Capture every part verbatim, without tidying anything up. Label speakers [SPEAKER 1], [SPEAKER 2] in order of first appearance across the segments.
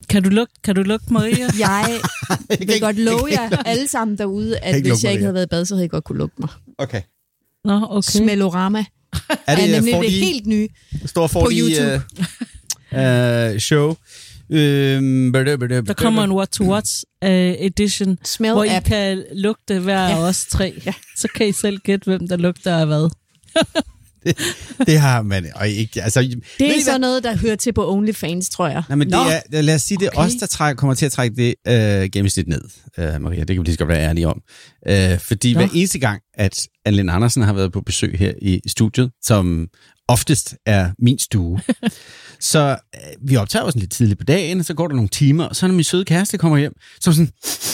[SPEAKER 1] Kan du lugte, kan du lugte Maria?
[SPEAKER 2] Jeg vil godt love jer alle sammen derude, at jeg hvis jeg ikke havde været i bad, så havde jeg godt kunne lugte mig.
[SPEAKER 3] Okay.
[SPEAKER 1] Nå, okay.
[SPEAKER 2] Smellorama
[SPEAKER 3] er, det,
[SPEAKER 2] er nemlig
[SPEAKER 3] det
[SPEAKER 2] de, helt nye
[SPEAKER 3] står for
[SPEAKER 2] på
[SPEAKER 3] de,
[SPEAKER 2] YouTube.
[SPEAKER 3] Uh, uh, show. Um,
[SPEAKER 1] Der kommer en What to Watch uh, edition,
[SPEAKER 2] Smell
[SPEAKER 1] hvor
[SPEAKER 2] app.
[SPEAKER 1] I kan lugte hver af
[SPEAKER 2] Ja.
[SPEAKER 1] os tre.
[SPEAKER 2] Ja.
[SPEAKER 1] Så kan I selv gætte, hvem der lugter af hvad.
[SPEAKER 3] det, det har man og ikke. Altså,
[SPEAKER 2] Det er sådan noget, der hører til på OnlyFans, tror jeg.
[SPEAKER 3] Nej, men det er, lad os sige, det er
[SPEAKER 1] Okay.
[SPEAKER 3] os, der træk, kommer til at trække det øh, gennemsnit ned, øh, Maria. Det kan vi lige så godt være ærlige om. Øh, fordi
[SPEAKER 1] Nå.
[SPEAKER 3] hver eneste gang, at Anne-Lene Andersen har været på besøg her i studiet, som oftest er min stue, så øh, vi optager jo sådan lidt tidligt på dagen, så går der nogle timer, og så når min søde kæreste kommer hjem, så er hun sådan,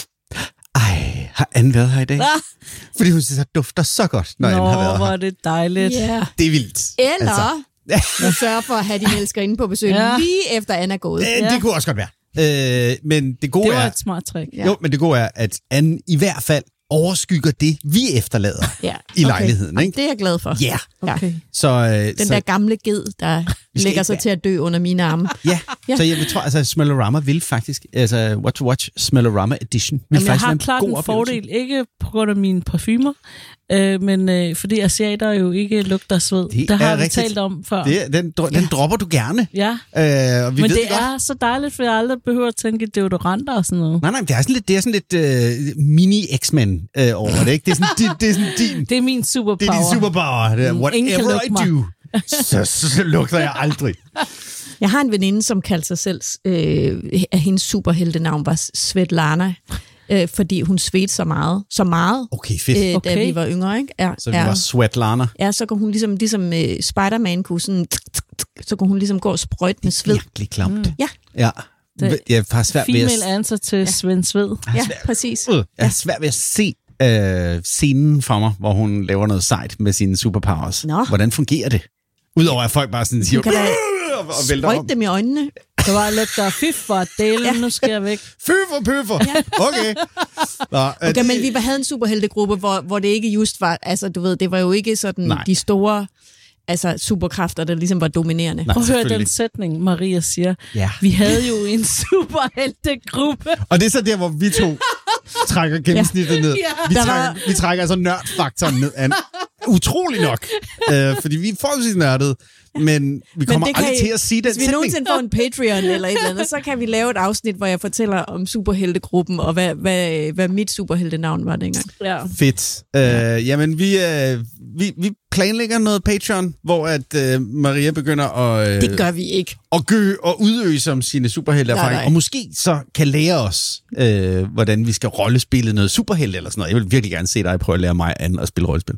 [SPEAKER 3] ej, har Anne været her i dag?
[SPEAKER 1] Ah.
[SPEAKER 3] Fordi hun synes, at dufter så godt, når Anne har været
[SPEAKER 1] Nå, hvor
[SPEAKER 3] her.
[SPEAKER 1] er det dejligt.
[SPEAKER 2] Yeah.
[SPEAKER 3] Det er vildt.
[SPEAKER 2] Eller du sørger for at have dine elsker inde på besøg
[SPEAKER 1] Ja.
[SPEAKER 2] lige efter Anna er gået.
[SPEAKER 3] Øh,
[SPEAKER 1] Ja.
[SPEAKER 3] Det kunne også godt være. Øh, men det gode
[SPEAKER 1] Det var
[SPEAKER 3] er...
[SPEAKER 1] et smart trick.
[SPEAKER 2] Ja.
[SPEAKER 3] Jo, men det gode er, at Anne i hvert fald overskygger det, vi efterlader
[SPEAKER 2] Ja.
[SPEAKER 3] i
[SPEAKER 2] Okay.
[SPEAKER 3] lejligheden. Ikke?
[SPEAKER 2] Det er jeg glad for.
[SPEAKER 3] Ja.
[SPEAKER 1] Okay.
[SPEAKER 3] Så, øh,
[SPEAKER 2] Den
[SPEAKER 3] så,
[SPEAKER 2] der gamle ged, der lægger
[SPEAKER 3] ikke
[SPEAKER 2] sig
[SPEAKER 3] være-
[SPEAKER 2] til at dø under mine arme.
[SPEAKER 3] ja.
[SPEAKER 2] Ja.
[SPEAKER 3] så jeg tror, altså Smellorama vil faktisk, altså What to Watch Smellorama Edition, vil
[SPEAKER 1] Jamen, jeg
[SPEAKER 3] faktisk være
[SPEAKER 1] har
[SPEAKER 3] en
[SPEAKER 1] klart
[SPEAKER 3] god
[SPEAKER 1] en
[SPEAKER 3] oplevelse.
[SPEAKER 1] fordel, ikke på grund af mine parfumer, øh, men øh, fordi asiater jo ikke lugter sved.
[SPEAKER 3] Det
[SPEAKER 1] Det har
[SPEAKER 3] er
[SPEAKER 1] vi
[SPEAKER 3] rigtigt.
[SPEAKER 1] talt om før.
[SPEAKER 3] Det, er- den, dro- den
[SPEAKER 2] Ja.
[SPEAKER 3] dropper du gerne.
[SPEAKER 1] Ja,
[SPEAKER 3] Øh, og vi
[SPEAKER 1] men
[SPEAKER 3] ved
[SPEAKER 1] det
[SPEAKER 3] godt.
[SPEAKER 1] er så dejligt, for jeg aldrig behøver at tænke deodoranter og sådan noget.
[SPEAKER 3] Nej, nej, det er sådan lidt, det er sådan lidt øh, mini-X-Men øh, over det, ikke? Det er sådan, det, det er sådan din,
[SPEAKER 1] Det er min superpower.
[SPEAKER 3] det er din superpower. Det er,
[SPEAKER 1] Mm, ingen kan
[SPEAKER 3] whatever I
[SPEAKER 1] lugte
[SPEAKER 3] do, så, så, så lugter jeg aldrig.
[SPEAKER 2] Jeg har en veninde, som kaldte sig selv, øh, at hendes superheltenavn var Svetlana, øh, fordi hun svedte så meget, så meget,
[SPEAKER 3] Okay, fedt.
[SPEAKER 2] øh, da
[SPEAKER 1] Okay.
[SPEAKER 2] vi var yngre. Ikke? Ja,
[SPEAKER 3] Så vi
[SPEAKER 2] ja.
[SPEAKER 3] var Svetlana.
[SPEAKER 2] Ja, så kunne hun ligesom, ligesom øh, Spider-Man kunne sådan, så kunne hun ligesom gå og sprøjte med sved.
[SPEAKER 3] Virkelig klamt.
[SPEAKER 2] Ja,
[SPEAKER 3] Ja.
[SPEAKER 1] Det-
[SPEAKER 3] Jeg er faktisk svært ved at...
[SPEAKER 1] Female answer til ja. Svend Sved.
[SPEAKER 2] ja, præcis.
[SPEAKER 3] Øh, Jeg er svært ved at se øh, scenen for mig, hvor hun laver noget sejt med sine superpowers.
[SPEAKER 2] Nå.
[SPEAKER 3] Hvordan fungerer det? Udover at folk bare sådan siger...
[SPEAKER 2] kan da
[SPEAKER 3] "Øh!" og, og vælter
[SPEAKER 2] Sprøjte
[SPEAKER 3] om.
[SPEAKER 2] dem i øjnene.
[SPEAKER 1] Så var jeg lugter fif for delen, ja. Nu skal jeg væk.
[SPEAKER 3] Pøffer, pøffer. Okay. Nå, øh,
[SPEAKER 2] Okay, men vi havde en superheltegruppe, hvor, hvor det ikke just var, altså du ved, det var jo ikke sådan
[SPEAKER 3] Nej.
[SPEAKER 2] de store altså, superkræfter, der ligesom var dominerende.
[SPEAKER 3] Nej,
[SPEAKER 1] Prøv at høre
[SPEAKER 3] selvfølgelig.
[SPEAKER 1] den sætning, Maria siger.
[SPEAKER 3] Ja.
[SPEAKER 1] Vi havde jo en superheltegruppe.
[SPEAKER 3] Og det er så der, hvor vi to trækker gennemsnittet ned.
[SPEAKER 1] Ja.
[SPEAKER 3] Vi,
[SPEAKER 2] Der
[SPEAKER 3] trækker,
[SPEAKER 2] var-
[SPEAKER 3] vi trækker altså nørdfaktoren ned. An. Utrolig nok. Øh, fordi vi er forholdsvis nørdede, men vi kommer
[SPEAKER 2] det kan
[SPEAKER 3] aldrig
[SPEAKER 2] I-
[SPEAKER 3] til at sige den
[SPEAKER 2] Hvis vi
[SPEAKER 3] sætning.
[SPEAKER 2] nogensinde får en Patreon eller et eller andet, så kan vi lave et afsnit, hvor jeg fortæller om superheltegruppen, og hvad, hvad, hvad mit superheltenavn var dengang.
[SPEAKER 1] Ja.
[SPEAKER 3] Fedt. Øh, jamen, vi, øh, vi, vi planlægger noget Patreon, hvor at øh, Maria begynder at, øh,
[SPEAKER 2] Det gør vi ikke.
[SPEAKER 3] at gø og udøve som sine superhelteerfaringer,
[SPEAKER 2] Nej, nej.
[SPEAKER 3] og måske så kan lære os, øh, hvordan vi skal rollespille noget superhelte eller sådan noget. Jeg vil virkelig gerne se dig prøve at lære mig an at spille rollespil.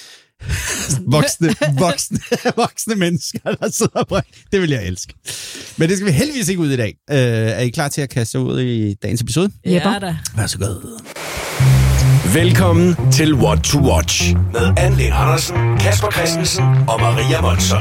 [SPEAKER 3] voksne, voksne, voksne mennesker, der sidder på. Det vil jeg elske. Men det skal vi heldigvis ikke ud i dag. Øh, er I klar til at kaste jer ud i dagens episode?
[SPEAKER 1] Ja da.
[SPEAKER 3] Vær så god.
[SPEAKER 4] Velkommen til What to Watch med Anne-Lene Andersen, Kasper Christensen og Maria Monson.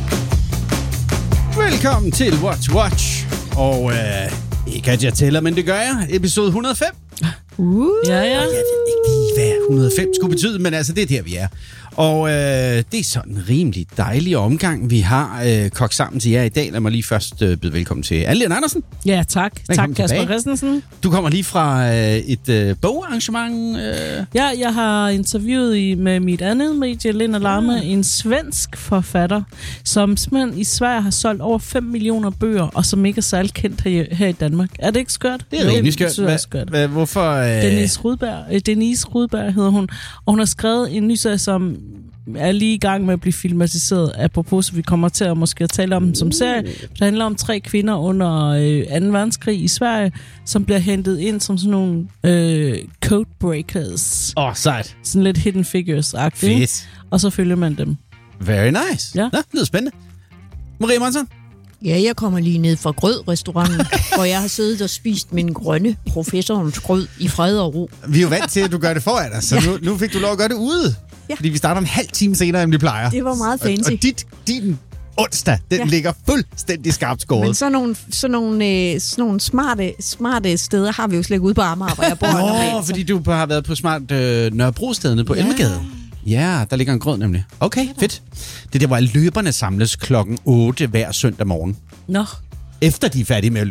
[SPEAKER 3] Velkommen til What to Watch. Og øh, ikke at jeg tæller, men det gør jeg. Episode et hundrede og fem.
[SPEAKER 2] Uh.
[SPEAKER 1] Ja, ja.
[SPEAKER 3] Jeg ved ikke lige, hvad et hundrede og fem skulle betyde, men altså, det er der, vi er. Og øh, det er sådan en rimelig dejlig omgang, vi har øh, kogt sammen til jer i dag. Lad mig lige først øh, byde velkommen til Anne-Lene Andersen.
[SPEAKER 1] Ja, tak.
[SPEAKER 3] Velkommen
[SPEAKER 1] Tak, Kasper
[SPEAKER 3] tilbage.
[SPEAKER 1] Christensen.
[SPEAKER 3] Du kommer lige fra øh, et øh, bogarrangement. Øh.
[SPEAKER 1] Ja, jeg har interviewet i, med mit andet medie, Lind og Larme, en svensk forfatter, som simpelthen i Sverige har solgt over fem millioner bøger, og som ikke er særlig kendt her, her i Danmark. Er det ikke skørt?
[SPEAKER 3] Det er rimelig
[SPEAKER 1] Jo,
[SPEAKER 3] skørt.
[SPEAKER 1] det synes jeg er skørt.
[SPEAKER 3] Hvad, hvorfor? Øh...
[SPEAKER 1] Denise Rudberg, øh, Denise Rudberg hedder hun, og hun har skrevet en ny serie, som er lige i gang med at blive filmatiseret, apropos, så vi kommer til at måske at tale om den som serie. Det handler om tre kvinder under øh, anden verdenskrig i Sverige, som bliver hentet ind som sådan nogle øh, codebreakers.
[SPEAKER 3] Åh, oh, sejt.
[SPEAKER 1] Sådan lidt hidden figures-agtigt.
[SPEAKER 3] Fedt.
[SPEAKER 1] Og så følger man dem.
[SPEAKER 3] Very nice.
[SPEAKER 1] Ja.
[SPEAKER 3] Nå, det lyder spændende. Maria Monson?
[SPEAKER 2] Ja, jeg kommer lige ned fra Grød-restauranten, hvor jeg har siddet og spist min grønne professorens grød i fred og ro.
[SPEAKER 3] Vi er jo vant til, at du gør det foran os, så
[SPEAKER 2] Ja.
[SPEAKER 3] nu, nu fik du lov at gøre det ude.
[SPEAKER 2] Ja.
[SPEAKER 3] Fordi vi starter en halv time senere, end vi plejer.
[SPEAKER 2] Det var meget fancy.
[SPEAKER 3] Og, og dit, din onsdag, den ja.
[SPEAKER 2] Ja.
[SPEAKER 3] ligger fuldstændig skarpt skåret.
[SPEAKER 2] Men sådan nogle, sådan nogle, øh, sådan nogle smarte, smarte steder har vi jo slet ikke ude på Amager, hvor jeg bor
[SPEAKER 3] Nå,
[SPEAKER 2] normalt.
[SPEAKER 3] fordi du har været på smart øh, Nørrebrostederne på ja. Elmegade. Ja, der ligger en grød nemlig. Okay, fedt. Det er der, hvor løberne samles klokken otte hver søndag morgen.
[SPEAKER 1] Nå,
[SPEAKER 3] Efter de er færdige med at løbe.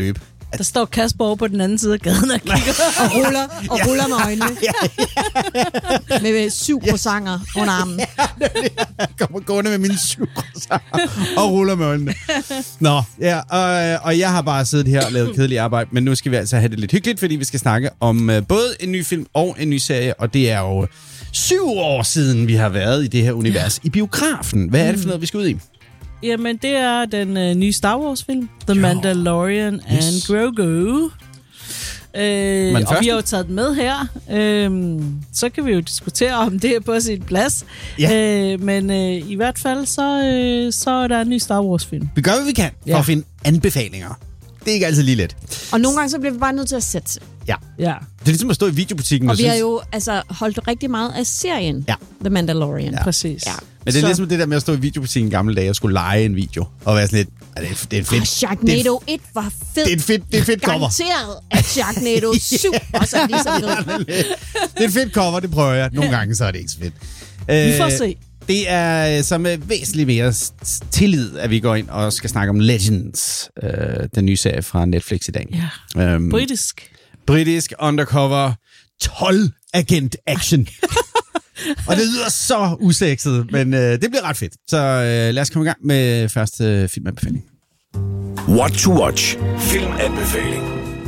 [SPEAKER 1] Der står Kasper over på den anden side af gaden og kigger.
[SPEAKER 2] og ruller, og ruller med øjnene. med, med syv croissanter under armen.
[SPEAKER 3] Jeg kommer gående med mine syv croissanter og ruller med øjnene. Nå, ja, og, og jeg har bare siddet her og lavet kedeligt arbejde, men nu skal vi altså have det lidt hyggeligt, fordi vi skal snakke om uh, både en ny film og en ny serie, og det er jo syv år siden, vi har været i det her univers i biografen. Hvad er det for noget, vi skal ud i?
[SPEAKER 1] Jamen, det er den øh, nye Star Wars-film, The jo. Mandalorian yes. and Grogu. Øh, og vi har jo taget den med her. Øh, så kan vi jo diskutere, om det er på sin plads. Ja. Øh, men øh, i hvert fald, så, øh, så er der en ny Star Wars-film.
[SPEAKER 3] Vi gør, hvad vi kan for ja. at finde anbefalinger. Det er ikke altid lige let.
[SPEAKER 2] Og nogle gange så bliver vi bare nødt til at sætte.
[SPEAKER 3] Ja.
[SPEAKER 1] ja.
[SPEAKER 3] Det er ligesom at stå i videobutikken.
[SPEAKER 2] Og, og vi
[SPEAKER 3] synes...
[SPEAKER 2] har jo altså, holdt rigtig meget af serien, ja. The Mandalorian.
[SPEAKER 1] Ja. Præcis. Ja.
[SPEAKER 3] Men det er så... ligesom det der med at stå i videobutikken i gamle dage og skulle lege en video. Og være sådan lidt, ja, det, er, det er fedt.
[SPEAKER 2] Oh, Sharknado et var fedt.
[SPEAKER 3] Det er et fedt, det er et fedt cover.
[SPEAKER 2] Garanteret, at Sharknado syv også er lige så fedt.
[SPEAKER 3] Det er et fedt cover, det prøver jeg. Nogle gange så er det ikke så fedt.
[SPEAKER 1] Vi får se.
[SPEAKER 3] Det er som med væsentligt mere tillid, at vi går ind og skal snakke om Legends, øh, den nye serie fra Netflix i dag.
[SPEAKER 1] Ja.
[SPEAKER 3] Øhm,
[SPEAKER 1] britisk.
[SPEAKER 3] Britisk undercover tolv-agent action. Og det lyder så usekset, men øh, det bliver ret fedt. Så øh, lad os komme i gang med første filmanbefaling.
[SPEAKER 4] What to watch. Filmanbefaling.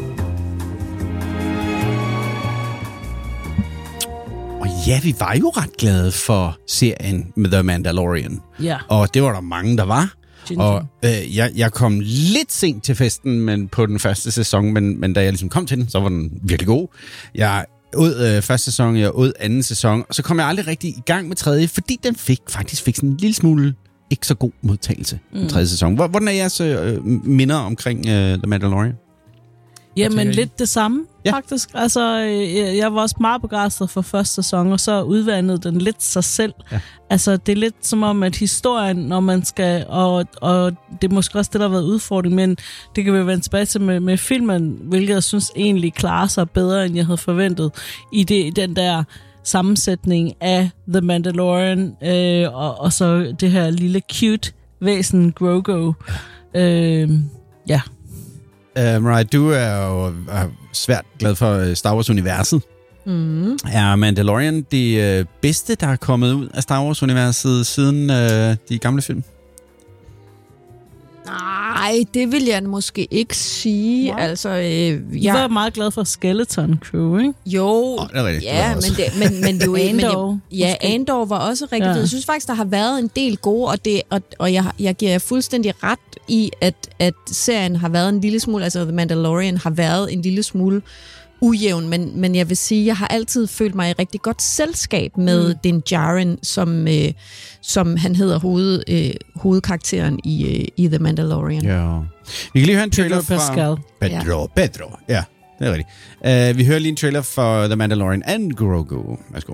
[SPEAKER 3] Og ja, vi var jo ret glade for serien med The Mandalorian.
[SPEAKER 1] Ja.
[SPEAKER 3] Og det var der mange, der var. Ginger. Og øh, jeg, jeg kom lidt sent til festen men på den første sæson, men, men da jeg ligesom kom til den, så var den virkelig god. Jeg ud øh, første sæson, jeg ud anden sæson, og så kom jeg aldrig rigtig i gang med tredje, fordi den fik faktisk fik sådan en lille smule ikke så god modtagelse mm. tredje sæson. Hvordan er jeres øh, minder omkring øh, The Mandalorian?
[SPEAKER 1] Jamen lidt det samme,
[SPEAKER 3] ja.
[SPEAKER 1] faktisk. Altså, jeg, jeg var også meget begejstret for første sæson, og så udvandede den lidt sig selv. Ja. Altså, det er lidt som om, at historien, når man skal, og, og det er måske også det, der har været udfordring, men det kan vi vende tilbage til med, med filmen, hvilket jeg synes egentlig klarer sig bedre, end jeg havde forventet, i det, den der sammensætning af The Mandalorian, øh, og, og så det her lille cute væsen, Grogu. Øh, ja.
[SPEAKER 3] Uh, Mariah, du er jo er svært glad for Star Wars-universet.
[SPEAKER 2] Mm.
[SPEAKER 3] Er Mandalorian det uh, bedste, der er kommet ud af Star Wars-universet siden uh, de gamle film?
[SPEAKER 2] Nej, det vil jeg måske ikke sige. Wow. Altså, øh, jeg...
[SPEAKER 1] jeg var meget glad for Skeleton Crew, ikke?
[SPEAKER 2] Jo,
[SPEAKER 3] oh, det er rigtigt.
[SPEAKER 2] Ja, men, det, men, men jo
[SPEAKER 1] Andor.
[SPEAKER 2] Men jeg, ja, Andor var også rigtig ja. Jeg synes faktisk, der har været en del gode, og, det, og, og jeg, jeg giver jer fuldstændig ret i, at, at serien har været en lille smule, altså The Mandalorian har været en lille smule ujævn, men, men jeg vil sige, jeg har altid følt mig i rigtig godt selskab med mm. Din Djarin, som, øh, som han hedder hoved, øh, hovedkarakteren i, øh, i The Mandalorian.
[SPEAKER 3] Ja. Vi kan lige høre en trailer
[SPEAKER 1] Pedro
[SPEAKER 3] fra...
[SPEAKER 1] Pascal.
[SPEAKER 3] Pedro, ja. Pedro, ja, det er rigtigt. Uh, vi hører lige en trailer for The Mandalorian and Grogu. Værsgo.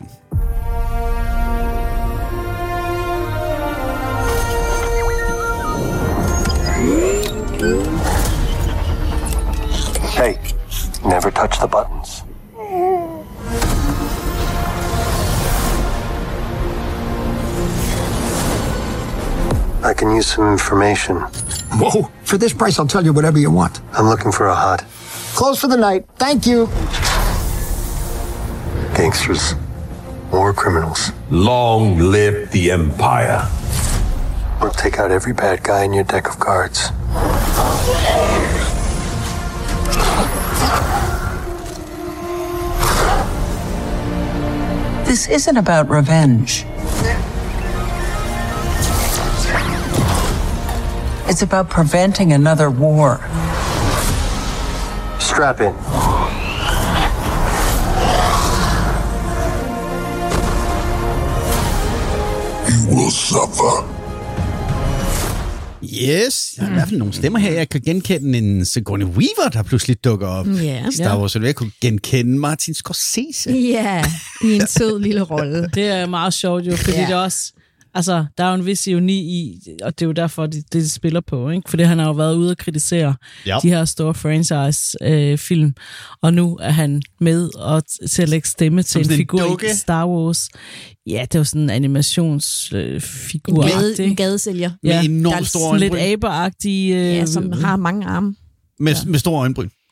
[SPEAKER 5] Hey, never touch the buttons. I can use some information.
[SPEAKER 6] Whoa, for this price, I'll tell you whatever you want.
[SPEAKER 5] I'm looking for a hut.
[SPEAKER 6] Close for the night. Thank you.
[SPEAKER 5] Gangsters. War criminals.
[SPEAKER 4] Long live the Empire.
[SPEAKER 5] We'll take out every bad guy in your deck of cards.
[SPEAKER 7] This isn't about revenge. It's about preventing another war.
[SPEAKER 5] Strap in.
[SPEAKER 6] You will suffer.
[SPEAKER 3] Yes, der er i hvert fald nogle stemmer her. Jeg kan genkende en Sigourney Weaver, der pludselig dukker op
[SPEAKER 2] yeah.
[SPEAKER 3] i Star Wars. Jeg kunne genkende Martin Scorsese.
[SPEAKER 2] Ja, i en sød lille rolle.
[SPEAKER 1] Det er meget sjovt jo, fordi yeah. det også... Altså, der er jo en vis ironi i, og det er jo derfor, det, det de spiller på, ikke? Fordi han har jo været ude og kritisere ja. de her store franchise-film, øh, og nu er han med og t- til at lægge stemme til en figur dukke. i Star Wars. Ja, det er jo sådan en animationsfigur.
[SPEAKER 2] Øh, en, gade, en gadesælger.
[SPEAKER 3] Ja, med enormt store
[SPEAKER 1] øjenbryn. Lidt aberagtig. Øh,
[SPEAKER 2] ja, som har mange arme.
[SPEAKER 3] Med,
[SPEAKER 1] ja.
[SPEAKER 3] med store øjenbryn.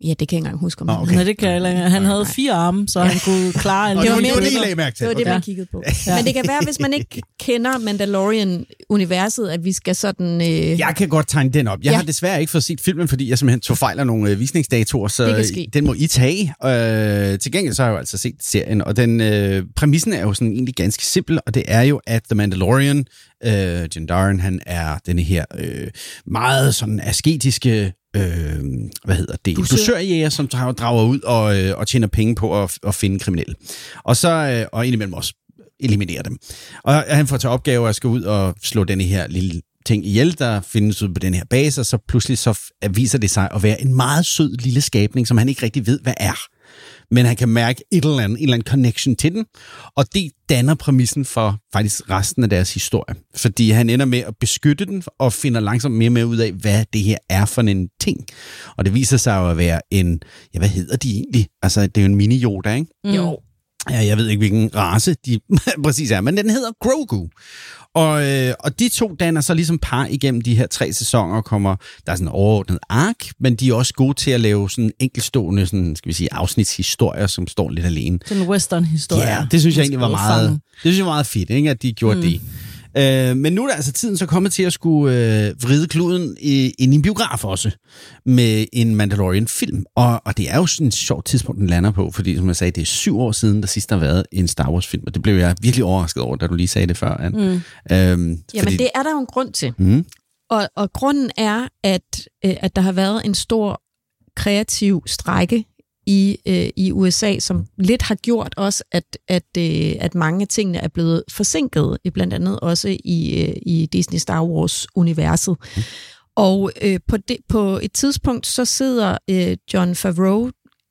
[SPEAKER 2] Ja, det kan jeg ikke engang huske, om
[SPEAKER 3] Nå,
[SPEAKER 2] han
[SPEAKER 3] okay.
[SPEAKER 1] Nej, det kan jeg ikke. Han havde fire arme, så han kunne klare en
[SPEAKER 3] Og det var
[SPEAKER 2] mere
[SPEAKER 3] det,
[SPEAKER 2] det,
[SPEAKER 3] I lagde mærke til.
[SPEAKER 2] Det var det,
[SPEAKER 3] Okay.
[SPEAKER 2] man kiggede på. Ja. Men det kan være, hvis man ikke kender Mandalorian-universet, at vi skal sådan... Øh...
[SPEAKER 3] Jeg kan godt tegne den op. Jeg
[SPEAKER 2] Ja.
[SPEAKER 3] har desværre ikke fået set filmen, fordi jeg simpelthen tog fejl af nogle øh, visningsdatoer, så
[SPEAKER 2] Det kan ske.
[SPEAKER 3] den må I tage. Øh, til gengæld så har jeg jo altså set serien, og den øh, præmissen er jo sådan egentlig ganske simpel, og det er jo, at The Mandalorian, øh, Din Djarin, han er denne her øh, meget sådan asketiske øh, hvad hedder det, dusørjæger, som drager ud og, øh, og tjener penge på at, at finde kriminelle. Og så, øh, og indimellem også eliminere dem. Og han får til opgave at skal ud og slå denne her lille ting ihjel, der findes ud på den her base, og så pludselig så viser det sig at være en meget sød lille skabning, som han ikke rigtig ved, hvad er. Men han kan mærke et eller andet, en eller anden connection til den, og det danner præmissen for faktisk resten af deres historie. Fordi han ender med at beskytte den, og finder langsomt mere og mere ud af, hvad det her er for en ting. Og det viser sig jo at være en, ja, hvad hedder de egentlig? Altså, det er jo en mini-Yoda, ikke?
[SPEAKER 2] Mm. Jo.
[SPEAKER 3] Ja, jeg ved ikke, hvilken race de præcis er, men den hedder Grogu. Og, øh, og de to danner så ligesom par igennem de her tre sæsoner, kommer der er sådan en overordnet ark, men de er også gode til at lave sådan enkeltstående, sådan, skal vi sige, afsnitshistorier, som står lidt alene.
[SPEAKER 1] Sådan en western-historie.
[SPEAKER 3] Ja, det synes jeg egentlig var meget, det synes jeg var meget fedt, ikke, at de gjorde mm. det. Øh, men nu er der altså tiden så kommet til at skulle øh, vride kluden i, ind i en biograf også, med en Mandalorian-film. Og, og det er jo sådan et sjovt tidspunkt, den lander på, fordi som jeg sagde, det er syv år siden, der sidst har været en Star Wars-film, og det blev jeg virkelig overrasket over, da du lige sagde det før, Anne. Mm. Øhm,
[SPEAKER 2] Jamen,
[SPEAKER 3] fordi...
[SPEAKER 2] det er der jo en grund til.
[SPEAKER 3] Mm.
[SPEAKER 2] Og, og grunden er, at, øh, at der har været en stor kreativ strække i, øh, i U S A, som lidt har gjort også, at, at, øh, at mange af tingene er blevet forsinket, blandt andet også i, øh, i Disney Star Wars-universet. Mm. Og øh, på, det, på et tidspunkt, så sidder øh, Jon Favreau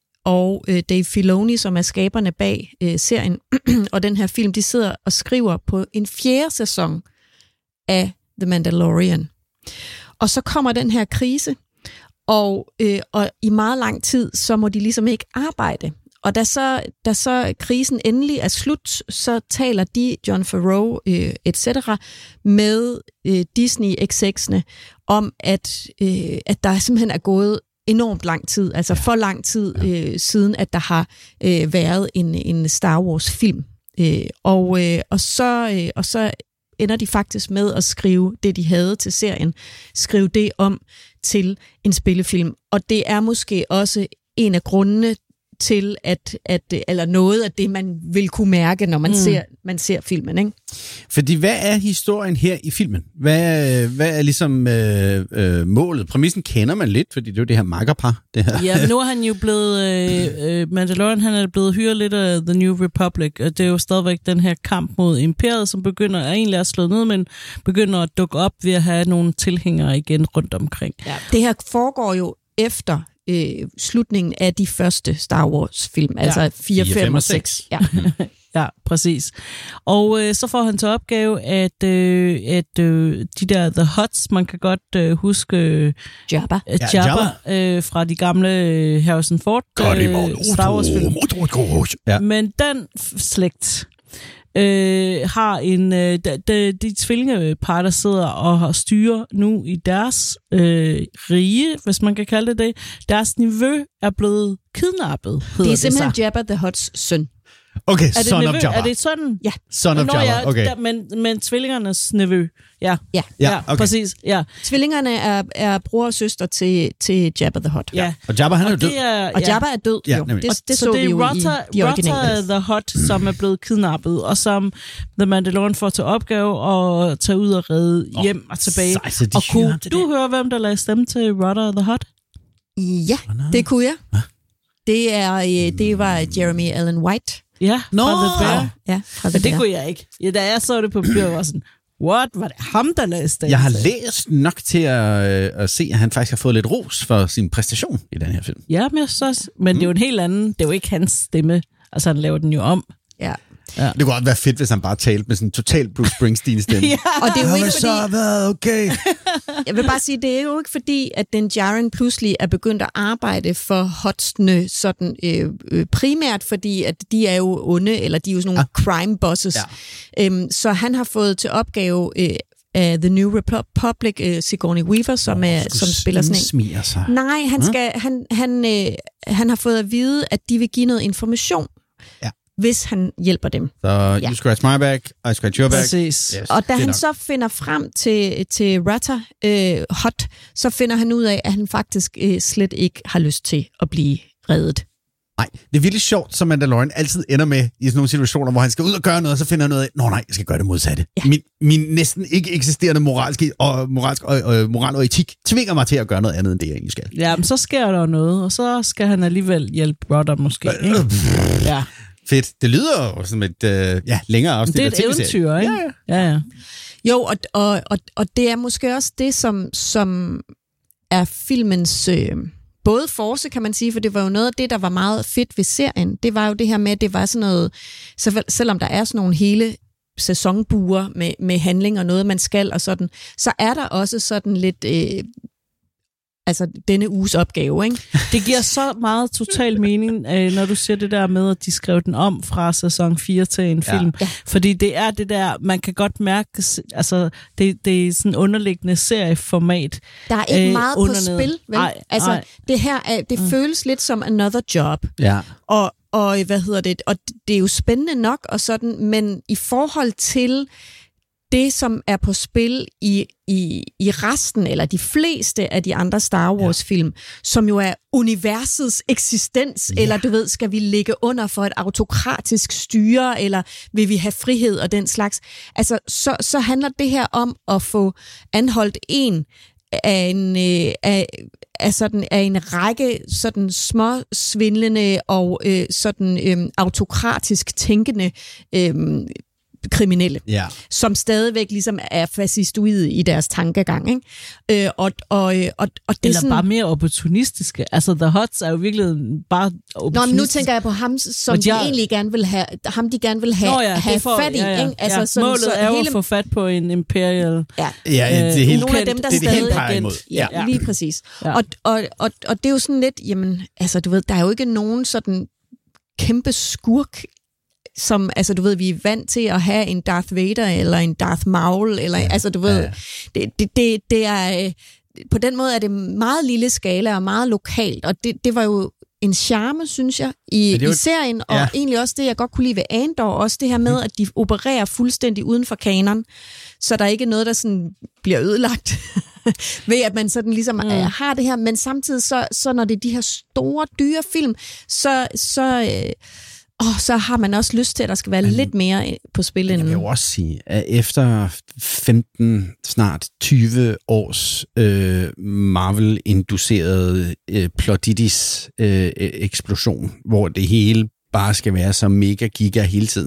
[SPEAKER 2] og øh, Dave Filoni, som er skaberne bag øh, serien, og den her film, de sidder og skriver på en fjerde sæson af The Mandalorian. Og så kommer den her krise, og, øh, og i meget lang tid, så må de ligesom ikke arbejde. Og da så, da så krisen endelig er slut, så taler de, Jon Favreau øh, et cetera, med øh, Disney-execsene om, at, øh, at der simpelthen er gået enormt lang tid, altså for lang tid øh, siden, at der har øh, været en, en Star Wars-film. Øh, og, øh, og, så, øh, og så ender de faktisk med at skrive det, de havde til serien, skrive det om til en spillefilm. Og det er måske også en af grundene til, at, at eller noget af det, man vil kunne mærke, når man, mm. ser, man ser filmen, ikke?
[SPEAKER 3] Fordi hvad er historien her i filmen? Hvad, hvad er ligesom øh, øh, målet? Præmissen kender man lidt, fordi det er jo det her makkerpar. Det her.
[SPEAKER 1] Ja, men nu er han jo blevet, øh, Mandalorian, han er blevet hyret lidt af The New Republic, og det er jo stadigvæk den her kamp mod imperiet, som begynder at egentlig at slå ned, men begynder at dukke op ved at have nogle tilhængere igen rundt omkring.
[SPEAKER 2] Ja. Det her foregår jo efter øh, slutningen af de første Star Wars-film, altså
[SPEAKER 1] Ja.
[SPEAKER 2] fire, fem og seks. Ja.
[SPEAKER 1] Ja, præcis. Og øh, så får han til opgave, at, øh, at øh, de der The Hutts, man kan godt øh, huske øh,
[SPEAKER 2] Jabba.
[SPEAKER 1] Jabba, Jabba. Øh, fra de gamle øh, Harrison Ford øh, Star Wars-film.
[SPEAKER 3] Ja.
[SPEAKER 1] Men den f- slægt øh, har en øh, de, de, de tvillingepar, der sidder og styrer nu i deres øh, rige, hvis man kan kalde det det. Deres niveau er blevet kidnappet, hedder
[SPEAKER 2] Det er
[SPEAKER 1] det
[SPEAKER 2] simpelthen
[SPEAKER 1] så.
[SPEAKER 2] Jabba the Hutts søn.
[SPEAKER 3] Okay,
[SPEAKER 1] Er det,
[SPEAKER 3] Son
[SPEAKER 1] nevø?
[SPEAKER 3] of Jabba.
[SPEAKER 1] Er det sådan?
[SPEAKER 2] Ja.
[SPEAKER 3] Son of
[SPEAKER 1] Nå,
[SPEAKER 3] Jabba,
[SPEAKER 1] ja,
[SPEAKER 3] okay.
[SPEAKER 1] der, men, men tvillingernes nevø. Ja,
[SPEAKER 2] Ja.
[SPEAKER 3] Ja,
[SPEAKER 1] ja
[SPEAKER 3] okay.
[SPEAKER 1] præcis. Ja.
[SPEAKER 2] Tvillingerne er, er bror og søster til, til Jabba the Hutt.
[SPEAKER 1] Ja.
[SPEAKER 3] Og Jabba, han er jo
[SPEAKER 1] Og
[SPEAKER 3] død.
[SPEAKER 1] det er,
[SPEAKER 2] Og
[SPEAKER 1] ja.
[SPEAKER 2] Jabba er død,
[SPEAKER 3] Ja,
[SPEAKER 2] jo.
[SPEAKER 3] nemlig.
[SPEAKER 2] Det,
[SPEAKER 1] Og
[SPEAKER 2] det
[SPEAKER 1] så
[SPEAKER 2] så
[SPEAKER 1] det
[SPEAKER 2] vi
[SPEAKER 1] er
[SPEAKER 2] jo
[SPEAKER 1] Rotta,
[SPEAKER 2] i de
[SPEAKER 1] Rotta
[SPEAKER 2] originale.
[SPEAKER 1] the Hutt, som er blevet kidnappet, og som The Mandalorian får til opgave at tage ud og redde
[SPEAKER 3] Åh,
[SPEAKER 1] hjem og tilbage.
[SPEAKER 3] sej, så de
[SPEAKER 1] Og
[SPEAKER 3] hyrer
[SPEAKER 1] kunne
[SPEAKER 3] ham til
[SPEAKER 1] du
[SPEAKER 3] det.
[SPEAKER 1] høre, hvem der lagde stemme til Rotta the Hutt?
[SPEAKER 2] Ja, det kunne jeg. Det, er, øh, det var Jeremy Allen White.
[SPEAKER 1] Ja,
[SPEAKER 3] Nå!
[SPEAKER 1] fra The Bear.
[SPEAKER 2] Ja, fra
[SPEAKER 1] Men
[SPEAKER 2] The
[SPEAKER 1] det
[SPEAKER 2] Bear.
[SPEAKER 1] kunne jeg ikke. Ja, da jeg så det på papiret, var sådan, what? Var det ham, der lagde stemme
[SPEAKER 3] Jeg har
[SPEAKER 1] til?
[SPEAKER 3] læst nok til at, øh, at se, at han faktisk har fået lidt ros for sin præstation i den her film.
[SPEAKER 1] Ja, men, jeg synes også, men det er jo en helt anden, det er jo ikke hans stemme. Altså, han laver den jo om.
[SPEAKER 2] Ja.
[SPEAKER 3] Det kunne godt være fedt, hvis han bare talte med sådan en total Bruce Springsteen-stemme.
[SPEAKER 1] Ja.
[SPEAKER 2] Og det er jo ikke
[SPEAKER 3] så
[SPEAKER 2] fordi,
[SPEAKER 3] været okay.
[SPEAKER 2] jeg vil bare sige, det er jo ikke fordi, at den Djarin pludselig er begyndt at arbejde for Huttene sådan øh, øh, primært, fordi at de er jo onde, eller de er jo sådan nogle
[SPEAKER 3] Ah.
[SPEAKER 2] crime bosses. Ja. Øhm, så han har fået til opgave øh, af The New Republic, uh, Sigourney Weaver, som, oh, er, som spiller sådan en...
[SPEAKER 3] sig.
[SPEAKER 2] Nej, han, skal, hmm? han, han, øh, han har fået at vide, at de vil give noget information,
[SPEAKER 3] ja.
[SPEAKER 2] hvis han hjælper dem.
[SPEAKER 3] Så so, ja. You scratch my back, I scratch your back.
[SPEAKER 1] Præcis.
[SPEAKER 3] Yes,
[SPEAKER 2] og da han
[SPEAKER 3] nok.
[SPEAKER 2] så finder frem til, til Rata øh, Hot, så finder han ud af, at han faktisk øh, slet ikke har lyst til at blive reddet.
[SPEAKER 3] Nej, det er virkelig sjovt, som Mandalorian altid ender med i sådan nogle situationer, hvor han skal ud og gøre noget, og så finder han noget af, nå nej, jeg skal gøre det modsatte. Ja. Min, min næsten ikke eksisterende moralske og, moralsk, og, og, moral og etik tvinger mig til at gøre noget andet, end det jeg egentlig skal.
[SPEAKER 1] Ja, men så sker der noget, og så skal han alligevel hjælpe Rodder måske. Ikke? Ja.
[SPEAKER 3] Fedt. Det lyder jo som et øh, ja, længere afsnit.
[SPEAKER 1] Det er et eventyr, ikke? Ja, ja. ja.
[SPEAKER 2] Jo, og, og, og, og det er måske også det, som, som er filmens... Øh, både force, kan man sige, for det var jo noget af det, der var meget fedt ved serien. Det var jo det her med, at det var sådan noget, så selvom der er sådan nogle hele sæsonbuer med, med handling og noget, man skal og sådan, så er der også sådan lidt... Øh, altså denne uges opgave, ikke?
[SPEAKER 1] Det giver så meget total mening, øh, når du siger det der med, at de skrev den om fra sæson fire til en
[SPEAKER 3] ja.
[SPEAKER 1] film.
[SPEAKER 2] Ja.
[SPEAKER 1] Fordi det er det der, man kan godt mærke, altså det, det er sådan underliggende serieformat.
[SPEAKER 2] Der er ikke
[SPEAKER 1] øh,
[SPEAKER 2] meget på spil, vel?
[SPEAKER 1] Ej,
[SPEAKER 2] altså,
[SPEAKER 1] ej.
[SPEAKER 2] det her, er, det mm. føles lidt som another job.
[SPEAKER 3] Ja.
[SPEAKER 2] Og, og hvad hedder det? Og det er jo spændende nok og sådan, men i forhold til det, som er på spil i, i, i resten, eller de fleste af de andre Star Wars-film, ja. som jo er universets eksistens, ja. eller du ved, skal vi ligge under for et autokratisk styre, eller vil vi have frihed og den slags. Altså, så, så handler det her om at få anholdt en af en, øh, af, af, sådan, af en række sådan små svindlende og øh, sådan øh, autokratisk tænkende øh, kriminelle,
[SPEAKER 3] ja.
[SPEAKER 2] som stadigvæk ligesom er fascistoide i deres tankegang, ikke? Øh, og, og, og, og det
[SPEAKER 1] Eller
[SPEAKER 2] sådan,
[SPEAKER 1] bare mere opportunistiske. Altså, The Huts er jo virkelig bare
[SPEAKER 2] opportunistiske. Nå, men nu tænker jeg på ham, som de jeg... egentlig gerne vil have, ham de gerne vil have,
[SPEAKER 1] Nå, ja,
[SPEAKER 2] have
[SPEAKER 1] for,
[SPEAKER 2] fat i,
[SPEAKER 1] ja, ja.
[SPEAKER 2] ikke? Altså,
[SPEAKER 1] ja.
[SPEAKER 2] sådan,
[SPEAKER 1] Målet
[SPEAKER 2] så
[SPEAKER 1] er jo
[SPEAKER 2] hele...
[SPEAKER 1] at få fat på en imperial...
[SPEAKER 2] Ja,
[SPEAKER 3] ja det er helt,
[SPEAKER 2] nogle af dem, der
[SPEAKER 3] det,
[SPEAKER 2] stadig
[SPEAKER 3] det er imod.
[SPEAKER 2] Ja, ja, lige præcis. Ja. Og, og, og, og det er jo sådan lidt, jamen, altså, du ved, der er jo ikke nogen sådan kæmpe skurk, som, altså du ved, vi er vant til at have en Darth Vader, eller en Darth Maul, eller, ja, altså du ved, ja. det, det, det, det er, på den måde er det meget lille skala, og meget lokalt, og det, det var jo en charme, synes jeg, i, i serien, og ja. egentlig også det, jeg godt kunne lide ved Andor, også det her med, at de opererer fuldstændig uden for kanon, så der er ikke noget, der sådan bliver ødelagt, ved at man sådan ligesom mm. øh, har det her, men samtidig så, så når det er de her store, dyre film, så, så øh, Og så har man også lyst til, at der skal være men, lidt mere på spil end...
[SPEAKER 3] Jeg vil jo også sige, at efter femten, snart tyve års øh, Marvel-inducerede øh, plotidis øh, eksplosion, hvor det hele bare skal være så mega giga hele tiden,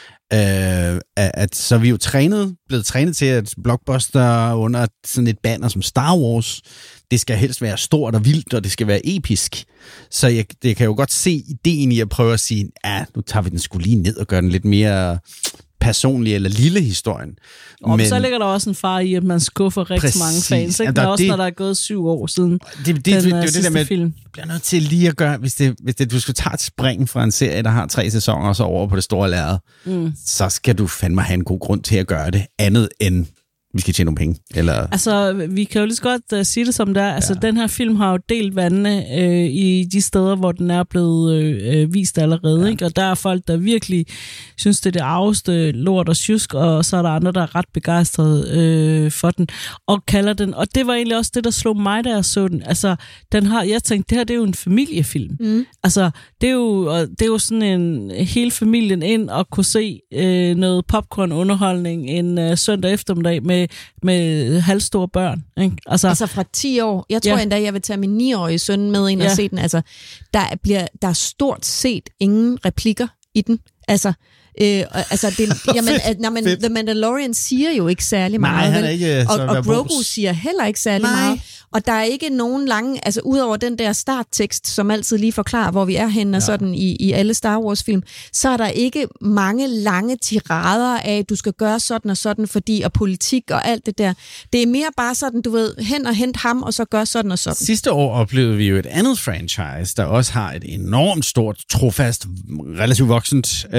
[SPEAKER 3] øh, at så er vi jo trænet, blevet trænet til, at blockbuster under sådan et banner som Star Wars, det skal helst være stort og vildt, og det skal være episk. Så jeg, det kan jo godt se ideen i at prøve at sige, ja, nu tager vi den sgu lige ned og gør den lidt mere personlig eller lille historien.
[SPEAKER 1] Og men så ligger der også en far i, at man skuffer rigtig præcis. mange fans. Ikke? Ja, der, også det, når der er gået syv år siden
[SPEAKER 3] det, det, det,
[SPEAKER 1] den
[SPEAKER 3] det, det, det der med,
[SPEAKER 1] film.
[SPEAKER 3] Du bliver nødt til lige at gøre, hvis, det, hvis det, du skal tage et spring fra en serie, der har tre sæsoner, og så over på det store lærred, mm. så skal du fandme have en god grund til at gøre det, andet end vi skal tjene nogle penge. Eller...
[SPEAKER 1] Altså, vi kan jo lige så godt uh, sige det som det er. Altså, ja. Den her film har jo delt vandene øh, i de steder, hvor den er blevet øh, vist allerede. Ja. Ikke? Og der er folk, der virkelig synes, det er det arveste lort og sjusk, og så er der andre, der er ret begejstrede øh, for den, og kalder den. Og det var egentlig også det, der slog mig, da jeg så den. Altså, den har, jeg tænkte, det her det er jo en familiefilm. Mm. Altså, det er, jo, det er jo sådan en hele familien ind og kunne se øh, noget popcorn-underholdning en øh, søndag eftermiddag med med halvstore børn. Ikke? Altså,
[SPEAKER 2] altså fra ti år. Jeg tror ja. endda, jeg vil tage min niårige søn med ind og ja. se den. Altså, der, bliver, der er stort set ingen replikker i den. Altså, øh, altså det, jamen, når man, The Mandalorian siger jo ikke særlig meget.
[SPEAKER 3] Nej, han er ikke,
[SPEAKER 2] og, og Grogu siger heller ikke særlig Nej. meget. Og der er ikke nogen lange, altså udover den der starttekst, som altid lige forklarer, hvor vi er henne, ja. og sådan i, i alle Star Wars-film, så er der ikke mange lange tirader af, du skal gøre sådan og sådan, fordi og politik og alt det der. Det er mere bare sådan, du ved, hen og hent ham, og så gør sådan og sådan.
[SPEAKER 3] Sidste år oplevede vi jo et andet franchise, der også har et enormt stort, trofast, relativt voksent øh,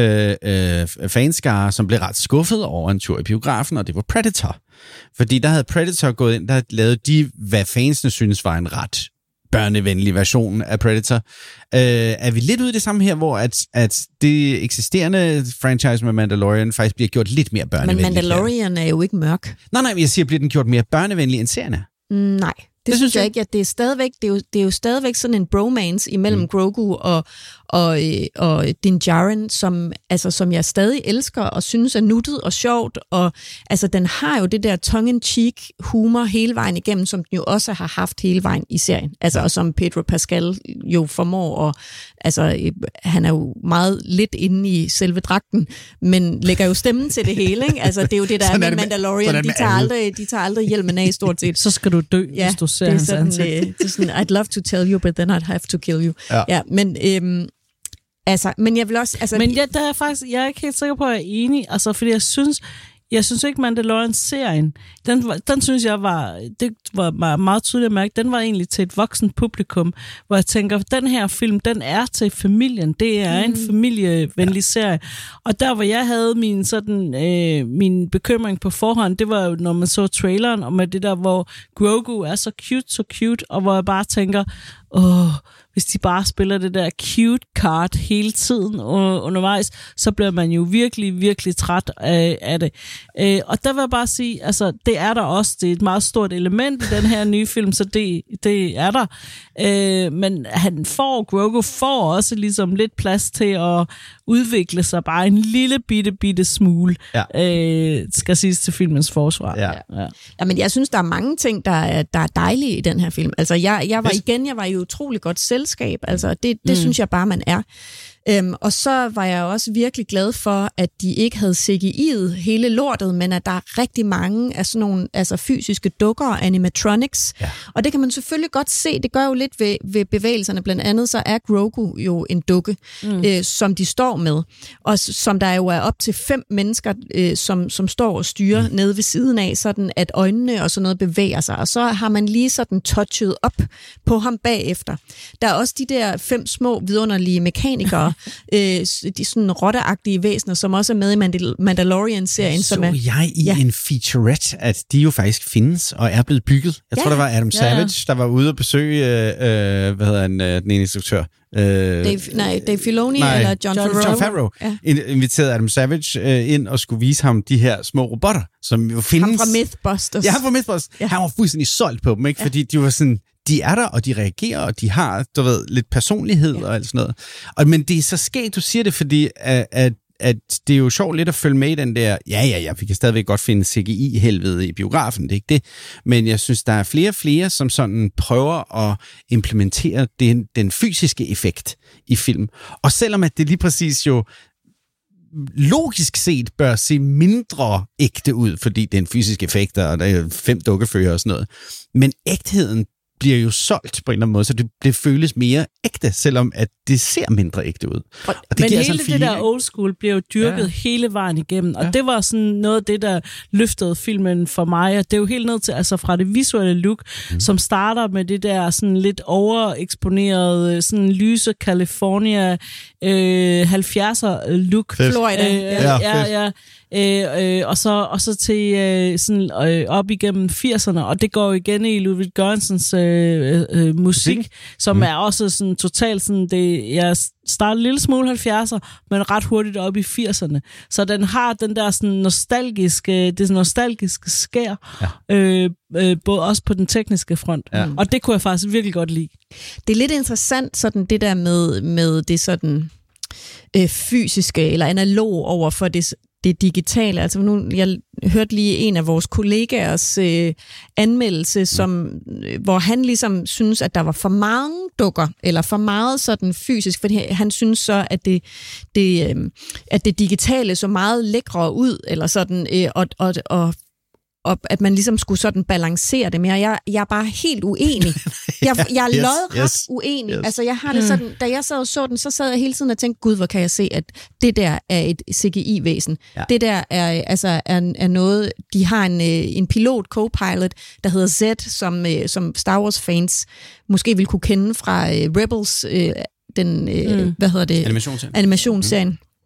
[SPEAKER 3] øh, øh, fanskare, som blev ret skuffet over en tur i biografen, og det var Predator. Fordi der havde Predator gået ind, der havde lavet de, hvad fansene synes var en ret børnevenlig version af Predator. Øh, er vi lidt ude i det samme her, hvor at, at det eksisterende franchise med Mandalorian faktisk bliver gjort lidt mere børnevenligt?
[SPEAKER 2] Men Mandalorian her. er jo ikke mørk.
[SPEAKER 3] Nej, nej, jeg siger, bliver den gjort mere børnevenlig end serien?
[SPEAKER 2] Mm, nej. Det, det synes jeg ikke, at det er stadigvæk, det er jo, det er jo stadigvæk sådan en bromance imellem mm. Grogu og, og, og Din Djarin, som, altså, som jeg stadig elsker og synes er nuttet og sjovt, og altså, den har jo det der tongue-in-cheek humor hele vejen igennem, som den jo også har haft hele vejen i serien, altså, og som Pedro Pascal jo formår, og altså, han er jo meget lidt inde i selve dragten, men lægger jo stemmen til det hele, ikke? Altså, det er jo det, der er med Mandalorian, de tager, aldrig, de tager aldrig hjelmen af stort set.
[SPEAKER 1] Så skal du dø,
[SPEAKER 2] ja,
[SPEAKER 1] hvis du ser
[SPEAKER 2] det er
[SPEAKER 1] hans
[SPEAKER 2] sådan,
[SPEAKER 1] ansigt.
[SPEAKER 2] øh, det er sådan, I'd love to tell you, but then I'd have to kill you. Ja, ja men... Øhm, Altså, men jeg vil også... Altså,
[SPEAKER 1] men ja, der er faktisk, jeg er ikke helt sikker på, at jeg er enig, altså, fordi jeg synes, jeg synes ikke, Mandalorian-serien, den, den synes jeg var, det var meget tydeligt at mærke, den var egentlig til et voksen publikum, hvor jeg tænker, den her film, den er til familien, det er mm. en familievenlig ja. serie, og der, hvor jeg havde min, sådan, øh, min bekymring på forhånd, det var jo, når man så traileren, og med det der, hvor Grogu er så cute, så cute, og hvor jeg bare tænker, åh, hvis de bare spiller det der cute card hele tiden undervejs, så bliver man jo virkelig, virkelig træt af, af det. Øh, og der vil jeg bare sige, altså, det er der også. Det er et meget stort element i den her nye film, så det, det er der. Øh, men han får, Grogu får også ligesom lidt plads til at udvikle sig bare en lille bitte, bitte smule, ja. øh, skal siges til filmens forsvar.
[SPEAKER 3] Ja.
[SPEAKER 2] Ja. Ja, men jeg synes, der er mange ting, der er, der er dejlige i den her film. Altså, jeg, jeg var yes. igen, jeg var i utrolig godt selskab. Altså, det, det mm. synes jeg bare, man er. Øhm, og så var jeg også virkelig glad for, at de ikke havde C G I'et hele lortet, men at der er rigtig mange af sådan nogle altså fysiske dukker og animatronics. Ja. Og det kan man selvfølgelig godt se. Det gør jo lidt ved, ved bevægelserne. Blandt andet så er Grogu jo en dukke, mm. øh, som de står med. Og som der jo er op til fem mennesker, øh, som, som står og styrer mm. nede ved siden af, sådan at øjnene og sådan noget bevæger sig. Og så har man lige sådan touchet op på ham bagefter. Der er også de der fem små vidunderlige mekanikere, øh, de sådan rotteagtige væsener, som også er med i Mandal- Mandalorian-serien.
[SPEAKER 3] Så
[SPEAKER 2] som er,
[SPEAKER 3] jeg i ja. en featurette, at de jo faktisk findes og er blevet bygget. Jeg ja. tror, der var Adam Savage, ja, ja. der var ude og besøge, øh, hvad hedder han, øh, den ene instruktør? Øh,
[SPEAKER 2] Dave, nej, Dave Filoni nej, eller John, John Favreau.
[SPEAKER 3] John Favreau ja. inviterede Adam Savage øh, ind og skulle vise ham de her små robotter, som jo findes.
[SPEAKER 2] Han fra Mythbusters.
[SPEAKER 3] Ja, han fra Mythbusters. Ja. Han var fuldstændig solgt på dem, ikke? Ja. Fordi de var sådan... De er der, og de reagerer, og de har, du ved, lidt personlighed ja. og alt sådan noget. Og, men det er så skægt, du siger det, fordi at, at, at det er jo sjovt lidt at følge med i den der, ja, ja, ja, vi kan stadigvæk godt finde C G I-helvede i biografen, det er ikke det. Men jeg synes, der er flere og flere, som sådan prøver at implementere den, den fysiske effekt i film. Og selvom at det lige præcis jo logisk set bør se mindre ægte ud, fordi det er en fysisk effekt, og der er fem dukkefører og sådan noget. Men ægtheden bliver jo solgt på en eller anden måde, så det, det føles mere ægte, selvom at det ser mindre ægte ud.
[SPEAKER 1] Og,
[SPEAKER 3] og det
[SPEAKER 1] men
[SPEAKER 3] giver
[SPEAKER 1] hele
[SPEAKER 3] sådan
[SPEAKER 1] det der old school bliver jo dyrket ja. hele vejen igennem, og ja. det var sådan noget af det, der løftede filmen for mig, og det er jo helt ned til, altså fra det visuelle look, mm. som starter med det der sådan lidt overeksponerede, sådan lyse California øh, halvfjerdser look.
[SPEAKER 2] Florida.
[SPEAKER 1] Øh, ja, ja, ja. Øh, øh, og, så, og så til øh, sådan, øh, op igennem firserne, og det går jo igen i Ludwig Göranssons øh, øh, musik, mm. som mm. er også sådan totalt sådan, det, jeg starter en lille smule halvfjerdser, men ret hurtigt op i firserne. Så den har den der sådan nostalgiske, det nostalgiske skær, ja. øh, øh, både også på den tekniske front. Ja. Og det kunne jeg faktisk virkelig godt lide.
[SPEAKER 2] Det er lidt interessant, sådan det der med, med det sådan øh, fysiske eller analog over for det det digitale. Altså nu, jeg hørte lige en af vores kollegaers øh, anmeldelse, som, øh, hvor han ligesom synes, at der var for mange dukker, eller for meget sådan fysisk, fordi han synes så, at det, det, øh, at det digitale så meget lækre ud, eller sådan, øh, og, og, og og at man ligesom skulle sådan balancere det mere. Jeg, jeg er bare helt uenig. Jeg, jeg er
[SPEAKER 3] yes,
[SPEAKER 2] lodret
[SPEAKER 3] yes,
[SPEAKER 2] uenig.
[SPEAKER 3] Yes.
[SPEAKER 2] Altså, jeg har det sådan, da jeg sad og så den, så sad jeg hele tiden og tænkte, gud, hvor kan jeg se, at det der er et C G I-væsen. Ja. Det der er, altså, er, er noget, de har en, en pilot, co-pilot, der hedder Z, som, som Star Wars-fans måske vil kunne kende fra uh, Rebels, uh, den, uh, mm. hvad hedder det?
[SPEAKER 3] Animationsserien.
[SPEAKER 2] Animationsserien. Mm.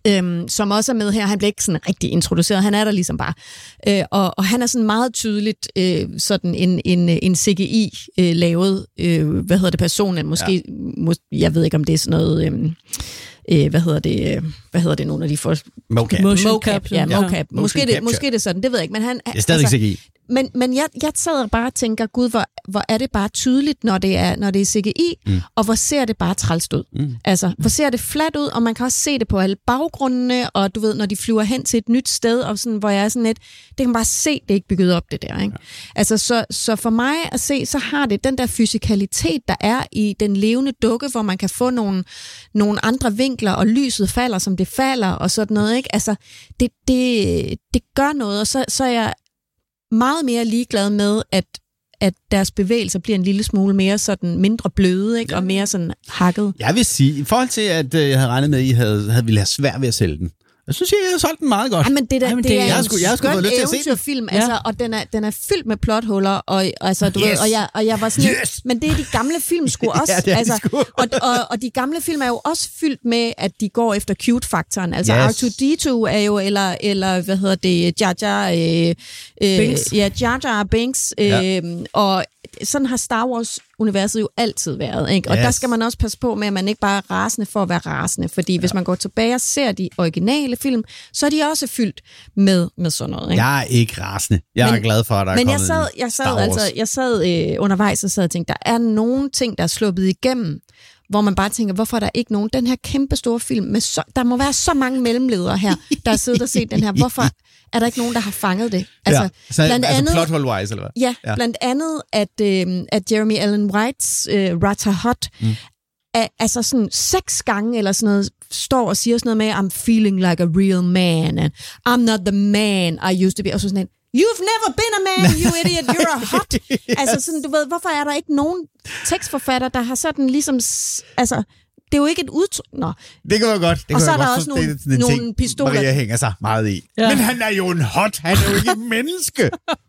[SPEAKER 2] Øhm, som også er med her. Han bliver ikke sådan rigtig introduceret. Han er der ligesom bare. Øh, og, og han er sådan meget tydeligt øh, sådan en, en, en C G I-lavet, øh, hvad hedder det, person. Måske, ja. mås, jeg ved ikke, om det er sådan noget... Øh, Øh, hvad hedder det? Hvad hedder det? Nogle af de for
[SPEAKER 3] mocap.
[SPEAKER 2] Mocap, ja, mocap.
[SPEAKER 3] Ja.
[SPEAKER 2] Måske det, måske det er sådan. Det ved jeg ikke. Men han,
[SPEAKER 3] det er stadig altså, C G I.
[SPEAKER 2] Men, men jeg, jeg sad og bare tænker, gud, hvor, hvor er det bare tydeligt, når det er, når det er C G I, mm. og hvor ser det bare trælst ud. Mm. Altså, hvor ser det fladt ud, og man kan også se det på alle baggrundene, og du ved, når de flyver hen til et nyt sted, og sådan, hvor jeg er sådan lidt, det kan man bare se, det er ikke bygget op, det der. Ikke? Ja. Altså, så, så for mig at se, så har det den der fysikalitet, der er i den levende dukke, hvor man kan få nogle, nogle andre vinkler, og lyset falder, som det falder, og sådan noget. Ikke? Altså, det, det, det gør noget, og så, så er jeg meget mere ligeglad med, at, at deres bevægelser bliver en lille smule mere sådan mindre bløde, ikke? Ja. Og mere sådan hakket.
[SPEAKER 3] Jeg vil sige, i forhold til, at øh, jeg havde regnet med, at I havde, havde ville have svært ved at sælge den. Jeg synes, jeg har solgt den meget godt.
[SPEAKER 2] Ja, men det, der,
[SPEAKER 3] Jamen,
[SPEAKER 2] det, det er
[SPEAKER 3] jeg
[SPEAKER 2] en
[SPEAKER 3] skulle, jeg skulle
[SPEAKER 2] skøn
[SPEAKER 3] lyst til at se
[SPEAKER 2] eventyrfilm,
[SPEAKER 3] den.
[SPEAKER 2] altså,
[SPEAKER 3] Ja.
[SPEAKER 2] og den er, den er fyldt med plothuller, og, altså, du
[SPEAKER 3] yes.
[SPEAKER 2] ved, og, jeg, og jeg var sådan,
[SPEAKER 3] yes.
[SPEAKER 2] men det er de gamle film sgu også,
[SPEAKER 3] ja, det er
[SPEAKER 2] altså,
[SPEAKER 3] de sgu.
[SPEAKER 2] og, og, og de gamle film er jo også fyldt med, at de går efter cute-faktoren, altså
[SPEAKER 3] Yes.
[SPEAKER 2] R to D to er jo, eller, eller hvad hedder det, Jar Jar, øh, øh,
[SPEAKER 1] Binks.
[SPEAKER 2] ja, Jar Jar Binks, øh,
[SPEAKER 3] Ja.
[SPEAKER 2] og sådan har Star Wars-universet jo altid været, ikke? Og
[SPEAKER 3] Yes.
[SPEAKER 2] der skal man også passe på med, at man ikke bare er rasende for at være rasende, fordi ja. hvis man går tilbage og ser de originale film, så er de også fyldt med, med sådan noget, ikke?
[SPEAKER 3] Jeg er ikke rasende. Jeg
[SPEAKER 2] Men-
[SPEAKER 3] er glad for, at der er
[SPEAKER 2] Men jeg
[SPEAKER 3] kommet
[SPEAKER 2] sad,
[SPEAKER 3] en
[SPEAKER 2] jeg sad,
[SPEAKER 3] Star Wars.
[SPEAKER 2] altså, jeg sad øh, undervejs og sad og tænkte, der er nogle ting, der er sluppet igennem, hvor man bare tænker, hvorfor er der ikke nogen? Den her kæmpe store film, med så, der må være så mange mellemledere her, der har siddet og set den her. Hvorfor er der ikke nogen, der har fanget det? Altså,
[SPEAKER 3] ja. Så,
[SPEAKER 2] blandt
[SPEAKER 3] altså
[SPEAKER 2] andet,
[SPEAKER 3] plot hole-wise, eller hvad?
[SPEAKER 2] ja, ja, blandt andet, at, øh, at Jeremy Allen Whites øh, Rata Hut, mm. er, altså sådan seks gange eller sådan noget, står og siger sådan noget med, I'm feeling like a real man, and I'm not the man I used to be, og så sådan en, You've never been a man, you idiot, you're a hot. Yes. Altså sådan, du ved, hvorfor er der ikke nogen tekstforfatter, der har sådan ligesom, altså, det er jo ikke et udtryk. Nå.
[SPEAKER 3] Det kan jeg godt. Det
[SPEAKER 2] Og så
[SPEAKER 3] jeg
[SPEAKER 2] er der
[SPEAKER 3] godt
[SPEAKER 2] også
[SPEAKER 3] forstå.
[SPEAKER 2] nogle-
[SPEAKER 3] Det er sådan en
[SPEAKER 2] nogle
[SPEAKER 3] ting,
[SPEAKER 2] pistoler.
[SPEAKER 3] Maria hænger sig meget i.
[SPEAKER 1] Ja.
[SPEAKER 3] Men han er jo en hot, han er jo ikke et menneske.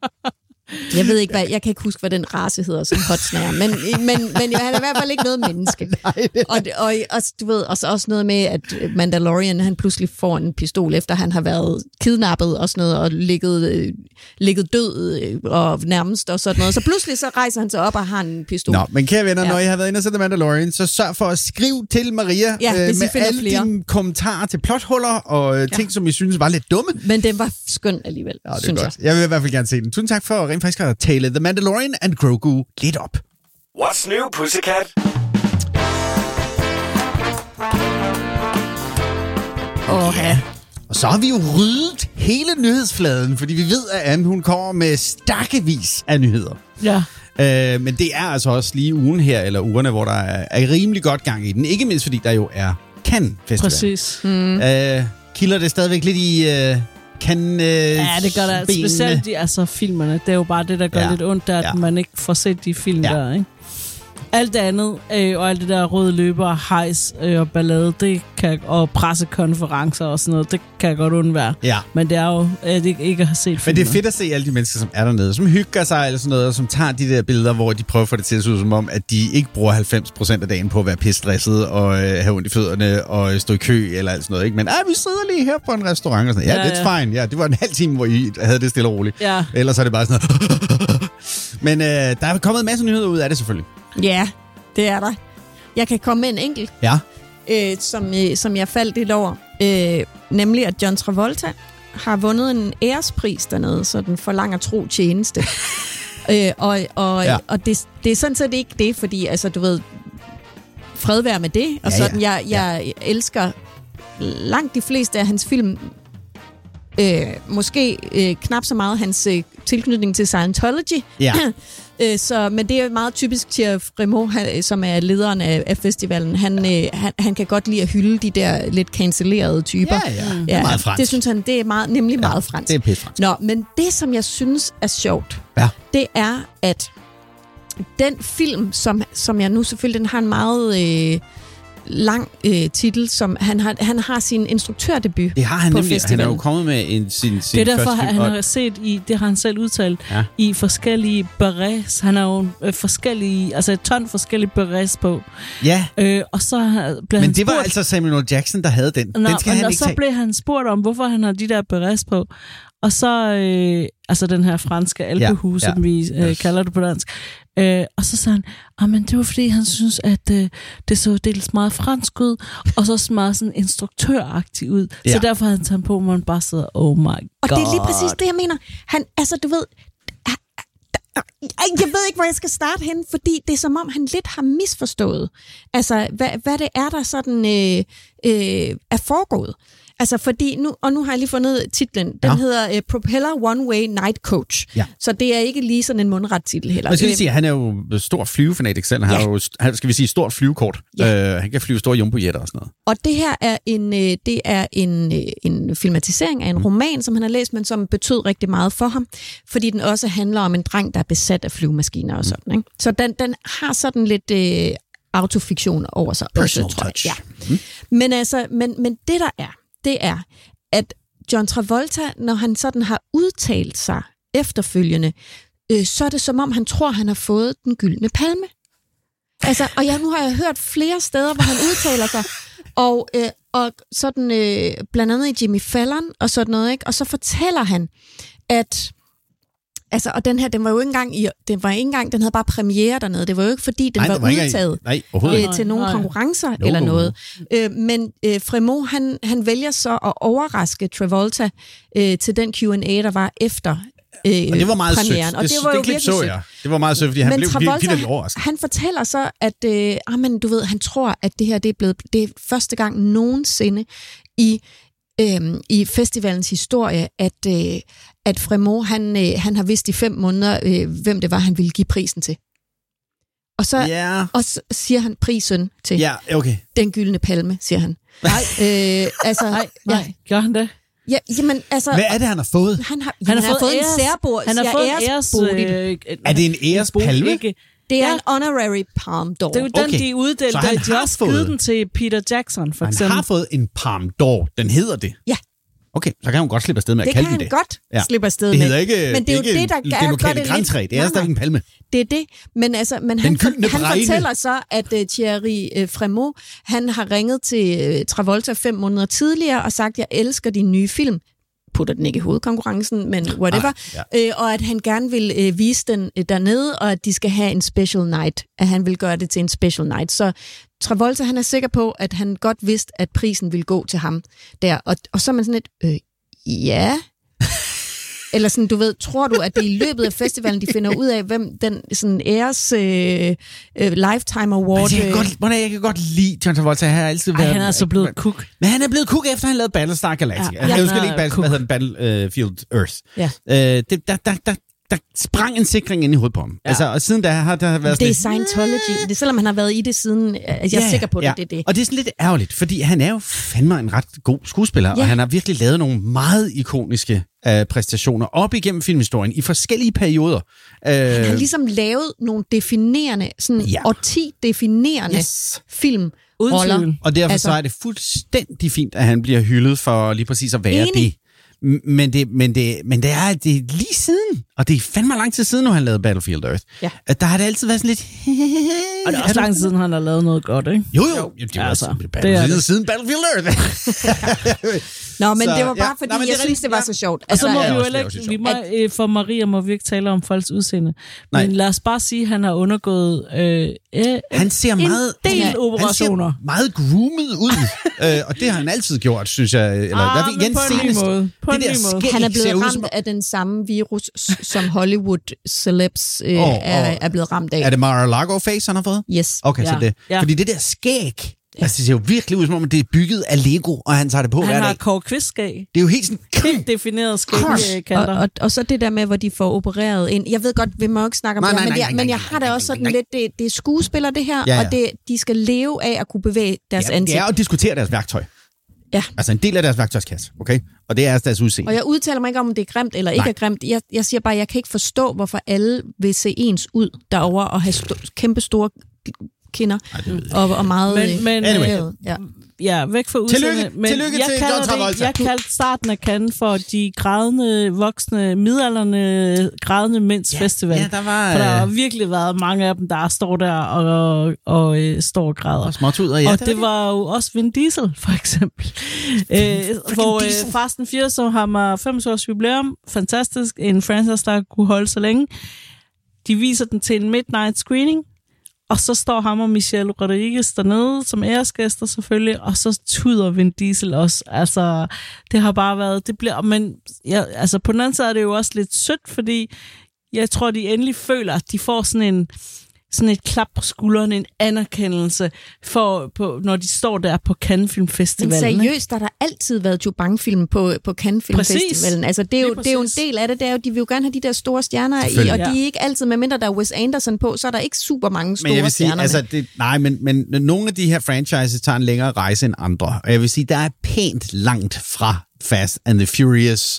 [SPEAKER 2] Jeg ved ikke, hvad, jeg kan ikke huske, hvad den race hedder, som Hudson er, men, men, men han er i hvert fald ikke noget menneske.
[SPEAKER 3] Nej, det
[SPEAKER 2] Og, og, og du ved, og så også noget med, at Mandalorian, han pludselig får en pistol, efter han har været kidnappet og sådan noget, og ligget, øh, ligget død øh, og nærmest og sådan noget. Så pludselig så rejser han sig op og har en pistol.
[SPEAKER 3] Nå, men kære venner,
[SPEAKER 2] Ja.
[SPEAKER 3] når I har været inde og set The Mandalorian, så sørg for at skrive til Maria
[SPEAKER 2] Ja, hvis I
[SPEAKER 3] med
[SPEAKER 2] finder
[SPEAKER 3] alle
[SPEAKER 2] flere.
[SPEAKER 3] dine kommentarer til plothuller og øh, ting, som I synes var lidt dumme.
[SPEAKER 2] Men den var skøn alligevel,
[SPEAKER 3] Ja, det er
[SPEAKER 2] synes
[SPEAKER 3] godt. Jeg vil i hvert fald gerne se den. Tusind tak for rent faktisk at tale The Mandalorian and Grogu lidt op.
[SPEAKER 4] What's new, Pussycat?
[SPEAKER 2] jeg. Åh, ja.
[SPEAKER 3] Og så har vi jo ryddet hele nyhedsfladen, fordi vi ved, at Anne, hun kommer med stakkevis af nyheder.
[SPEAKER 1] Ja.
[SPEAKER 3] Øh, men det er altså også lige ugen her, eller ugerne, hvor der er, er rimelig godt gang i den. Ikke mindst, fordi der jo er Cannes Festival.
[SPEAKER 1] Præcis.
[SPEAKER 2] Mm.
[SPEAKER 3] Øh, kilder det stadigvæk lidt i øh, Cannes øh,
[SPEAKER 1] Ja, det gør det altså.
[SPEAKER 3] benene.
[SPEAKER 1] Specielt de, altså filmerne. Det er jo bare det, der gør
[SPEAKER 3] Ja.
[SPEAKER 1] ja. lidt ondt, der, at
[SPEAKER 3] Ja.
[SPEAKER 1] man ikke får set de film
[SPEAKER 3] Ja.
[SPEAKER 1] der, ikke? Alt det andet, øh, og alt det der røde løber, hejs øh, og ballade, det kan, og pressekonferencer og sådan noget, det kan jeg godt undvære.
[SPEAKER 3] Ja.
[SPEAKER 1] Men det er jo øh, det ikke at have set
[SPEAKER 3] Men
[SPEAKER 1] filmerne.
[SPEAKER 3] det er fedt at se alle de mennesker, som er dernede, som hygger sig eller sådan noget, og som tager de der billeder, hvor de prøver at få det til at se ud som om, at de ikke bruger halvfems procent af dagen på at være pissstresset og øh, have ondt i fødderne og stå i kø eller alt sådan noget. Ikke? Men vi sidder lige her på en restaurant og sådan noget. Ja,
[SPEAKER 1] Ja,
[SPEAKER 3] that's
[SPEAKER 1] ja.
[SPEAKER 3] fine. Ja, det var en halv time, hvor I havde det stille og roligt.
[SPEAKER 1] Ja.
[SPEAKER 3] Ellers er det bare sådan noget. Men øh, der er kommet en masse nyheder ud af det selvfølgelig.
[SPEAKER 2] Ja, det er der. Jeg kan komme med en enkelt,
[SPEAKER 3] Ja.
[SPEAKER 2] øh, som, øh, som jeg faldt lidt over. Øh, nemlig, at John Travolta har vundet en ærespris dernede, så den forlanger tro tjeneste. øh, og og,
[SPEAKER 3] Ja.
[SPEAKER 2] ja. og det, det er sådan set ikke det, fordi altså, du ved, fred være med det. Og
[SPEAKER 3] Ja, ja.
[SPEAKER 2] sådan, jeg, jeg elsker langt de fleste af hans film. Øh, måske øh, knap så meget hans øh, tilknytning til Scientology.
[SPEAKER 3] Ja.
[SPEAKER 2] Øh, så, men det er meget typisk Thierry Frémaux, han, som er lederen af, af festivalen. Han, øh, han, han kan godt lide at hylde de der lidt cancellerede typer.
[SPEAKER 3] Ja, ja. Det er meget fransk.
[SPEAKER 2] Det synes han, det er meget, nemlig ja, meget fransk.
[SPEAKER 3] Det er pissefransk.
[SPEAKER 2] Nå, men det, som jeg synes er sjovt,
[SPEAKER 3] Ja.
[SPEAKER 2] det er, at den film, som, som jeg nu selvfølgelig, den har en meget... Øh, lang øh, titel, som han har, han har sin instruktørdebut
[SPEAKER 3] Det har han
[SPEAKER 2] på
[SPEAKER 3] nemlig.
[SPEAKER 2] festivalen.
[SPEAKER 3] Han er jo kommet med en, sin, sin
[SPEAKER 1] Det er derfor,
[SPEAKER 3] første
[SPEAKER 1] han
[SPEAKER 3] film,
[SPEAKER 1] har set i, det har han selv udtalt,
[SPEAKER 3] Ja.
[SPEAKER 1] i forskellige berets. Han har jo øh, forskellige, altså et ton forskellige berets på.
[SPEAKER 3] Ja,
[SPEAKER 1] Øh, og så har- blev han
[SPEAKER 3] men det var
[SPEAKER 1] spurgt,
[SPEAKER 3] altså Samuel L. Jackson, der havde den.
[SPEAKER 1] Nå,
[SPEAKER 3] Den skal
[SPEAKER 1] men,
[SPEAKER 3] han
[SPEAKER 1] og
[SPEAKER 3] ikke
[SPEAKER 1] så
[SPEAKER 3] tage.
[SPEAKER 1] blev han spurgt om, hvorfor han har de der berets på. Og så, øh, altså den her franske alpehue,
[SPEAKER 3] Ja, ja.
[SPEAKER 1] som vi øh,
[SPEAKER 3] Yes.
[SPEAKER 1] kalder det på dansk. Øh, og så sagde han, ah, men det var fordi, han synes, at øh, det så dels meget fransk ud, og så meget sådan instruktøragtigt ud. Ja. Så
[SPEAKER 3] Ja.
[SPEAKER 1] derfor havde han taget på, hvor man bare sidder, oh my god.
[SPEAKER 2] Og det er lige præcis det, jeg mener. Han, altså, du ved... Jeg ved ikke, hvor jeg skal starte hen, fordi det er som om, han lidt har misforstået, altså, hvad, hvad det er, der sådan øh, øh, er foregået. Altså, fordi nu, og nu har jeg lige fundet titlen. Den
[SPEAKER 3] Ja.
[SPEAKER 2] hedder øh, Propeller One Way Night Coach.
[SPEAKER 3] Ja.
[SPEAKER 2] Så det er ikke lige sådan en mundret titel heller.
[SPEAKER 3] Jeg skal lige
[SPEAKER 2] Det-
[SPEAKER 3] sige, han er jo stor flyvefanatik selv. Han
[SPEAKER 2] Ja.
[SPEAKER 3] har jo, han, skal vi sige, stort flyvekort.
[SPEAKER 2] Ja.
[SPEAKER 3] Uh, han kan flyve store jumbojetter og sådan noget.
[SPEAKER 2] Og det her er en, øh, det er en, øh, en filmatisering af en roman, som han har læst, men som betød rigtig meget for ham, fordi den også handler om en dreng, der er besat af flyvemaskiner og sådan. Ikke? Så den, den har sådan lidt øh, autofiktion over sig.
[SPEAKER 3] Personal
[SPEAKER 2] også, tror jeg.
[SPEAKER 3] touch.
[SPEAKER 2] Ja. Mm. Men, altså, men, men det der er, det er, at John Travolta, når han sådan har udtalt sig efterfølgende, øh, så er det som om, han tror, han har fået den gyldne palme. Altså, og jeg, nu har jeg hørt flere steder, hvor han udtaler sig, og, øh, og sådan, øh, blandt andet i Jimmy Fallon og sådan noget, ikke? Og så fortæller han, at altså, og den her, den var jo ikke engang, i, den var ikke engang, den havde bare premiere dernede. Det var jo ikke, fordi den
[SPEAKER 3] Nej,
[SPEAKER 2] var,
[SPEAKER 3] det var ikke-
[SPEAKER 2] udtaget
[SPEAKER 3] nej, overhovedet
[SPEAKER 2] øh,
[SPEAKER 3] ikke.
[SPEAKER 2] til nogle
[SPEAKER 1] Nej.
[SPEAKER 2] konkurrencer
[SPEAKER 3] No,
[SPEAKER 2] eller
[SPEAKER 3] no, no.
[SPEAKER 2] noget. Øh, men øh, Frémaux, han, han vælger så at overraske Travolta øh, til den Q and A, der var efter øh,
[SPEAKER 3] Og det var meget sødt.
[SPEAKER 2] premieren. Og det,
[SPEAKER 3] det,
[SPEAKER 2] var
[SPEAKER 3] det
[SPEAKER 2] jo
[SPEAKER 3] klip
[SPEAKER 2] virkelig
[SPEAKER 3] så
[SPEAKER 2] sødt.
[SPEAKER 3] jeg. Det var meget sødt, fordi han
[SPEAKER 2] Men
[SPEAKER 3] blev
[SPEAKER 2] Travolta,
[SPEAKER 3] virkelig overrasket.
[SPEAKER 2] han fortæller så, at øh, ah, men, du ved, han tror, at det her det er blevet det er første gang nogensinde i øh, i festivalens historie, at øh, at Frémaux, han øh, han har vidst i fem måneder, øh, hvem det var, han ville give prisen til. Og så
[SPEAKER 3] Ja,
[SPEAKER 2] og så siger han prisen til
[SPEAKER 3] ja, okay.
[SPEAKER 2] den gyldne palme, siger han. Nej, øh, altså,
[SPEAKER 1] Nej, nej, gør han det?
[SPEAKER 2] Ja, jamen, altså,
[SPEAKER 3] Hvad er det, han har fået?
[SPEAKER 2] han har,
[SPEAKER 1] Han
[SPEAKER 2] jamen,
[SPEAKER 1] har fået
[SPEAKER 2] en
[SPEAKER 1] æres-
[SPEAKER 2] særbord.
[SPEAKER 1] Han har
[SPEAKER 2] ja,
[SPEAKER 1] fået en
[SPEAKER 2] æresbodil.
[SPEAKER 1] æres... Øh,
[SPEAKER 3] Er det en ærespalme?
[SPEAKER 1] Ikke.
[SPEAKER 2] Det er
[SPEAKER 1] Ja.
[SPEAKER 2] en honorary palm d'or.
[SPEAKER 1] Det er jo den,
[SPEAKER 3] Okay.
[SPEAKER 1] de uddelte.
[SPEAKER 3] Så han
[SPEAKER 1] De har
[SPEAKER 3] har
[SPEAKER 1] også
[SPEAKER 3] fået-
[SPEAKER 1] givet den til Peter Jackson, for
[SPEAKER 3] Han
[SPEAKER 1] eksempel.
[SPEAKER 3] har fået en Palme d'Or. Den hedder det?
[SPEAKER 2] Ja.
[SPEAKER 3] Okay, så kan hun godt slippe afsted med at
[SPEAKER 2] Det
[SPEAKER 3] kalde
[SPEAKER 2] kan
[SPEAKER 3] den
[SPEAKER 2] han
[SPEAKER 3] det.
[SPEAKER 2] godt
[SPEAKER 3] Ja.
[SPEAKER 2] slippe afsted
[SPEAKER 3] Det
[SPEAKER 2] med.
[SPEAKER 3] hedder ikke,
[SPEAKER 2] Men det er jo
[SPEAKER 3] ikke
[SPEAKER 2] det, der
[SPEAKER 3] den
[SPEAKER 2] gør
[SPEAKER 3] lokale
[SPEAKER 2] det
[SPEAKER 3] grantræ.
[SPEAKER 2] lidt-
[SPEAKER 3] Det er
[SPEAKER 2] Nej,
[SPEAKER 3] stadig en palme.
[SPEAKER 2] Det er det. Men, altså, men han,
[SPEAKER 3] gyldne
[SPEAKER 2] han
[SPEAKER 3] bregne.
[SPEAKER 2] fortæller så, at uh, Thierry uh, Frémaux, han har ringet til uh, Travolta fem måneder tidligere og sagt, jeg elsker din nye film. Putter den ikke i hovedkonkurrencen, men whatever.
[SPEAKER 3] Ah, ja.
[SPEAKER 2] øh, og at han gerne vil øh, vise den øh, dernede, og at de skal have en special night. At han vil gøre det til en special night. Så Travolta, han er sikker på, at han godt vidste, at prisen ville gå til ham der. Og, og så er man sådan lidt, øh, ja... Eller sådan, du ved, tror du, at det er i løbet af festivalen, de finder ud af, hvem den sådan æres øh, øh, Lifetime Award...
[SPEAKER 3] Altså, jeg, kan
[SPEAKER 2] øh,
[SPEAKER 3] godt, hvordan, jeg kan godt lide John Travolta. Han har altid
[SPEAKER 1] Ej,
[SPEAKER 3] været...
[SPEAKER 1] han er altså blevet kuk.
[SPEAKER 3] Men han er blevet kuk, efter han lavede Battlestar Galactica.
[SPEAKER 1] Ja,
[SPEAKER 3] Ja, jeg
[SPEAKER 1] han
[SPEAKER 3] husker
[SPEAKER 1] er
[SPEAKER 3] ikke, Battle,
[SPEAKER 1] kuk.
[SPEAKER 3] hvad hedder den? Battlefield Earth.
[SPEAKER 2] Ja.
[SPEAKER 3] Øh, det, der, der, der, der sprang en sikring ind i hovedet på ham. Ja. Altså, og siden da har der været
[SPEAKER 2] det er
[SPEAKER 3] sådan lidt-
[SPEAKER 2] Scientology. Det er, selvom han har været i det siden... Altså, jeg er sikker på, det, det er det.
[SPEAKER 3] Og det er sådan lidt ærgerligt, fordi han er jo fandme en ret god skuespiller, ja.
[SPEAKER 2] Ja.
[SPEAKER 3] og han har virkelig lavet nogle meget ikoniske øh, præstationer op igennem filmhistorien i forskellige perioder. Øh,
[SPEAKER 2] Han har ligesom lavet nogle definerende, sådan
[SPEAKER 3] Ja.
[SPEAKER 2] ja. årti-definerende
[SPEAKER 3] yes.
[SPEAKER 2] film.
[SPEAKER 1] Uden
[SPEAKER 2] roller.
[SPEAKER 1] tvivl.
[SPEAKER 3] Og derfor
[SPEAKER 2] Altså-
[SPEAKER 3] så er det fuldstændig fint, at han bliver hyldet for lige præcis at være
[SPEAKER 2] Enig.
[SPEAKER 3] det. M- Men det, men, det, men det, er, det er lige siden, og det er fandme lang tid siden, nu han lavede Battlefield Earth,
[SPEAKER 2] Ja.
[SPEAKER 3] at der har det altid været sådan lidt...
[SPEAKER 1] Og det er også lang tid siden, han har lavet noget godt, ikke?
[SPEAKER 3] Jo, jo. jo det er
[SPEAKER 1] altså,
[SPEAKER 3] altså,
[SPEAKER 1] det er det.
[SPEAKER 3] siden Battlefield Earth.
[SPEAKER 2] Nå, men
[SPEAKER 3] Så,
[SPEAKER 2] det var bare,
[SPEAKER 3] ja.
[SPEAKER 2] fordi
[SPEAKER 3] Nå, men det
[SPEAKER 2] jeg
[SPEAKER 3] er
[SPEAKER 2] synes,
[SPEAKER 3] rigtigt,
[SPEAKER 2] det var
[SPEAKER 3] ja.
[SPEAKER 2] så sjovt.
[SPEAKER 1] Og så må
[SPEAKER 3] ja,
[SPEAKER 1] vi jo
[SPEAKER 3] også-
[SPEAKER 1] heller
[SPEAKER 3] det er også
[SPEAKER 1] ikke, vi
[SPEAKER 3] sjovt.
[SPEAKER 1] må, øh, for Maria må vi ikke tale om folks udseende.
[SPEAKER 3] Nej.
[SPEAKER 1] Men lad os bare sige, at han har undergået øh, øh,
[SPEAKER 3] Han ser
[SPEAKER 1] en
[SPEAKER 3] meget...
[SPEAKER 1] del
[SPEAKER 3] han,
[SPEAKER 1] operationer.
[SPEAKER 3] Han ser meget groomet ud, øh, og det har han altid gjort, synes jeg. Eller,
[SPEAKER 1] Ah,
[SPEAKER 3] i hvert fald
[SPEAKER 1] men
[SPEAKER 3] igen
[SPEAKER 1] på en ny
[SPEAKER 3] senest.
[SPEAKER 1] måde. På
[SPEAKER 3] Det
[SPEAKER 1] en
[SPEAKER 3] der
[SPEAKER 1] ny måde.
[SPEAKER 3] skæg
[SPEAKER 2] Han er
[SPEAKER 3] ser
[SPEAKER 2] blevet
[SPEAKER 3] ud
[SPEAKER 2] ramt
[SPEAKER 3] som-
[SPEAKER 2] af den samme virus, som Hollywood celebs øh,
[SPEAKER 3] Åh,
[SPEAKER 2] oh, er,
[SPEAKER 3] åh.
[SPEAKER 2] er blevet ramt af.
[SPEAKER 3] Er det Mar-a-Lago-face, han har fået?
[SPEAKER 2] Yes.
[SPEAKER 3] Okay,
[SPEAKER 1] Ja.
[SPEAKER 3] så det.
[SPEAKER 1] Ja.
[SPEAKER 3] Fordi det der skæg, altså det ser jo virkelig ud, som om det er bygget af Lego, og han tager det på hver
[SPEAKER 1] Han har
[SPEAKER 3] dag.
[SPEAKER 1] Kåre Kvistskæg.
[SPEAKER 3] Det er jo helt sådan...
[SPEAKER 1] Helt defineret skæg
[SPEAKER 3] Kors.
[SPEAKER 1] øh,
[SPEAKER 2] Og,
[SPEAKER 1] kanter.
[SPEAKER 2] og, og så det der med, hvor de får opereret ind. Jeg ved godt, vi må jo ikke snakke om
[SPEAKER 3] Nej,
[SPEAKER 2] det
[SPEAKER 3] nej,
[SPEAKER 2] her, men,
[SPEAKER 3] nej,
[SPEAKER 2] jeg,
[SPEAKER 3] nej,
[SPEAKER 2] men
[SPEAKER 3] nej,
[SPEAKER 2] jeg
[SPEAKER 3] nej,
[SPEAKER 2] har det
[SPEAKER 3] nej,
[SPEAKER 2] også sådan
[SPEAKER 3] nej.
[SPEAKER 2] lidt, det, det er skuespiller det her,
[SPEAKER 3] Ja, ja.
[SPEAKER 2] og det, de skal leve af at kunne bevæge deres
[SPEAKER 3] Ja, det
[SPEAKER 2] ansigt.
[SPEAKER 3] er at diskutere deres værktøj.
[SPEAKER 2] Ja.
[SPEAKER 3] Altså en del af deres værktøjskasse, okay? Og det er altså deres udseende.
[SPEAKER 2] Og jeg udtaler mig ikke om, om det er grimt eller ikke
[SPEAKER 3] Nej.
[SPEAKER 2] er grimt. Jeg, jeg siger bare, jeg kan ikke forstå, hvorfor alle vil se ens ud derovre og have sto- kæmpe store kinder. Og, og meget...
[SPEAKER 1] Men, men
[SPEAKER 3] Anyway.
[SPEAKER 2] øh, ja.
[SPEAKER 1] Ja, væk fra udseendet.
[SPEAKER 3] Tillykke-
[SPEAKER 1] Men
[SPEAKER 3] tillykke
[SPEAKER 1] jeg
[SPEAKER 3] til
[SPEAKER 1] kalder
[SPEAKER 3] John Travolta.
[SPEAKER 1] det, jeg kaldte starten af Cannes for de grædende, voksne, midaldrende, grædende mænds
[SPEAKER 3] Ja,
[SPEAKER 1] festival.
[SPEAKER 3] ja, der var,
[SPEAKER 1] For der
[SPEAKER 3] øh,
[SPEAKER 1] har virkelig været mange af dem, der står der og, og, og øh, står og græder.
[SPEAKER 3] Og småt ud, og ja,
[SPEAKER 1] og
[SPEAKER 3] det
[SPEAKER 1] det
[SPEAKER 3] var
[SPEAKER 1] var jo også Vin Diesel, for eksempel. øh, hvor øh, Fast and Furious, som har femogtyve års jubilæum, fantastisk, en franchise, der kunne holde så længe. De viser den til en midnight screening, og så står ham og Michelle Rodriguez dernede som æresgæster selvfølgelig, og så tuder Vin Diesel også. Altså, det har bare været, det bliver, men ja, altså på den anden side er det jo også lidt sødt, fordi jeg tror, de endelig føler, at de får sådan en sådan et klap på skulderen, en anerkendelse, for, på, når de står der på Cannes Film
[SPEAKER 2] Men
[SPEAKER 1] Festivalen.
[SPEAKER 2] seriøst, der har der altid været Jubang-film på, på Cannes Film
[SPEAKER 1] Præcis.
[SPEAKER 2] Festivalen. Altså, det er, jo,
[SPEAKER 1] Lige
[SPEAKER 2] det er jo en
[SPEAKER 1] præcis.
[SPEAKER 2] del af det. Det er jo, de vil jo gerne have de der store stjerner i, og
[SPEAKER 1] Ja.
[SPEAKER 2] de er ikke altid, medmindre der er Wes Anderson på, så er der ikke super mange store
[SPEAKER 3] Men jeg vil sige,
[SPEAKER 2] stjerner
[SPEAKER 3] altså,
[SPEAKER 2] med.
[SPEAKER 3] det, nej, men, men nogle af de her franchises tager en længere rejse end andre. Og jeg vil sige, der er pænt langt fra Fast and the Furious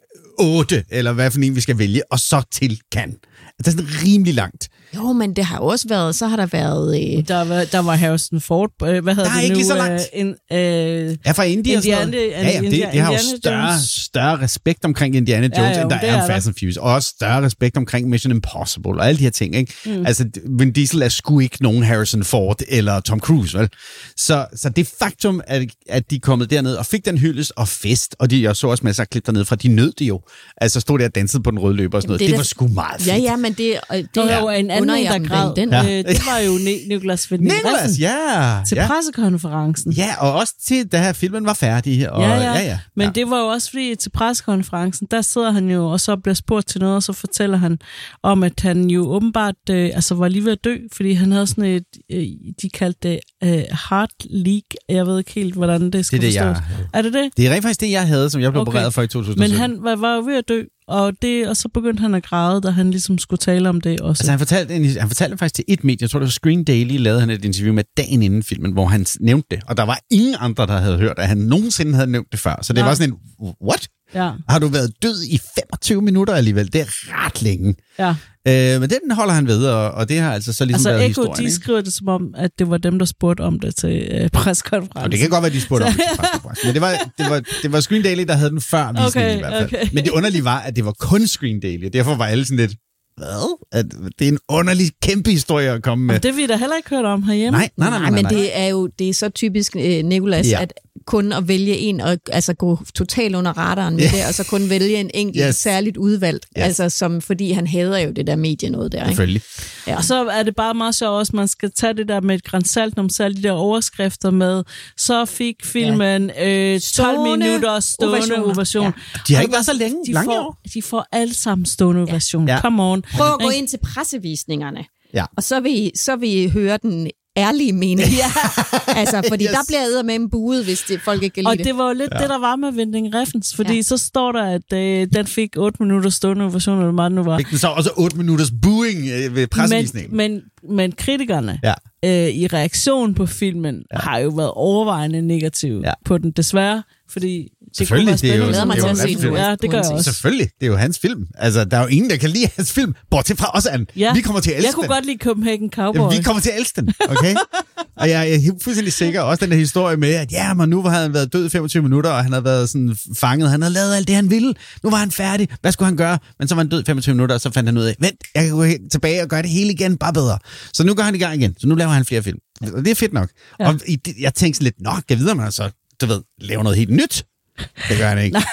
[SPEAKER 3] otte, eller hvad for en vi skal vælge, og så til Cannes. Det er sådan rimelig langt.
[SPEAKER 2] Jo, men det har jo også været, så har der været... Øh,
[SPEAKER 1] Der var, der var Harrison Ford, øh, hvad hedder
[SPEAKER 3] Der er
[SPEAKER 1] det
[SPEAKER 3] ikke
[SPEAKER 1] nu?
[SPEAKER 3] lige så langt.
[SPEAKER 1] Øh, en, øh,
[SPEAKER 3] Ja, fra Indie og sådan noget.
[SPEAKER 1] Indiana-
[SPEAKER 3] Ja, ja, det,
[SPEAKER 1] Indiana-
[SPEAKER 3] det har jo
[SPEAKER 1] Indiana
[SPEAKER 3] større,
[SPEAKER 1] Jones.
[SPEAKER 3] større respekt omkring Indiana Jones,
[SPEAKER 1] Ja,
[SPEAKER 3] ja,
[SPEAKER 1] jo,
[SPEAKER 3] end der
[SPEAKER 1] det
[SPEAKER 3] er
[SPEAKER 1] er
[SPEAKER 3] om Fast and Furious. Og også større respekt omkring Mission Impossible og alle de her ting. Ikke? Mm. Altså, Vin Diesel er sgu ikke nogen Harrison Ford eller Tom Cruise, vel? Så, så det faktum, at, at de er kommet derned og fik den hyldest og fest, og de, jeg så også masser af klip dernede fra, de nød det jo. Altså, stod der og dansede på den røde løber og sådan noget.
[SPEAKER 2] det
[SPEAKER 3] Det,
[SPEAKER 2] er
[SPEAKER 3] var
[SPEAKER 2] da-
[SPEAKER 3] sgu meget
[SPEAKER 2] ja,
[SPEAKER 3] fedt.
[SPEAKER 2] ja, men det, og det
[SPEAKER 1] der var jo
[SPEAKER 2] er
[SPEAKER 1] en anden,
[SPEAKER 2] under
[SPEAKER 1] der
[SPEAKER 2] jer dem
[SPEAKER 1] græd.
[SPEAKER 2] den.
[SPEAKER 3] Ja.
[SPEAKER 1] Øh, det var jo Ni- Nicolas Winding
[SPEAKER 3] Nicolas,
[SPEAKER 1] Refn
[SPEAKER 3] ja!
[SPEAKER 1] til
[SPEAKER 3] ja.
[SPEAKER 1] pressekonferencen.
[SPEAKER 3] Ja, og også til, da her filmen var færdig. Og,
[SPEAKER 1] Ja, ja,
[SPEAKER 3] ja, ja.
[SPEAKER 1] men
[SPEAKER 3] ja.
[SPEAKER 1] det var jo også fordi til pressekonferencen, der sidder han jo, og så bliver spurgt til noget, og så fortæller han om, at han jo åbenbart øh, altså var lige ved at dø, fordi han havde sådan et, øh, de kaldte det øh, heart leak. Jeg ved ikke helt, hvordan det skal
[SPEAKER 3] Det er det, jeg
[SPEAKER 1] forstås. Er det det?
[SPEAKER 3] Det er rent faktisk det, jeg havde, som jeg blev
[SPEAKER 1] Okay.
[SPEAKER 3] opereret for i to tusind og
[SPEAKER 1] Men
[SPEAKER 3] sytten.
[SPEAKER 1] han var, var jo ved at dø, og, det, og så begyndte han at græde, da han ligesom skulle tale om det også.
[SPEAKER 3] Altså, han fortalte, en, han fortalte faktisk til et medie, jeg tror det var Screen Daily, lavede han et interview med dagen inden filmen, hvor han nævnte det, og der var ingen andre, der havde hørt, at han nogensinde havde nævnt det før. Så det
[SPEAKER 1] Nej.
[SPEAKER 3] var sådan en, what?
[SPEAKER 1] Ja,
[SPEAKER 3] Har du været død i femogtyve minutter alligevel? Det er ret længe.
[SPEAKER 1] ja.
[SPEAKER 3] Øh, men den holder han ved, og, og det har altså så ligesom
[SPEAKER 1] Altså
[SPEAKER 3] været
[SPEAKER 1] Echo,
[SPEAKER 3] historien.
[SPEAKER 1] de
[SPEAKER 3] Ikke?
[SPEAKER 1] skriver det som om, at det var dem, der spurgte om det til øh, pressekonferencen.
[SPEAKER 3] Og det kan godt være, de spurgte om det til pressekonferencen. Men det var, det, var, det var Screen Daily, der havde den før visningen
[SPEAKER 1] Okay,
[SPEAKER 3] i hvert fald.
[SPEAKER 1] okay.
[SPEAKER 3] Men det underlige var, at det var kun Screen Daily, og derfor var alle sådan lidt, hvad? At det er en underlig kæmpe historie at komme med.
[SPEAKER 1] Og det har vi da heller ikke hørt om herhjemme.
[SPEAKER 3] Nej, nej, nej, nej,
[SPEAKER 2] Nej,
[SPEAKER 3] nej.
[SPEAKER 2] men det er jo det er så typisk øh, Nicolas,
[SPEAKER 3] Ja.
[SPEAKER 2] ja. at kun at vælge en og altså gå totalt under radaren med
[SPEAKER 3] Ja.
[SPEAKER 2] det, og så kun vælge en enkelt
[SPEAKER 3] Yes.
[SPEAKER 2] særligt udvalgt,
[SPEAKER 3] Yes.
[SPEAKER 2] altså som fordi han hader jo det der medie noget der, ikke?
[SPEAKER 3] Selvfølgelig.
[SPEAKER 1] Ja. Og så er det bare meget sjovt også, man skal tage det der med et grænsalt, når man ser de der overskrifter med, så fik filmen øh, tolv
[SPEAKER 2] Stående
[SPEAKER 1] minutter stående
[SPEAKER 2] ovationer.
[SPEAKER 1] ovation.
[SPEAKER 2] Ja.
[SPEAKER 3] De har
[SPEAKER 1] Og
[SPEAKER 3] ikke været så længe,
[SPEAKER 1] de
[SPEAKER 3] lange
[SPEAKER 1] får,
[SPEAKER 3] år.
[SPEAKER 1] de får alle sammen stående ovation.
[SPEAKER 3] Ja.
[SPEAKER 1] Ja. Come on.
[SPEAKER 2] Prøv at gå
[SPEAKER 1] Ikke?
[SPEAKER 2] ind til pressevisningerne,
[SPEAKER 3] Ja.
[SPEAKER 2] og så vil I, så vil I høre den ærlige mening. Ja. Altså, fordi
[SPEAKER 3] Yes.
[SPEAKER 2] yes. der bliver æder med en buet, hvis det, folk ikke kan lide
[SPEAKER 1] Og
[SPEAKER 2] det.
[SPEAKER 1] det var jo lidt ja. det, der var med Winding Refns, fordi ja.
[SPEAKER 2] Ja.
[SPEAKER 1] så står der, at øh, den fik otte minutter stående ovation, eller hvad meget det nu var.
[SPEAKER 3] Fik den så også otte minutters booing øh, ved pressevisningen.
[SPEAKER 1] Men, men, men kritikerne
[SPEAKER 3] Ja.
[SPEAKER 1] øh, i reaktion på filmen ja. har jo været overvejende negative
[SPEAKER 3] Ja.
[SPEAKER 1] på den, desværre, fordi det kunne
[SPEAKER 3] Selvfølgelig,
[SPEAKER 1] være
[SPEAKER 3] det er jo-
[SPEAKER 1] spændende.
[SPEAKER 2] glæder mig
[SPEAKER 3] det er
[SPEAKER 2] til
[SPEAKER 3] jo
[SPEAKER 2] at se
[SPEAKER 3] rigtig
[SPEAKER 2] den.
[SPEAKER 3] fedt.
[SPEAKER 1] Ja, det gør jeg også.
[SPEAKER 3] Selvfølgelig, det er jo hans film. Altså, der er jo ingen, der kan lide hans film, bortset fra os, Anne.
[SPEAKER 1] Ja.
[SPEAKER 3] Vi kommer til at elske
[SPEAKER 1] Jeg kunne
[SPEAKER 3] den.
[SPEAKER 1] godt lide Copenhagen Cowboy.
[SPEAKER 3] Ja, vi kommer til at elske den, okay? Og jeg er helt fuldstændig sikker, også den der historie med, at ja, men nu havde han været død i femogtyve minutter, og han havde været sådan fanget, han havde lavet alt det, han ville. Nu var han færdig. Hvad skulle han gøre? Men så var han død i femogtyve minutter, og så fandt han ud af, vent, jeg kan gå he- tilbage og gøre det hele igen, bare bedre. Så nu går han i gang igen. Så nu laver han flere film. Og det er fedt nok. Ja.
[SPEAKER 1] Ja.
[SPEAKER 3] Og i det- jeg tænkte sådan lidt, nå, kan videre, man så, du ved, laver noget helt nyt. Det gør han ikke.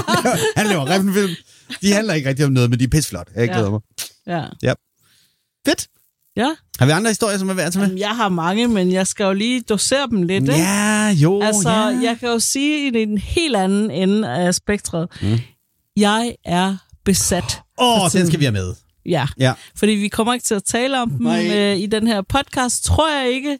[SPEAKER 3] Han laver Refn-film. De handler ikke rigtig om noget, men de er pisseflot. Jeg glæder
[SPEAKER 1] Ja.
[SPEAKER 3] mig.
[SPEAKER 1] Ja.
[SPEAKER 3] Ja. Fedt.
[SPEAKER 1] ja.
[SPEAKER 3] Har vi andre historier, som er værd at tage med?
[SPEAKER 1] Jamen, jeg har mange, men jeg skal jo lige dosere dem lidt. Ikke?
[SPEAKER 3] Ja, jo,
[SPEAKER 1] Altså,
[SPEAKER 3] ja.
[SPEAKER 1] jeg kan jo sige i den helt anden ende af spektret, mm. jeg er besat.
[SPEAKER 3] Åh,
[SPEAKER 1] for
[SPEAKER 3] den
[SPEAKER 1] tiden.
[SPEAKER 3] skal vi have med.
[SPEAKER 1] Ja,
[SPEAKER 3] Ja.
[SPEAKER 1] fordi vi kommer ikke til at tale om dem
[SPEAKER 3] Nej.
[SPEAKER 1] øh, i den her podcast, tror jeg ikke.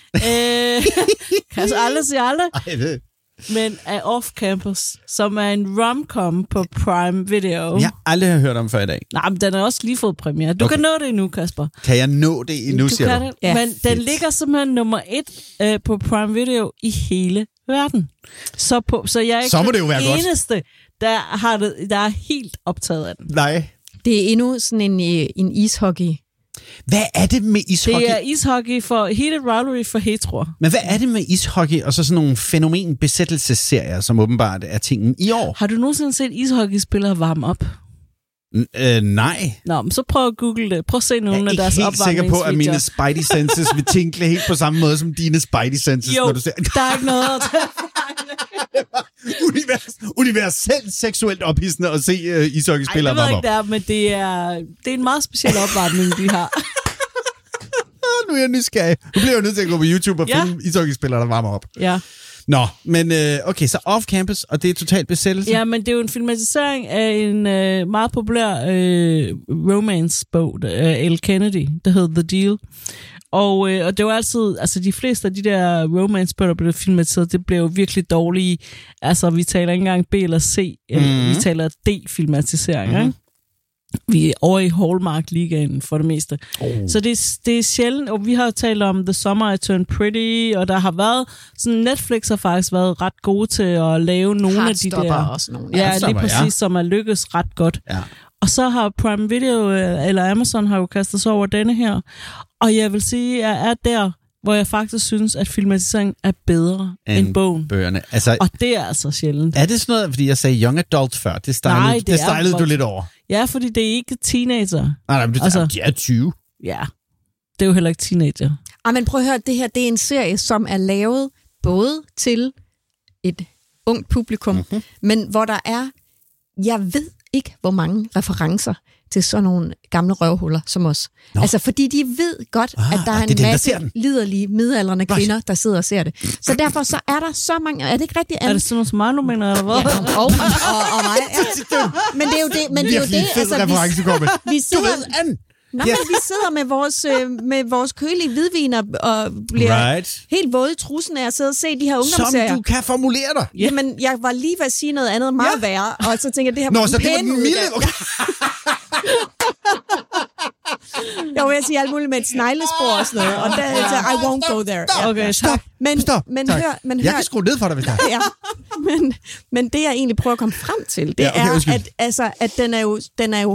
[SPEAKER 1] øh, kan altså aldrig sige aldrig.
[SPEAKER 3] Ej, det...
[SPEAKER 1] Men af Off Campus, som er en rom-com på Prime Video.
[SPEAKER 3] Jeg har aldrig hørt om før i dag.
[SPEAKER 1] Nej, men den har også lige fået premiere. Du
[SPEAKER 3] Okay.
[SPEAKER 1] okay. kan nå det endnu, Kasper.
[SPEAKER 3] Kan jeg nå det endnu,
[SPEAKER 1] du
[SPEAKER 3] siger
[SPEAKER 1] kan
[SPEAKER 3] du?
[SPEAKER 1] det.
[SPEAKER 2] Ja,
[SPEAKER 1] Men den
[SPEAKER 3] fedt.
[SPEAKER 1] ligger simpelthen nummer et øh, på Prime Video i hele verden. Så, på, så jeg er ikke
[SPEAKER 3] Så må det jo være
[SPEAKER 1] den
[SPEAKER 3] godt.
[SPEAKER 1] eneste, der, har det, der er helt optaget af den.
[SPEAKER 3] Nej.
[SPEAKER 2] Det er endnu sådan en, øh, en ishockey
[SPEAKER 3] Hvad er det med ishockey?
[SPEAKER 1] Det er ishockey for heated rivalry for heteroer.
[SPEAKER 3] Men hvad er det med ishockey og så sådan nogle fænomen-besættelsesserier, som åbenbart er tingen i år?
[SPEAKER 1] Har du nogensinde set ishockeyspillere varme op?
[SPEAKER 3] N- øh, nej.
[SPEAKER 1] Nå, men så prøv at google det. Prøv at se nogle af deres
[SPEAKER 3] Jeg er ikke helt sikker på, at mine
[SPEAKER 1] opvarmningsvideoer.
[SPEAKER 3] spidey senses vil tinkle helt på samme måde som dine spidey senses,
[SPEAKER 1] Jo,
[SPEAKER 3] når du ser...
[SPEAKER 1] der er ikke noget at tage.
[SPEAKER 3] Univers, universelt seksuelt ophidsende at se uh, ishockeyspillere
[SPEAKER 1] Ej,
[SPEAKER 3] varme
[SPEAKER 1] det ved
[SPEAKER 3] op.
[SPEAKER 1] jeg ikke, det er, men det er, det er en meget speciel opvarmning, de har.
[SPEAKER 3] Nu er jeg nysgerrig. Nu bliver jeg nødt til at gå på YouTube og
[SPEAKER 1] Ja.
[SPEAKER 3] finde ishockeyspillere, der varmer op.
[SPEAKER 1] Ja.
[SPEAKER 3] Nå, men øh, okay, så off-campus, og det er totalt besættelse?
[SPEAKER 1] Ja, men det er jo en filmatisering af en øh, meget populær øh, romance-bog af Elle Kennedy, der hedder The Deal. Og, øh, og det var altid, altså de fleste af de der romance-bøger, der blev filmatiseret, det blev jo virkelig dårlige. Altså, vi taler ikke engang B eller C, mm-hmm. eller, vi taler D-filmatisering, mm-hmm. ikke? Vi er over i Hallmark-ligaen for det meste. Oh. Så det, det er sjældent, og vi har talt om The Summer I Turned Pretty, og der har været, sådan Netflix har faktisk været ret gode til at lave nogle af de der...
[SPEAKER 2] også nogle.
[SPEAKER 1] Ja, lige præcis,
[SPEAKER 3] ja.
[SPEAKER 1] som er lykkes ret godt.
[SPEAKER 3] Ja.
[SPEAKER 1] Og så har Prime Video, eller Amazon, har jo kastet sig over denne her. Og jeg vil sige, at jeg er der, hvor jeg faktisk synes, at filmatisering er bedre end, end bogen.
[SPEAKER 3] Bøgerne. Altså,
[SPEAKER 1] og det er altså sjældent.
[SPEAKER 3] er det sådan noget, fordi jeg sagde young adult før? Det stylede,
[SPEAKER 1] Nej,
[SPEAKER 3] det
[SPEAKER 1] det
[SPEAKER 3] det stylede
[SPEAKER 1] er,
[SPEAKER 3] du lidt over.
[SPEAKER 1] Ja, fordi det er ikke teenager.
[SPEAKER 3] Nej, nej, men det,
[SPEAKER 1] Altså-
[SPEAKER 3] altså, de er tyve.
[SPEAKER 1] Ja, det er jo heller ikke teenager.
[SPEAKER 2] Ej, men prøv at høre, det her det er en serie, som er lavet både til et ungt publikum, mm-hmm. men hvor der er, jeg ved ikke, hvor mange referencer til sådan nogle gamle røvhuller som os. Nå. Altså, fordi de ved godt,
[SPEAKER 3] Ah,
[SPEAKER 2] at der er
[SPEAKER 3] det er
[SPEAKER 2] en
[SPEAKER 3] dem, der
[SPEAKER 2] masse
[SPEAKER 3] ser den.
[SPEAKER 2] liderlige, midaldrende
[SPEAKER 3] Right.
[SPEAKER 2] kvinder, der sidder og ser det. Så derfor så er der så mange... Er det ikke rigtigt,
[SPEAKER 1] Er
[SPEAKER 2] Anne?
[SPEAKER 1] det sådan noget som mig, du mener, eller hvad?
[SPEAKER 2] Ja, og, og, og, og mig. Ja. Men det er jo det, men det er jo
[SPEAKER 3] Virkelig
[SPEAKER 2] det,
[SPEAKER 3] fed
[SPEAKER 2] altså,
[SPEAKER 3] reference,
[SPEAKER 2] vi,
[SPEAKER 3] du går med.
[SPEAKER 2] vi
[SPEAKER 3] Du
[SPEAKER 2] sidder,
[SPEAKER 3] ved, Anne!
[SPEAKER 2] Nå,
[SPEAKER 3] Yes.
[SPEAKER 2] men vi sidder med vores, øh, med vores kølige hvidvin og, og bliver
[SPEAKER 3] Right.
[SPEAKER 2] helt våde i trussen af at sidde og se de her ungdomsserier.
[SPEAKER 3] Som du kan formulere dig.
[SPEAKER 2] Jamen, jeg var lige ved at sige noget andet meget
[SPEAKER 3] Ja.
[SPEAKER 2] værre, og så tænker jeg, det her
[SPEAKER 3] Nå,
[SPEAKER 2] var
[SPEAKER 3] så
[SPEAKER 2] den
[SPEAKER 3] det var
[SPEAKER 2] pæne
[SPEAKER 3] den milde.
[SPEAKER 2] udgave.
[SPEAKER 3] Okay.
[SPEAKER 2] Jeg var ved at sige alt muligt med et sneglespor og sådan noget, og der så I won't go there. Ja.
[SPEAKER 1] Okay,
[SPEAKER 3] Stop.
[SPEAKER 2] Men,
[SPEAKER 3] Stop.
[SPEAKER 2] men
[SPEAKER 3] Tak.
[SPEAKER 2] hør, men hør,
[SPEAKER 3] Jeg kan skrue ned for dig, hvis der er.
[SPEAKER 2] ja, men, men det jeg egentlig prøver at komme frem til, det
[SPEAKER 3] Ja, okay,
[SPEAKER 2] er,
[SPEAKER 3] undskyld.
[SPEAKER 2] at, altså, at den er jo, den er jo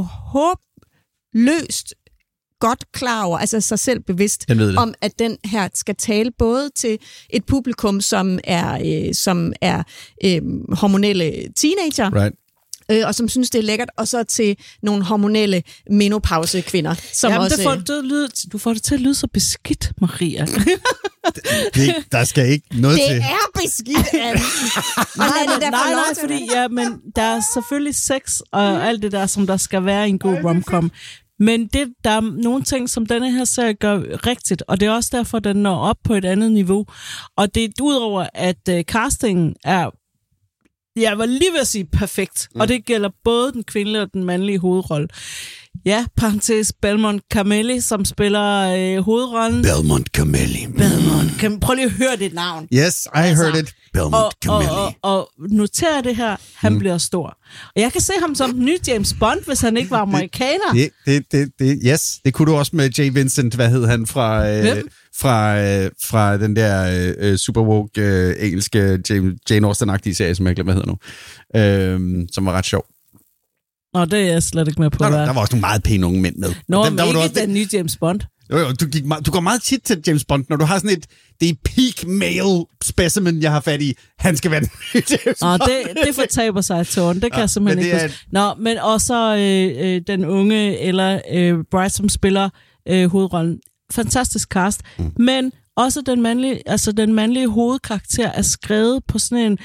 [SPEAKER 2] håbløst godt klar over, altså sig selv bevidst,
[SPEAKER 3] Den ved det.
[SPEAKER 2] om at den her skal tale både til et publikum, som er, øh, som er øh, hormonelle teenager,
[SPEAKER 3] Right.
[SPEAKER 2] øh, og som synes, det er lækkert, og så til nogle hormonelle menopause-kvinder, som
[SPEAKER 1] Jamen,
[SPEAKER 2] også...
[SPEAKER 1] det får det, at lyde, du får det til at lyde så beskidt, Maria.
[SPEAKER 3] Det, der skal ikke noget
[SPEAKER 2] det
[SPEAKER 3] til.
[SPEAKER 2] er beskidt, Anne.
[SPEAKER 1] nej,
[SPEAKER 2] lad det da få
[SPEAKER 1] nej,
[SPEAKER 2] lov
[SPEAKER 1] nej,
[SPEAKER 2] til
[SPEAKER 1] fordi ja, men der er selvfølgelig sex og alt det der, som der skal være i en god romcom. Men det, der er nogle ting, som denne her serie gør rigtigt, og det er også derfor, den når op på et andet niveau. Og det er udover, at uh, castingen er, jeg var lige ved at sige perfekt, mm. og det gælder både den kvindelige og den mandlige hovedrolle. Ja, parentes Belmont Cameli, som spiller øh, hovedrollen.
[SPEAKER 3] Belmont Cameli.
[SPEAKER 1] Belmont. Kan, prøv lige at høre det navn.
[SPEAKER 3] Yes, I
[SPEAKER 1] Altså,
[SPEAKER 3] heard it. Belmont
[SPEAKER 1] Og, og,
[SPEAKER 3] Cameli.
[SPEAKER 1] og, og noter det her, han mm. bliver stor. Og jeg kan se ham som den nye James Bond, hvis han ikke var amerikaner.
[SPEAKER 3] Det, det, det, det, yes, det kunne du også med Jay Vincent, hvad hed han fra, øh,
[SPEAKER 1] Hvem?
[SPEAKER 3] fra, øh, fra den der øh, super woke øh, engelske Jane, Jane Austen-agtige serie, som jeg glemmer, hvad hedder nu, øh, som var ret sjov.
[SPEAKER 1] Nå, det er jeg slet ikke med på.
[SPEAKER 3] Der,
[SPEAKER 1] Hvad?
[SPEAKER 3] der var også nogle meget pæne unge mænd med.
[SPEAKER 1] Nå,
[SPEAKER 3] Og
[SPEAKER 1] dem, men
[SPEAKER 3] der var
[SPEAKER 1] ikke
[SPEAKER 3] du også,
[SPEAKER 1] den nye James Bond.
[SPEAKER 3] jo, jo, du, gik, meget- du går meget tit til James Bond, når du har sådan et, det er peak male specimen, jeg har fat i. Han skal være den nye James
[SPEAKER 1] Nå,
[SPEAKER 3] Bond.
[SPEAKER 1] det, det fortaber sig til ånden. Det kan
[SPEAKER 3] Ja,
[SPEAKER 1] jeg simpelthen
[SPEAKER 3] men
[SPEAKER 1] ikke
[SPEAKER 3] det er-
[SPEAKER 1] huske. Nå, men også øh, øh, den unge, eller øh, Bright, som spiller øh, hovedrollen. Fantastisk cast. Mm. Men også den mandlige, altså den mandlige hovedkarakter er skrevet på sådan en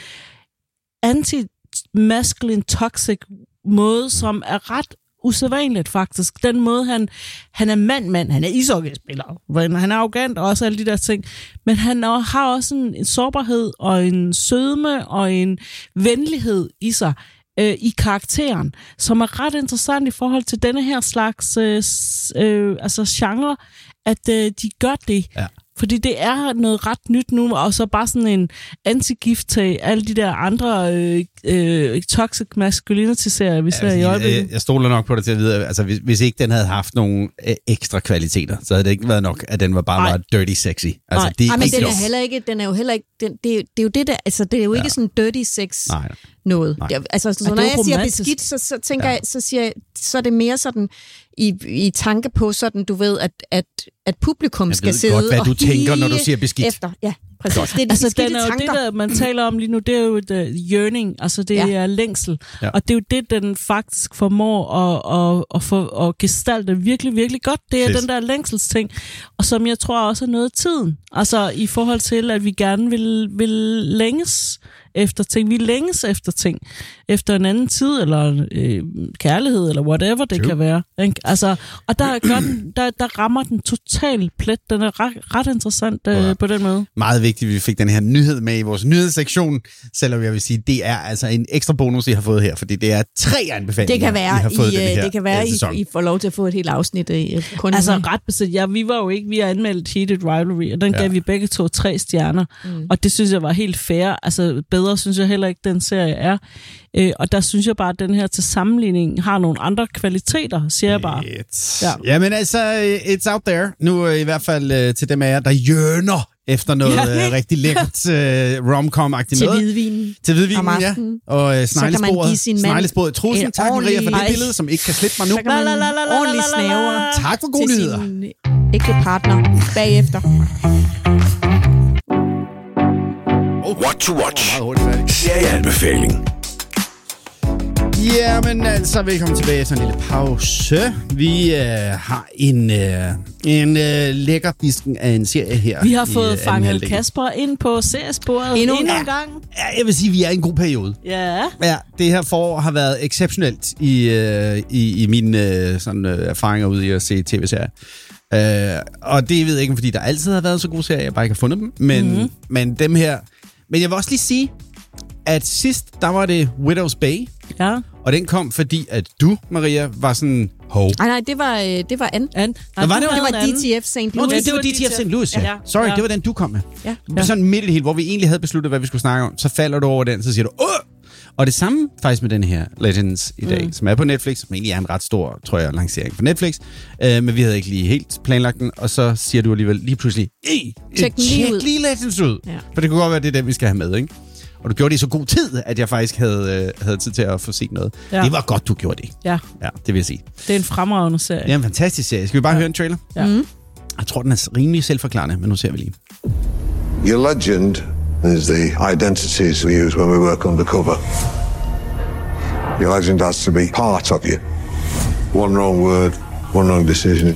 [SPEAKER 1] anti-masculine toxic måde, som er ret usædvanligt faktisk. Den måde, han, han er mand-mand, han er ishockeyspiller, han er arrogant og også alle de der ting, men han har også en, en sårbarhed og en sødme og en venlighed i sig, øh, i karakteren, som er ret interessant i forhold til denne her slags øh, øh, altså genre, at øh, de gør det.
[SPEAKER 3] Ja.
[SPEAKER 1] Fordi det er noget ret nyt nu, og så bare sådan en antigift til alle de der andre øh, øh, toxic masculinity-serier, vi ser
[SPEAKER 3] Altså,
[SPEAKER 1] i øjeblikket.
[SPEAKER 3] jeg, jeg stoler nok på det til at vide, altså hvis, hvis ikke den havde haft nogle øh, ekstra kvaliteter, så havde det ikke været nok, at den var bare
[SPEAKER 1] Nej.
[SPEAKER 3] var dirty sexy. Altså,
[SPEAKER 1] Nej.
[SPEAKER 3] det
[SPEAKER 2] Ej, men
[SPEAKER 3] ikke
[SPEAKER 2] den er
[SPEAKER 3] nok.
[SPEAKER 2] heller ikke, den er jo heller ikke, den, det, er, det er jo det der, altså det er jo ikke
[SPEAKER 3] Ja.
[SPEAKER 2] sådan dirty sex
[SPEAKER 3] Nej, nej.
[SPEAKER 2] noget.
[SPEAKER 3] Nej.
[SPEAKER 2] Jeg, altså, så
[SPEAKER 1] Ej,
[SPEAKER 2] når
[SPEAKER 1] det er
[SPEAKER 2] jeg
[SPEAKER 1] jo
[SPEAKER 2] siger
[SPEAKER 1] romantisk.
[SPEAKER 2] beskidt, så, så tænker
[SPEAKER 3] Ja.
[SPEAKER 2] jeg, så siger jeg, så er det mere sådan i, i tanke på sådan, du ved, at, at, at publikum
[SPEAKER 3] jeg
[SPEAKER 2] skal sidde
[SPEAKER 3] godt, hvad
[SPEAKER 2] og
[SPEAKER 3] du tænker, når du siger beskidt.
[SPEAKER 2] Efter. Ja, præcis. Det er de
[SPEAKER 1] altså,
[SPEAKER 2] beskidte
[SPEAKER 1] den er jo
[SPEAKER 2] tanker.
[SPEAKER 1] det, der man taler om lige nu, det er jo et uh, yearning, altså det
[SPEAKER 2] Ja.
[SPEAKER 1] er længsel.
[SPEAKER 3] Ja.
[SPEAKER 1] Og det er jo det, den faktisk formår at, at, at, få, at gestalte virkelig, virkelig godt. Det er
[SPEAKER 3] Fedt.
[SPEAKER 1] den der længselsting, og som jeg tror også er noget af tiden. Altså i forhold til, at vi gerne vil, vil længes efter ting. Vi længes efter ting. Efter en anden tid, eller øh, kærlighed, eller whatever det
[SPEAKER 3] True.
[SPEAKER 1] kan være. Ikke? Altså, og der, gør den, der, der rammer den total plet. Den er ret, ret interessant øh,
[SPEAKER 3] Ja.
[SPEAKER 1] på den måde.
[SPEAKER 3] Meget vigtigt, at vi fik den her nyhed med i vores nyhedssektion, selvom jeg vil sige, det er altså en ekstra bonus, I har fået her, fordi det er tre anbefalinger,
[SPEAKER 2] Det kan være,
[SPEAKER 3] I har fået
[SPEAKER 2] I,
[SPEAKER 3] den her
[SPEAKER 2] det kan være
[SPEAKER 3] øh,
[SPEAKER 2] I,
[SPEAKER 3] sæson.
[SPEAKER 2] I får lov til at få et helt afsnit i kun
[SPEAKER 1] Altså ret bestemt. Ja, vi var jo ikke, vi har anmeldt Heated Rivalry, og den
[SPEAKER 3] Ja.
[SPEAKER 1] gav vi begge to tre stjerner. Mm. Og det synes jeg var helt fair. Altså bedre synes jeg heller ikke, den serie er. Øh, og der synes jeg bare, at den her til sammenligning har nogle andre kvaliteter, siger jeg bare.
[SPEAKER 3] It's...
[SPEAKER 1] Ja.
[SPEAKER 3] Ja. Jamen altså, it's out there. Nu øh, i hvert fald øh, til dem af jer, der yearner efter noget
[SPEAKER 1] Ja.
[SPEAKER 3] øh, rigtig lækkert øh, rom-com-agtigt
[SPEAKER 2] til
[SPEAKER 3] noget.
[SPEAKER 2] hvidvinen.
[SPEAKER 3] Til hvidvinen,
[SPEAKER 2] om
[SPEAKER 3] ja.
[SPEAKER 2] aftenen.
[SPEAKER 3] Og øh,
[SPEAKER 2] Så kan man
[SPEAKER 3] sneglesporet.
[SPEAKER 2] give sin mand
[SPEAKER 3] Sneglesporet. Trusen,
[SPEAKER 2] et
[SPEAKER 3] tak Maria for det
[SPEAKER 2] ordentligt-
[SPEAKER 3] billede, som ikke kan slippe mig nu.
[SPEAKER 2] Så kan man
[SPEAKER 1] La, la, la, la, la,
[SPEAKER 2] ordentligt
[SPEAKER 1] la, la, la.
[SPEAKER 2] snævre
[SPEAKER 3] Tak for gode
[SPEAKER 2] til
[SPEAKER 3] nyheder.
[SPEAKER 2] sin ægte partner bagefter.
[SPEAKER 4] What to watch.
[SPEAKER 3] Meget hurtigt færdig.
[SPEAKER 4] Serieanbefaling.
[SPEAKER 3] Ja, men altså, velkommen tilbage efter en lille pause. Vi øh, har en, øh, en øh, lækker bisken af en serie her.
[SPEAKER 1] Vi har
[SPEAKER 3] i,
[SPEAKER 1] fået
[SPEAKER 3] øh, anden
[SPEAKER 1] fanget
[SPEAKER 3] halvdel.
[SPEAKER 1] Kasper ind på seriesporet
[SPEAKER 2] Endnu
[SPEAKER 1] endnu
[SPEAKER 2] en
[SPEAKER 1] en gang.
[SPEAKER 3] Ja, jeg vil sige, at vi er i en god periode.
[SPEAKER 1] Ja.
[SPEAKER 3] Ja, det her forår har været exceptionelt i, øh, i, i mine øh, sådan, øh, erfaringer ude i at se tv-serier. Øh, og det ved jeg ikke, fordi der altid har været så gode serier, jeg bare ikke har fundet dem. Men, mm-hmm. men dem her... Men jeg vil også lige sige, at sidst, der var det Widow's Bay.
[SPEAKER 1] Ja.
[SPEAKER 3] Og den kom, fordi at du, Maria, var sådan... Hov.
[SPEAKER 2] Nej, nej, det var, øh, det var Anne.
[SPEAKER 1] An.
[SPEAKER 3] Nå, var det-
[SPEAKER 2] Det
[SPEAKER 1] havde
[SPEAKER 2] var
[SPEAKER 1] en anden.
[SPEAKER 2] D T F Saint
[SPEAKER 3] Nå,
[SPEAKER 2] Louis.
[SPEAKER 3] det, det var D T F Saint Louis, ja.
[SPEAKER 1] Ja.
[SPEAKER 3] Sorry,
[SPEAKER 1] Ja.
[SPEAKER 3] det var den, du kom med.
[SPEAKER 2] Ja.
[SPEAKER 3] Ja. Sådan midt i det hele, hvor vi egentlig havde besluttet, hvad vi skulle snakke om. Så falder du over den, så siger du... Åh! Og det samme faktisk med den her Legends i dag, mm. som er på Netflix, som egentlig er en ret stor, tror jeg, lancering på Netflix. Øh, men vi havde ikke lige helt planlagt den, og så siger du alligevel lige pludselig, Ej,
[SPEAKER 2] Tjek den lige ud."
[SPEAKER 3] lige Legends ud.
[SPEAKER 2] Ja.
[SPEAKER 3] For det kunne godt være, det er den, vi skal have med, ikke? Og du gjorde det i så god tid, at jeg faktisk havde, øh, havde tid til at få set noget.
[SPEAKER 1] Ja.
[SPEAKER 3] Det var godt, du gjorde det.
[SPEAKER 1] Ja,
[SPEAKER 3] Ja, det vil jeg sige.
[SPEAKER 1] det er en fremragende serie.
[SPEAKER 3] Det er en fantastisk serie. Skal vi bare ja. høre en trailer?
[SPEAKER 1] Ja. Mm.
[SPEAKER 3] Jeg tror, den er rimelig selvforklarende, men nu ser vi lige.
[SPEAKER 8] Your legend is the identities we use when we work undercover. Your legend has to be part of you. One wrong word, one wrong decision,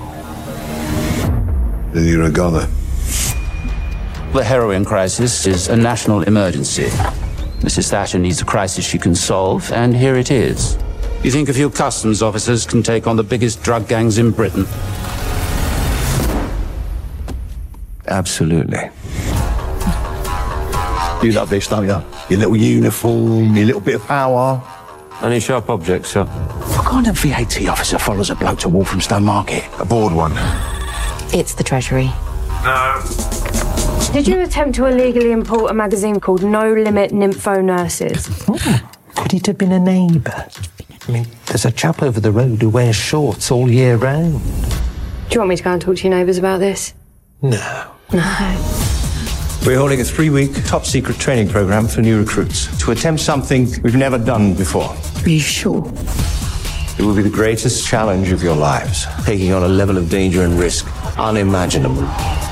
[SPEAKER 8] then you're a goner.
[SPEAKER 9] The heroin crisis is a national emergency. Missus Thatcher needs a crisis she can solve, and here it is. You think a few customs officers can take on the biggest drug gangs in Britain?
[SPEAKER 8] Absolutely. You love this, don't you? Your little uniform, your little bit of power.
[SPEAKER 9] Any sharp objects, sir?
[SPEAKER 8] What kind of V A T officer follows a bloke to Walthamstow Market? A bored one.
[SPEAKER 10] It's the Treasury.
[SPEAKER 8] No.
[SPEAKER 10] Did you attempt to illegally import a magazine called No Limit Nympho Nurses?
[SPEAKER 11] Could it have been a neighbour? I mean, there's a chap over the road who wears shorts all year round.
[SPEAKER 10] Do you want me to go and talk to your neighbours about this?
[SPEAKER 11] No.
[SPEAKER 10] No.
[SPEAKER 12] We're holding a three-week top-secret training program for new recruits to attempt something we've never done before.
[SPEAKER 10] Are you sure?
[SPEAKER 12] It will be the greatest challenge of your lives, taking on a level of danger and risk unimaginable.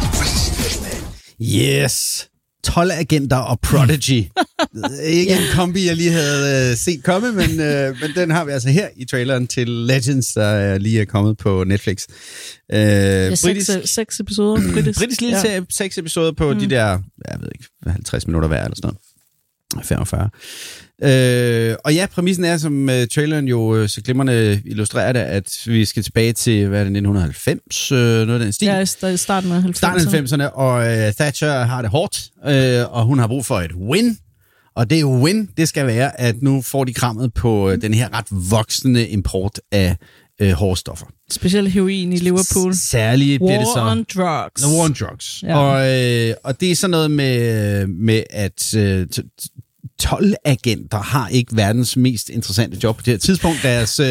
[SPEAKER 3] Yes. tolv agenter og Prodigy. Ikke en kombi, jeg lige havde øh, set komme, men, øh, men den har vi altså her i traileren til Legends, der lige er kommet på Netflix. Øh,
[SPEAKER 1] Ja,
[SPEAKER 3] britisk,
[SPEAKER 1] seks, seks episoder. Britisk,
[SPEAKER 3] britisk lille
[SPEAKER 1] ja.
[SPEAKER 3] serie, seks episoder på mm. de der, jeg ved ikke, halvtreds minutter hver eller sådan noget. femogfyrre. Øh, og ja, præmissen er, som uh, traileren jo så glimrende illustrerer det, at vi skal tilbage til, hvad er det, nitten halvfems, øh, noget af den stil.
[SPEAKER 1] Ja, i st- starten af halvfemserne.
[SPEAKER 3] Starten af halvfemserne, og øh, Thatcher har det hårdt, øh, og hun har brug for et win. Og det win, det skal være, at nu får de krammet på øh, den her ret voksende import af øh, hårdstoffer.
[SPEAKER 1] Specielt heroin i Liverpool.
[SPEAKER 3] Særligt bliver det så...
[SPEAKER 1] War on drugs.
[SPEAKER 3] The war on drugs.
[SPEAKER 1] Ja.
[SPEAKER 3] Og, øh, og det er sådan noget med, med at øh, tolv agenter har ikke verdens mest interessante job på det her tidspunkt. Deres, øh,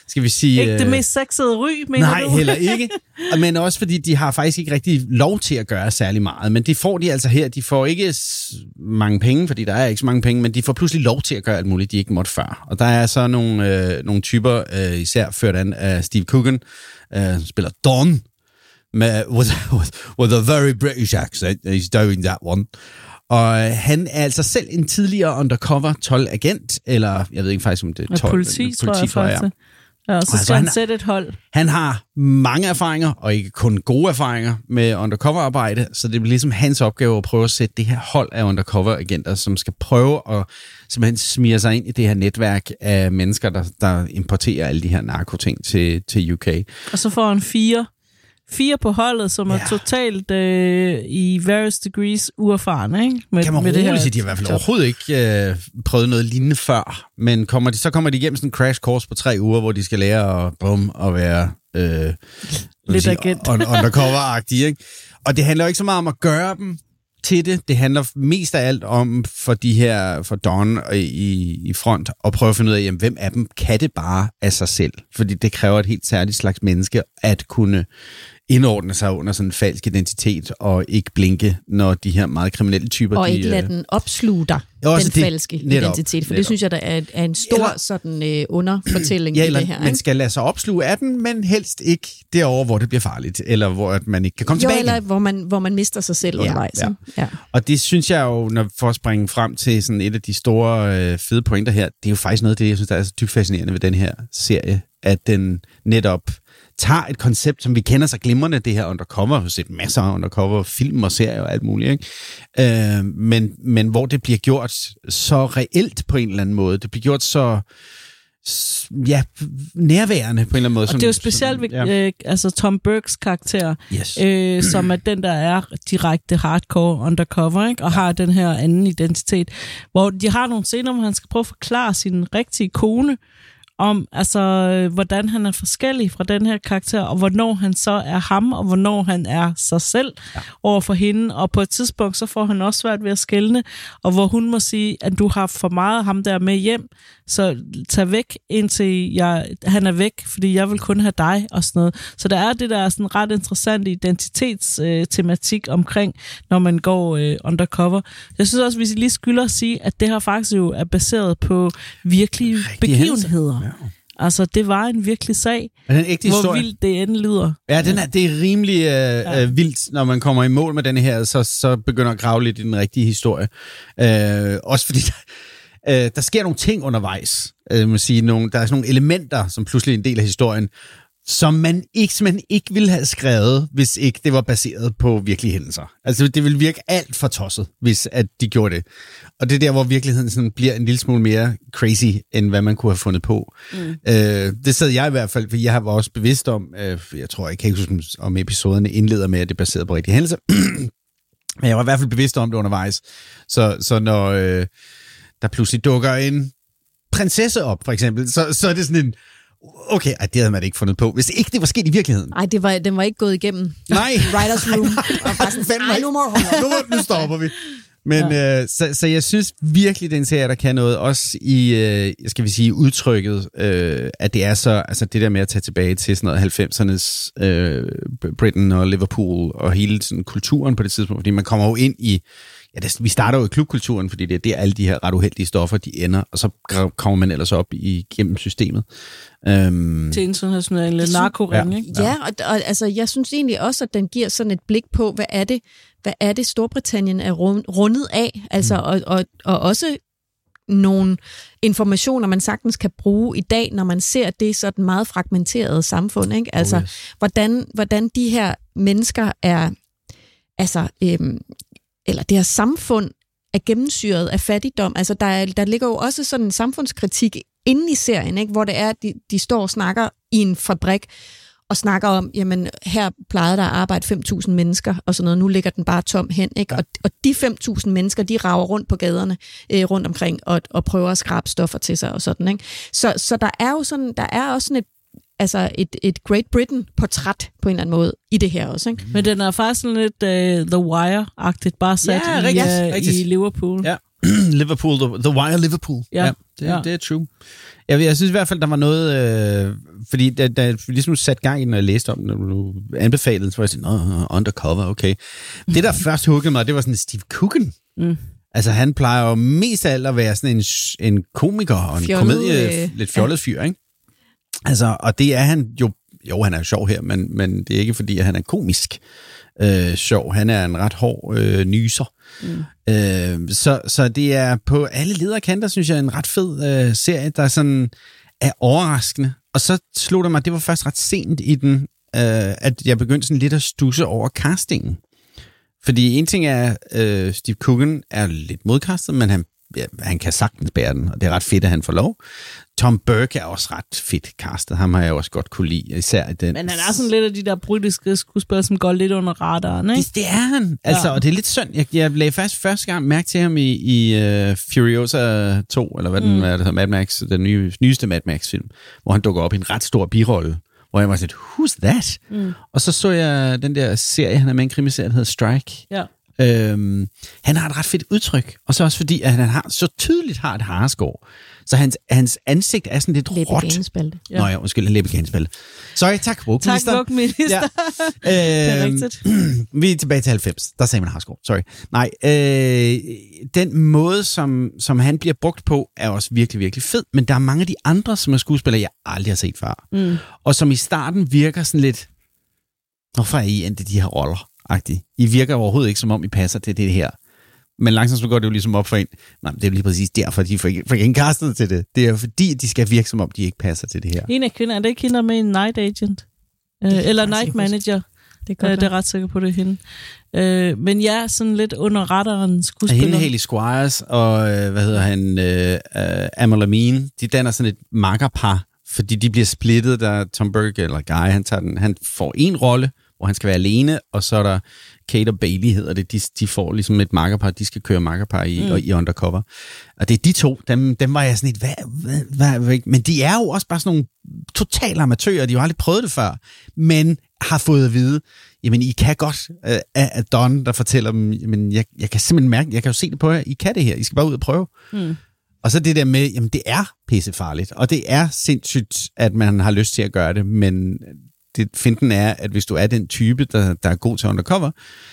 [SPEAKER 3] skal vi sige...
[SPEAKER 1] Ikke det mest sexede ry, mener
[SPEAKER 3] nej,
[SPEAKER 1] du?
[SPEAKER 3] Nej, heller ikke. Men også fordi, de har faktisk ikke rigtig lov til at gøre særlig meget. Men det får de altså her. De får ikke mange penge, fordi der er ikke så mange penge, men de får pludselig lov til at gøre alt muligt, de ikke måtte før. Og der er så nogle, øh, nogle typer, øh, især ført an af Steve Coogan, øh, som spiller Don, med, with, with a very British accent. He's doing that one. Og han er altså selv en tidligere undercover tolv-agent, eller jeg ved ikke faktisk, om det er tolv.
[SPEAKER 1] Politi, politi, tror jeg, tror jeg faktisk. Ja, og så skal altså, han, han sætte et hold.
[SPEAKER 3] Han har mange erfaringer, og ikke kun gode erfaringer med undercover-arbejde, så det bliver ligesom hans opgave at prøve at sætte det her hold af undercover-agenter, som skal prøve at simpelthen smire sig ind i det her netværk af mennesker, der, der importerer alle de her narkoting til, til U K.
[SPEAKER 1] Og så får han fire, fire på holdet, som ja. er totalt øh, i various degrees uerfarne. Ikke? Med,
[SPEAKER 3] kan man
[SPEAKER 1] med
[SPEAKER 3] roligt sige, de har i hvert fald overhovedet ikke øh, prøvet noget lignende før, men kommer de, så kommer de igennem sådan en crash course på tre uger, hvor de skal lære at, bum, at være øh,
[SPEAKER 1] lidt agent.
[SPEAKER 3] undercover-agtige. Ikke? Og det handler jo ikke så meget om at gøre dem til det. Det handler mest af alt om for de her, for Don i, i front, at prøve at finde ud af, jamen, hvem af dem kan det bare af sig selv. Fordi det kræver et helt særligt slags menneske at kunne indordne sig under sådan en falsk identitet og ikke blinke, når de her meget kriminelle typer...
[SPEAKER 2] Og
[SPEAKER 3] de,
[SPEAKER 2] ikke lade den opsluge dig, den det, falske netop, identitet. For netop. Det synes jeg, der er, er en stor eller, sådan øh, underfortælling
[SPEAKER 3] ja,
[SPEAKER 2] i
[SPEAKER 3] eller,
[SPEAKER 2] det her.
[SPEAKER 3] Man skal lade sig opsluge af den, men helst ikke derovre, hvor det bliver farligt, eller hvor man ikke kan komme
[SPEAKER 2] jo,
[SPEAKER 3] tilbage.
[SPEAKER 2] Eller hvor man, hvor man mister sig selv ja, undervejs. Ja. Ja.
[SPEAKER 3] Og det synes jeg jo, når for at springe frem til sådan et af de store øh, fede pointer her, det er jo faktisk noget af det, jeg synes, der er så dybt fascinerende ved den her serie, at den netop tager et koncept, som vi kender så glimrende, det her undercover, vi har set masser af undercover film og serier og alt muligt, ikke? Øh, men, men hvor det bliver gjort så reelt på en eller anden måde. Det bliver gjort så ja, nærværende på en eller anden måde.
[SPEAKER 1] Og som, det er jo specielt ved ja. øh, altså Tom Burkes karakter,
[SPEAKER 3] yes.
[SPEAKER 1] øh, som er den, der er direkte hardcore undercover, ikke? Og ja. har den her anden identitet, hvor de har nogle scener, hvor han skal prøve at forklare sin rigtige kone, om altså, hvordan han er forskellig fra den her karakter, og hvornår han så er ham, og hvornår han er sig selv ja. over for hende. Og på et tidspunkt, så får han også svært ved at skelne, og hvor hun må sige, at du har for meget ham der med hjem, så tag væk, indtil jeg, han er væk, fordi jeg vil kun have dig, og sådan noget. Så der er det der sådan ret interessante identitetstematik øh, omkring, når man går øh, undercover. Jeg synes også, hvis I lige skylder at sige, at det her faktisk jo er baseret på virkelige begivenheder. Ja. Altså, det var en virkelig sag.
[SPEAKER 3] Er det en ægte
[SPEAKER 1] hvor
[SPEAKER 3] historie?
[SPEAKER 1] vildt det end lyder.
[SPEAKER 3] Ja, den er, det er rimelig øh, ja. øh, vildt, når man kommer i mål med denne her, så, så begynder at grave lidt i den rigtige historie. Øh, også fordi der, øh, der sker nogle ting undervejs. Øh, man sige, nogle, der er sådan nogle elementer, som pludselig er en del af historien, som man ikke, som man ikke ville have skrevet, hvis ikke det var baseret på virkelige hændelser. Altså, det ville virke alt for tosset, hvis at de gjorde det. Og det er der, hvor virkeligheden sådan bliver en lille smule mere crazy, end hvad man kunne have fundet på. Mm. Øh, det sad jeg i hvert fald, for jeg var også bevidst om, øh, jeg tror, jeg kan ikke huske, om episoderne indleder med, at det er baseret på rigtige hændelser. Men jeg var i hvert fald bevidst om det undervejs. Så, så når øh, der pludselig dukker en prinsesse op, for eksempel, så, så er det sådan en... Okay, ej, det havde man ikke fundet på. Hvis ikke det var sket i virkeligheden.
[SPEAKER 2] Nej, det var, den var ikke gået igennem.
[SPEAKER 3] Nej.
[SPEAKER 2] Writers room. Og bare sådan, ej, nu må
[SPEAKER 3] nu, nu stopper vi. Men ja. øh, så, så jeg synes virkelig, den serie, der kan noget, også i, øh, skal vi sige, udtrykket, øh, at det er så, altså det der med at tage tilbage til sådan noget halvfemsernes øh, Britain og Liverpool og hele sådan kulturen på det tidspunkt, fordi man kommer jo ind i, ja, det, vi starter jo i klubkulturen, fordi det er der alle de her ret uheldige stoffer, de ender, og så kommer man ellers op igennem systemet. Um,
[SPEAKER 1] til internationale narkoring,
[SPEAKER 2] ja.
[SPEAKER 1] ikke?
[SPEAKER 2] Ja, og, og altså, jeg synes egentlig også, at den giver sådan et blik på, hvad er det, hvad er det Storbritannien er rundet af, altså, mm. og, og, og også nogle informationer, man sagtens kan bruge i dag, når man ser det sådan meget fragmenterede samfund, ikke? Altså, oh, yes. hvordan, hvordan de her mennesker er, altså, øhm, eller det her samfund er gennemsyret af fattigdom. Altså, der, er, der ligger jo også sådan en samfundskritik inde i serien, ikke? Hvor det er, at de, de står og snakker i en fabrik, og snakker om, jamen, her plejede der at arbejde fem tusind mennesker, og sådan noget, nu ligger den bare tom hen, ikke? Ja. Og, og de fem tusind mennesker, de rager rundt på gaderne, øh, rundt omkring, og, og prøver at skrabe stoffer til sig, og sådan, ikke? Så, så der er jo sådan, der er også sådan et, altså et, et Great Britain-portræt på en eller anden måde i det her også, ikke?
[SPEAKER 1] Men den er faktisk sådan lidt uh, The Wire-agtigt, bare sat
[SPEAKER 3] ja,
[SPEAKER 1] i,
[SPEAKER 3] rigtigt,
[SPEAKER 1] uh,
[SPEAKER 3] rigtigt.
[SPEAKER 1] i Liverpool.
[SPEAKER 3] Ja. Liverpool, The, the Wire Liverpool.
[SPEAKER 1] Ja,
[SPEAKER 3] ja, det,
[SPEAKER 1] ja.
[SPEAKER 3] det er true. Jeg, jeg synes i hvert fald, der var noget... Øh, fordi da, da jeg ligesom satte gang i den, og jeg læste om den, og du anbefalede, så var jeg sådan, Nå, undercover, okay. Det, der først huggede mig, det var sådan Steve Coogan. Mm. Altså, han plejer jo mest af alt at være sådan en, en komiker og en fjollet, komedie, øh, lidt fjollet fyr, ikke? Altså, og det er han jo... Jo, han er jo sjov her, men, men det er ikke fordi, at han er komisk øh, sjov. Han er en ret hård øh, nyser. Mm. Øh, så, så det er på alle lederkanter, synes jeg, en ret fed øh, serie, der sådan er overraskende. Og så slog det mig, det var først ret sent i den, øh, at jeg begyndte sådan lidt at studse over castingen. Fordi en ting er, øh, Steve Coogan er lidt modkastet, men han, ja, han kan sagtens bære den, og det er ret fedt, at han får lov. Tom Burke er også ret fedt castet. Ham har jeg også godt kunne lide, især i den.
[SPEAKER 1] Men han er sådan lidt af de der britiske skuespillere, som går lidt under radaren, ikke?
[SPEAKER 3] Det, det er han. Altså, ja. Og det er lidt synd. Jeg, jeg lagde faktisk første gang mærke til ham i, i uh, Furiosa to, eller hvad, mm. den, hvad det hedder, Mad Max, den nye, nyeste Mad Max-film, hvor han dukker op i en ret stor birolle, hvor jeg var sådan, who's that? Mm. Og så så jeg den der serie, han er med en krimiserie, der hedder Strike. Ja. Øhm, han har et ret fedt udtryk, og så også fordi, at han har så tydeligt har et hareskår. Så hans, hans ansigt er sådan lidt råt.
[SPEAKER 2] Læbeganespalte.
[SPEAKER 3] Ja. Nå ja, undskyld, en læbeganespalte. Sorry, tak,
[SPEAKER 1] Vugminister. Tak, Vugminister. Ja.
[SPEAKER 3] det
[SPEAKER 1] er rigtigt.
[SPEAKER 3] Vi er tilbage til halvfems. Der sagde man hareskår. Sorry. Nej, øh, den måde, som, som han bliver brugt på, er også virkelig, virkelig fed. Men der er mange af de andre, som er skuespillere, jeg aldrig har set før. Mm. Og som i starten virker sådan lidt, hvorfor er I endte de her roller? I virker overhovedet ikke, som om I passer til det her. Men langsomt så går det jo ligesom op for en. Nej, det er jo lige præcis derfor, de får ikke indkastet til det. Det er jo fordi, de skal virke, som om de ikke passer til det her.
[SPEAKER 1] En af kvinder, er det ikke hende med en night agent? Øh, eller night manager? Det er, øh, det er ret sikker på, det er hende. Øh, men ja, sådan lidt under radaren skuespiller.
[SPEAKER 3] Hende, Hayley Squires og, øh, hvad hedder han, øh, øh, Amal Amin, de danner sådan et makkerpar, fordi de bliver splittet, der Tom Burke eller Guy, han, tager den, han får en rolle, hvor han skal være alene, og så er der Kate og Bailey, hedder det. De, de får ligesom et makkerpar, de skal køre makkerpar i, mm. i Undercover. Og det er de to, dem, dem var jeg sådan et, hvad, hvad, hvad, men de er jo også bare sådan nogle totale amatører, de har jo aldrig prøvet det før, men har fået at vide, jamen I kan godt, uh, af Don, der fortæller dem, jamen jeg, jeg kan simpelthen mærke, jeg kan jo se det på jer, I kan det her, I skal bare ud og prøve. Mm. Og så det der med, jamen det er pissefarligt, og det er sindssygt, at man har lyst til at gøre det, men det finden er, at hvis du er den type, der, der er god til undercover,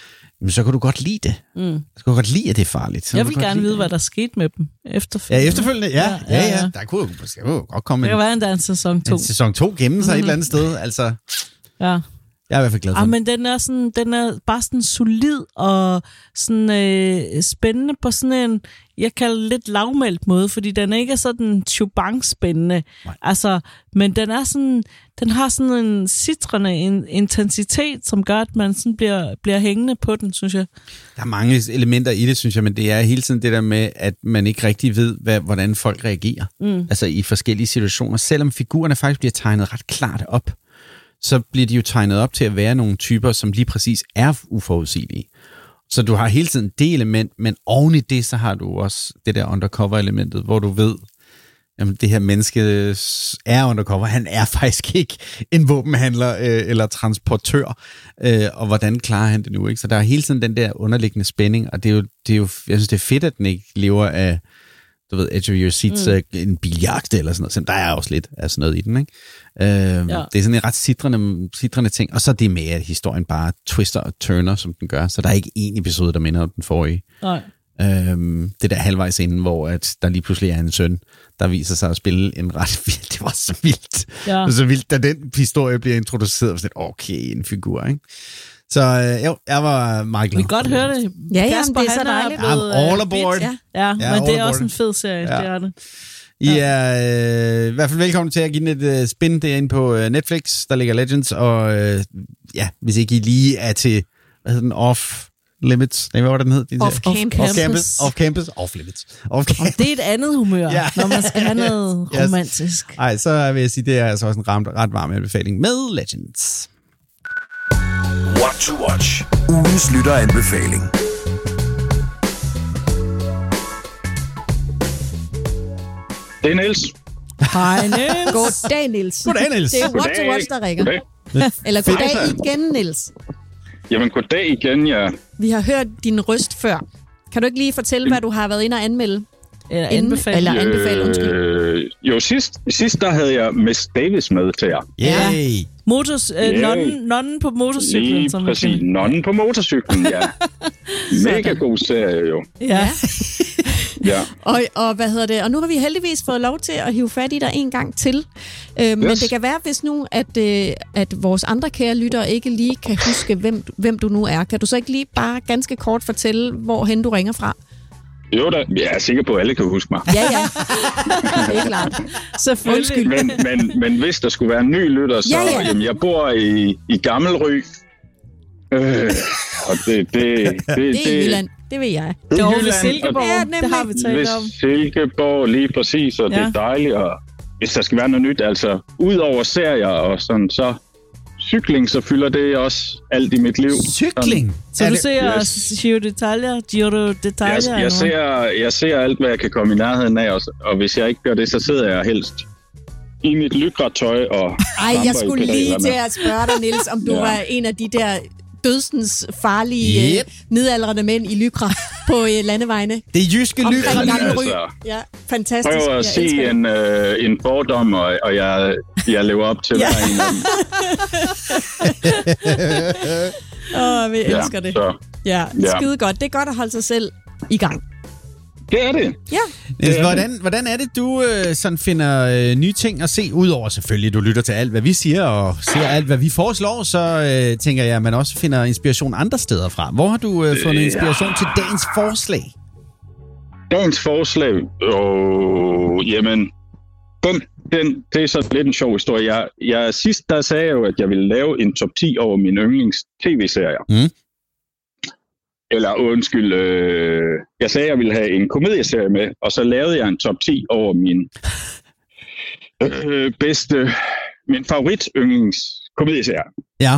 [SPEAKER 3] så kan du godt lide det. Mm. Så kan du godt lide, at det er farligt. Så
[SPEAKER 1] jeg vil gerne vide, det. Hvad der skete med dem efterfølgende.
[SPEAKER 3] Ja, efterfølgende, ja. ja, ja, ja. Der kunne jo godt komme
[SPEAKER 1] en... Det kan være, at der er en sæson to.
[SPEAKER 3] En sæson to gemme sig mm. et eller andet sted, altså...
[SPEAKER 1] Ja.
[SPEAKER 3] Jeg er i hvert fald glad for
[SPEAKER 1] ah,
[SPEAKER 3] den.
[SPEAKER 1] Men den er, sådan, den er bare sådan solid og sådan øh, spændende på sådan en, jeg kalder det lidt lavmældt måde, fordi den ikke er sådan chubang spændende. Altså, men den er sådan, den har sådan en citrende en intensitet, som gør, at man sådan bliver, bliver hængende på den, synes jeg.
[SPEAKER 3] Der er mange elementer i det, synes jeg, men det er hele tiden det der med, at man ikke rigtig ved, hvad, hvordan folk reagerer. Mm. Altså i forskellige situationer. Selvom figurerne faktisk bliver tegnet ret klart op, så bliver de jo tegnet op til at være nogle typer, som lige præcis er uforudsigelige. Så du har hele tiden det element, men oven i det, så har du også det der undercover-elementet, hvor du ved, jamen det her menneske er undercover, han er faktisk ikke en våbenhandler øh, eller transportør, øh, og hvordan klarer han det nu, ikke? Så der er hele tiden den der underliggende spænding, og det er jo, det er jo jeg synes, det er fedt, at den ikke lever af, du ved, edge of your seats, mm. en biljagt eller sådan noget. Så der er også lidt af sådan noget i den, ikke? Øh, ja. Det er sådan en ret citrende, citrende ting. Og så det med, at historien bare twister og turner, som den gør. Så der er ikke én episode, der minder om den forrige.
[SPEAKER 1] Nej.
[SPEAKER 3] Øh, det der halvvejs inden, hvor at der lige pludselig er en søn, der viser sig at spille en ret vildt. Det var så vildt. Ja. Så vildt, da den historie bliver introduceret. Sådan, okay, en figur, ikke? Så øh, jo, jeg var meget glad.
[SPEAKER 1] Vi kan godt høre det.
[SPEAKER 2] Ja, ja, Kasper, det er så dejligt.
[SPEAKER 3] I'm all aboard.
[SPEAKER 1] Ja, ja, ja men det er også en fed serie, ja. Det er det.
[SPEAKER 3] I er øh, i hvert fald velkommen til at give den et uh, spin derinde på uh, Netflix. Der ligger Legends, og uh, ja, hvis ikke I lige er til, hvad hedder den, off limits? Nej, hvad var den hed? Din
[SPEAKER 1] off, off campus.
[SPEAKER 3] Off campus. Off campus. Off limits. Off campus.
[SPEAKER 1] Det er et andet humør, ja. Når man skal have noget yes. romantisk.
[SPEAKER 3] Nej, så vil jeg sige, det er altså også en ret, ret varm anbefaling med Legends.
[SPEAKER 4] What to watch. Ugens lytteranbefaling.
[SPEAKER 13] Det er Niels.
[SPEAKER 1] Hej Niels.
[SPEAKER 2] Goddag Niels.
[SPEAKER 3] Goddag Niels.
[SPEAKER 2] Det er What to Watch, der ringer. Goddag. Eller goddag igen, Niels.
[SPEAKER 13] Jamen goddag igen, ja.
[SPEAKER 2] Vi har hørt din røst før. Kan du ikke lige fortælle, hvad du har været inde og anmelde?
[SPEAKER 1] Eller anbefale.
[SPEAKER 2] Eller anbefale, undskyld.
[SPEAKER 13] Øh, jo, sidst, sidst der havde jeg Miss Davis med til jer.
[SPEAKER 3] Yay!
[SPEAKER 1] Ja. Motors, øh,
[SPEAKER 13] Yay.
[SPEAKER 1] nonnen, nonnen på motorcyklen.
[SPEAKER 13] Lige
[SPEAKER 1] som
[SPEAKER 13] præcis. Nonnen på motorcyklen, ja. Mega god serie, jo.
[SPEAKER 1] Ja.
[SPEAKER 13] Ja.
[SPEAKER 2] Og, og hvad hedder det? Og nu har vi heldigvis fået lov til at hive fat i dig en gang til. Øh, men
[SPEAKER 13] Yes.
[SPEAKER 2] det kan være, hvis nu, at, øh, at vores andre kære lyttere ikke lige kan huske, hvem, hvem du nu er. Kan du så ikke lige bare ganske kort fortælle, hvorhen du ringer fra?
[SPEAKER 13] Jo da, jeg er sikker på, at alle kan huske mig.
[SPEAKER 2] Ja, ja. Det er klart.
[SPEAKER 1] Selvfølgelig.
[SPEAKER 13] Men, men, men hvis der skulle være en ny lytter, så
[SPEAKER 2] Ja, ja.
[SPEAKER 13] Jamen, jeg bor i, i Gammelry. Øh, og det, det, det,
[SPEAKER 2] Det er i Jylland. Det ved jeg.
[SPEAKER 13] Det
[SPEAKER 1] Det
[SPEAKER 13] er
[SPEAKER 1] var ved
[SPEAKER 13] Jylland,
[SPEAKER 1] Silkeborg.
[SPEAKER 2] Ja,
[SPEAKER 1] Ja,
[SPEAKER 2] nemlig.
[SPEAKER 1] det har vi talt
[SPEAKER 13] Ved
[SPEAKER 1] om.
[SPEAKER 13] Silkeborg, lige præcis, og ja. Det
[SPEAKER 1] Ja.
[SPEAKER 13] er dejligt. Og hvis der skal være noget nyt, altså ud over serier og sådan, så cykling, så fylder det også alt i mit liv.
[SPEAKER 3] Cykling?
[SPEAKER 1] Så
[SPEAKER 3] Er
[SPEAKER 1] du
[SPEAKER 3] det-
[SPEAKER 1] ser
[SPEAKER 13] Yes.
[SPEAKER 1] Giro d'Italia? Giro d'Italia?
[SPEAKER 13] Jeg,
[SPEAKER 1] eller
[SPEAKER 13] jeg,
[SPEAKER 1] hvad?
[SPEAKER 13] ser, jeg ser alt, hvad jeg kan komme i nærheden af, og, og hvis jeg ikke gør det, så sidder jeg helst i mit lykratøj og
[SPEAKER 2] Ej,
[SPEAKER 13] tramper
[SPEAKER 2] jeg
[SPEAKER 13] i
[SPEAKER 2] skulle lige
[SPEAKER 13] pedalerne.
[SPEAKER 2] til at spørge dig, Niels, om du
[SPEAKER 13] Ja.
[SPEAKER 2] var en af de der dødsens farlige
[SPEAKER 3] Yep.
[SPEAKER 2] yep. midaldrende mænd i lykra på øh, landevejene.
[SPEAKER 3] Det er jyske
[SPEAKER 2] Omkring
[SPEAKER 3] lykra.
[SPEAKER 2] Gammelry.
[SPEAKER 13] Altså,
[SPEAKER 2] Ja, fantastisk.
[SPEAKER 13] prøv
[SPEAKER 2] Jeg
[SPEAKER 13] at se
[SPEAKER 2] elsker det.
[SPEAKER 13] en, øh, en fordom, og, og jeg, jeg lever op til
[SPEAKER 2] Ja.
[SPEAKER 13] hver en af dem.
[SPEAKER 2] Åh, vi
[SPEAKER 13] Ja,
[SPEAKER 2] elsker det.
[SPEAKER 13] så,
[SPEAKER 2] Ja,
[SPEAKER 13] Ja.
[SPEAKER 2] skide godt. Det er godt at holde sig selv i gang.
[SPEAKER 13] det er det.
[SPEAKER 2] Ja.
[SPEAKER 3] Niels, hvordan, hvordan er det, du øh, sådan finder øh, nye ting at se? Udover selvfølgelig, du lytter til alt, hvad vi siger, og ser alt, hvad vi foreslår, så øh, tænker jeg, at man også finder inspiration andre steder fra. Hvor har du øh, fundet
[SPEAKER 13] Øh,
[SPEAKER 3] inspiration til dagens forslag?
[SPEAKER 13] Dagens forslag, og jamen, den, den, det er så lidt en sjov historie. Jeg, jeg, sidst der sagde jeg jo, at jeg ville lave en top ti over mine yndlings tv-serier.
[SPEAKER 3] Mm.
[SPEAKER 13] Eller undskyld, øh, jeg sagde, at jeg ville have en komedieserie med, og så lavede jeg en top ti over min øh, bedste, min favorit yndlings komedieserie.
[SPEAKER 3] Ja.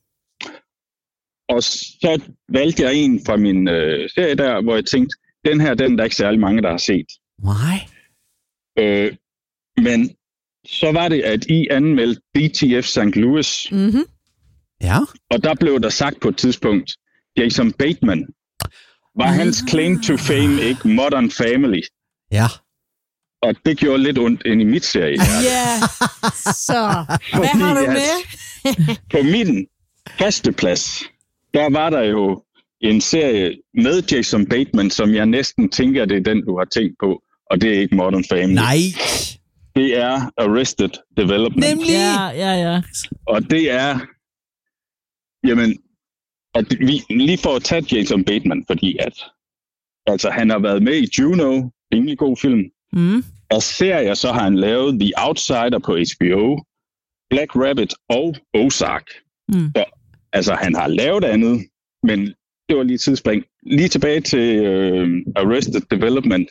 [SPEAKER 13] Og så valgte jeg en fra min øh, serie der, hvor jeg tænkte, den her, den er der ikke særlig mange, der har set.
[SPEAKER 3] Nej.
[SPEAKER 13] Øh, men så var det, at I anmeldte D T F Saint Louis,
[SPEAKER 2] Mm-hmm.
[SPEAKER 3] Ja.
[SPEAKER 13] og der blev der sagt på et tidspunkt, Jason Bateman, var hans claim to fame ikke Modern Family?
[SPEAKER 3] Ja.
[SPEAKER 13] Og det gjorde lidt ondt ind i mit serie.
[SPEAKER 2] Ja, så hvad har du
[SPEAKER 13] Fordi,
[SPEAKER 2] med?
[SPEAKER 13] På min første plads, der var der jo en serie med Jason Bateman, som jeg næsten tænker, det er den, du har tænkt på, og det er ikke Modern Family.
[SPEAKER 3] Nej.
[SPEAKER 13] Det er Arrested Development.
[SPEAKER 3] Nemlig.
[SPEAKER 1] Ja, ja, ja.
[SPEAKER 13] Og det er, jamen, at vi lige for at tage Jason Bateman, fordi at, altså han har været med i Juno, rimelig god film.
[SPEAKER 1] Mm.
[SPEAKER 13] Og serier, så har han lavet The Outsider på H B O, Black Rabbit og Ozark.
[SPEAKER 1] Mm.
[SPEAKER 13] Så, altså han har lavet andet, men det var lige et tidsspring. Lige tilbage til øh, Arrested Development.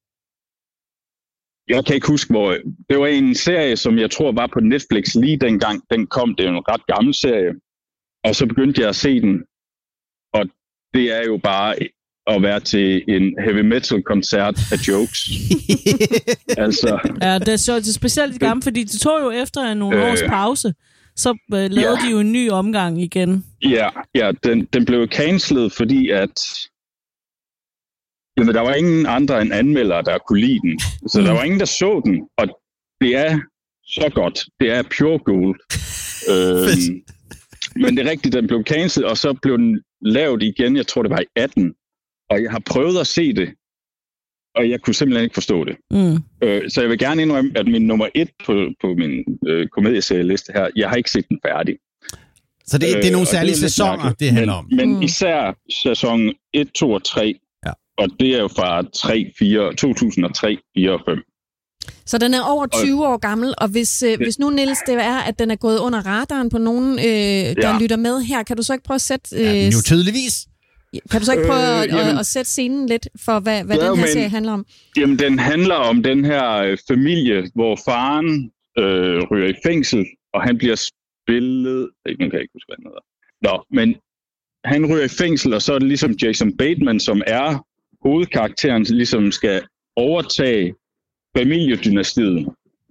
[SPEAKER 13] Jeg kan ikke huske, hvor... Det var en serie, som jeg tror var på Netflix lige dengang. Den kom, det er en ret gammel serie. Og så begyndte jeg at se den. Og det er jo bare at være til en heavy metal koncert af jokes. altså...
[SPEAKER 1] Ja, det er, så, det er specielt i gamle, fordi det tog jo efter nogle
[SPEAKER 13] Øh.
[SPEAKER 1] års pause, så øh, lavede
[SPEAKER 13] Ja.
[SPEAKER 1] de jo en ny omgang igen.
[SPEAKER 13] Ja, ja den, den blev cancelet, fordi at... Jamen, der var ingen andre end anmeldere, der kunne lide den. Så
[SPEAKER 1] Mm.
[SPEAKER 13] der var ingen, der så den. Og det er så godt. Det er pure gold. øhm, men det er rigtigt, den blev cancelled, og så blev den lavet igen, jeg tror det var i atten. Og jeg har prøvet at se det, og jeg kunne simpelthen ikke forstå det.
[SPEAKER 1] Mm.
[SPEAKER 13] Øh, så jeg vil gerne indrømme, at min nummer et på, på min øh, komedieserieliste her, jeg har ikke set den færdig.
[SPEAKER 3] Så det, det er
[SPEAKER 13] Øh,
[SPEAKER 3] nogle
[SPEAKER 13] og
[SPEAKER 3] særlige
[SPEAKER 13] er lidt
[SPEAKER 3] sæsoner,
[SPEAKER 13] mærkeligt.
[SPEAKER 3] det handler om.
[SPEAKER 13] Men, men
[SPEAKER 2] Mm.
[SPEAKER 13] især sæson et, to og tre,
[SPEAKER 3] Ja.
[SPEAKER 13] og det er jo fra tre, fire, to tusind og tre, fire og fem.
[SPEAKER 2] Så den er over tyve år gammel, og hvis, øh, hvis nu, Niels, det er, at den er gået under radaren på nogen, øh, der
[SPEAKER 13] Ja.
[SPEAKER 2] lytter med her, kan du så ikke prøve at sætte... Øh,
[SPEAKER 3] Ja, men jo tydeligvis.
[SPEAKER 2] kan du så ikke prøve
[SPEAKER 13] Øh,
[SPEAKER 2] at, at,
[SPEAKER 13] jamen-
[SPEAKER 2] at sætte scenen lidt for, hvad, hvad
[SPEAKER 13] Ja,
[SPEAKER 2] den her
[SPEAKER 13] men-
[SPEAKER 2] serie handler om?
[SPEAKER 13] Jamen, den handler om den her øh, familie, hvor faren øh, ryger i fængsel, og han bliver spillet... Ikke, nu kan jeg ikke huske, hvad han hedder. Nå, men han ryger i fængsel, og så er det ligesom Jason Bateman, som er hovedkarakteren, som ligesom skal overtage familiedynastiet.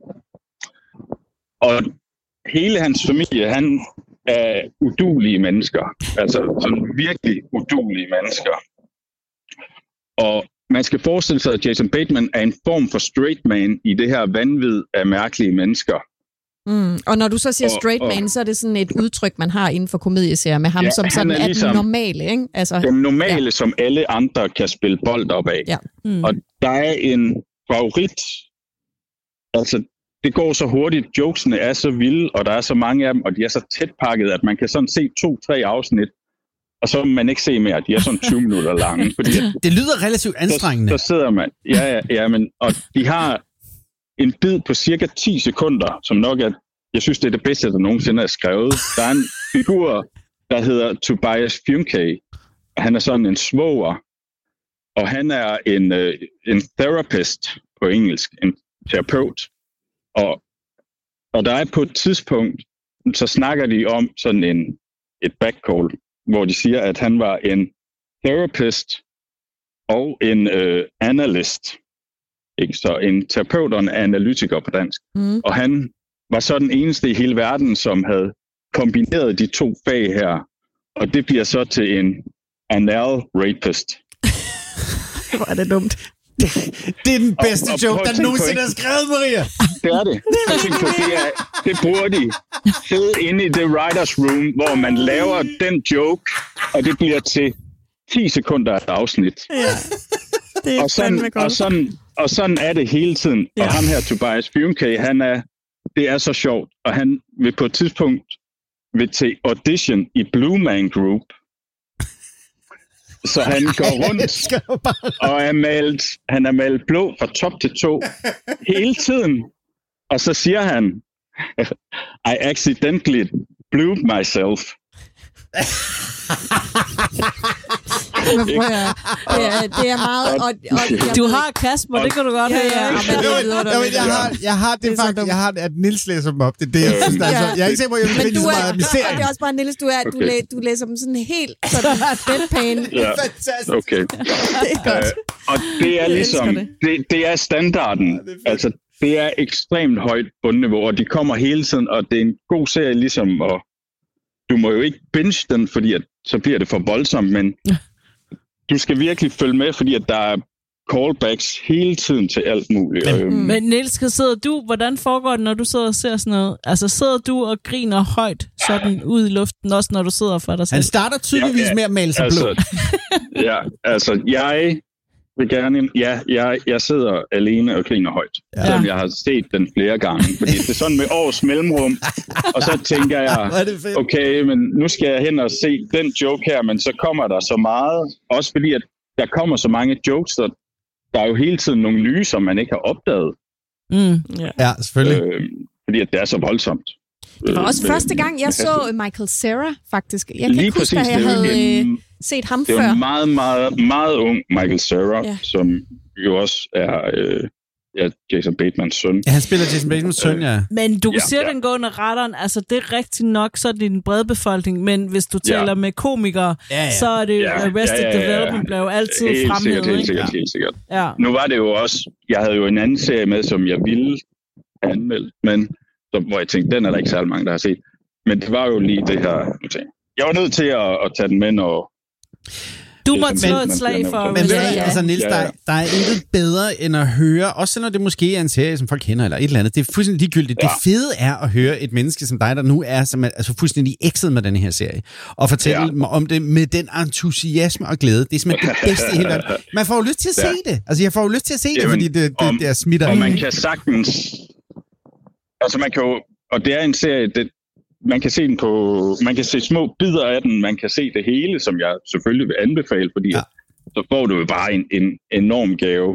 [SPEAKER 13] Og hele hans familie, han er udulige mennesker. Altså sådan virkelig udulige mennesker. Og man skal forestille sig, at Jason Bateman er en form for straight man i det her vanvid af mærkelige mennesker.
[SPEAKER 2] Mm. Og når du så siger
[SPEAKER 13] og,
[SPEAKER 2] straight man, og, så er det sådan et udtryk, man har inden for komedieserier med ham, ja, som sådan er, er ligesom den normale, ikke? Altså,
[SPEAKER 13] den normale,
[SPEAKER 2] ja.
[SPEAKER 13] Som alle andre kan spille bold op af.
[SPEAKER 2] Ja. Mm.
[SPEAKER 13] Og der er en favorit. Altså, det går så hurtigt. Jokesene er så vilde, og der er så mange af dem, og de er så tæt pakket, at man kan sådan se to-tre afsnit, og så må man ikke se mere. De er sådan tyve minutter lange. Fordi
[SPEAKER 3] det, det lyder relativt anstrengende.
[SPEAKER 13] Så, så sidder man. Ja, ja, ja, men og de har en bid på cirka ti sekunder, som nok er, jeg synes, det er det bedste, der nogensinde er skrevet. Der er en figur, der hedder Tobias Funke, og han er sådan en svoger, og han er en, øh, en therapist på engelsk, en terapeut. Og, og der er på et tidspunkt, så snakker de om sådan en, et backcall, hvor de siger, at han var en therapist og en øh, analyst. Ikke? Så en terapeut og en analytiker på dansk. Mm. Og han var så den eneste i hele verden, som havde kombineret de to fag her. Og det bliver så til en anal rapist.
[SPEAKER 2] Hvor er det dumt.
[SPEAKER 3] Det er den bedste og, og joke, der nogensinde er skrevet, Maria.
[SPEAKER 13] Det er det. Det, er, det bruger de. Sidde inde i the writers room, hvor man laver den joke, og det bliver til ti sekunder af et afsnit.
[SPEAKER 2] Ja. Det er
[SPEAKER 13] og, sådan, og, sådan, og sådan er det hele tiden. Ja. Og ham her, Tobias Funke, han er, det er så sjovt. Og han vil på et tidspunkt vil til audition i Blue Man Group. Så han går rundt og er malet, han er malet blå fra top til to hele tiden. Og så siger han, I accidentally blew myself.
[SPEAKER 2] Det er, det er meget... Og, og,
[SPEAKER 1] du har Kasper, det kan du godt
[SPEAKER 2] ja,
[SPEAKER 1] høre.
[SPEAKER 2] Ja,
[SPEAKER 3] ja, ja, jeg, har, jeg har det, det faktisk, jeg har at Niels læser dem op. Det er det, jeg synes, altså, jeg er ikke sikker på, at jeg vil finde så meget mysterium.
[SPEAKER 2] Det er også bare, Niels, du, er, du, læ, du læser dem sådan helt sådan deadpan.
[SPEAKER 13] Ja, okay.
[SPEAKER 2] Det er godt.
[SPEAKER 13] Uh, og det er ligesom, det. Det, det er standarden. Ja, det er altså, det er ekstremt højt bundniveau, og de kommer hele tiden, og det er en god serie ligesom, og du må jo ikke binge den, fordi at, så bliver det for voldsomt, men du skal virkelig følge med, fordi at der er callbacks hele tiden til alt muligt.
[SPEAKER 1] Men, øhm. men Niels, sidder du, hvordan foregår det, når du sidder og ser sådan noget? Altså sidder du og griner højt sådan ud i luften, også når du sidder for dig selv?
[SPEAKER 3] Han starter tydeligvis ja, ja, med at male sig
[SPEAKER 13] altså,
[SPEAKER 3] blå.
[SPEAKER 13] Ja, altså jeg vil gerne, ja, jeg, jeg sidder alene og griner højt, ja. Selvom jeg har set den flere gange, fordi det er sådan med års mellemrum, og så tænker jeg, okay, men nu skal jeg hen og se den joke her, men så kommer der så meget, også fordi at der kommer så mange jokes, der, der er jo hele tiden nogle nye, som man ikke har opdaget.
[SPEAKER 1] Mm, yeah.
[SPEAKER 3] Ja, selvfølgelig.
[SPEAKER 13] Øh, fordi at det er så voldsomt.
[SPEAKER 2] Det var også øh, første gang, jeg så Michael Cera, faktisk. Jeg kan
[SPEAKER 13] lige
[SPEAKER 2] ikke huske,
[SPEAKER 13] præcis,
[SPEAKER 2] at jeg havde
[SPEAKER 13] en,
[SPEAKER 2] set ham
[SPEAKER 13] det
[SPEAKER 2] før.
[SPEAKER 13] Det er meget, meget, meget ung Michael Cera,
[SPEAKER 2] ja.
[SPEAKER 13] Som jo også er øh, ja, Jason Batemans søn.
[SPEAKER 3] Ja, han spiller Jason Batemans søn, ja.
[SPEAKER 1] Men du
[SPEAKER 13] ja,
[SPEAKER 1] siger
[SPEAKER 13] ja.
[SPEAKER 1] den gå under radaren, altså det er rigtigt nok, så er det en bred befolkning, men hvis du taler ja. med komikere, ja, ja. så er det
[SPEAKER 13] ja,
[SPEAKER 1] Arrested
[SPEAKER 13] ja, ja, ja.
[SPEAKER 1] Development bliver jo altid
[SPEAKER 13] helt
[SPEAKER 1] fremhævet.
[SPEAKER 13] Sikkert, helt
[SPEAKER 1] ikke?
[SPEAKER 13] sikkert, helt sikkert.
[SPEAKER 1] Ja.
[SPEAKER 13] Nu var det jo også, jeg havde jo en anden serie med, som jeg ville anmelde, men så, hvor jeg tænkte, den er der ikke særlig mange, der har set. Men det var jo lige det her. Jeg var nødt til at, at tage den med, når...
[SPEAKER 1] Du må slå et slag for...
[SPEAKER 3] Men ja, ja. altså Niels, der, der er intet bedre end at høre, også selvom det måske er en serie, som folk kender, eller et eller andet. Det er fuldstændig ligegyldigt. Ja. Det fede er at høre et menneske som dig, der nu er som er, altså fuldstændig ekset med den her serie, og fortælle ja. mig om det med den entusiasme og glæde. Det er simpelthen det bedste i hele verden. Man får jo lyst til at ja. se det. Altså, jeg får jo lyst til at se Jamen, det, fordi det, det, om, det er smitter.
[SPEAKER 13] Og man kan sagtens... Altså, man kan jo... Og det er en serie, det, man kan se den på, man kan se små bidder af den, man kan se det hele, som jeg selvfølgelig vil anbefale, fordi ja. så får du jo bare en, en enorm gave.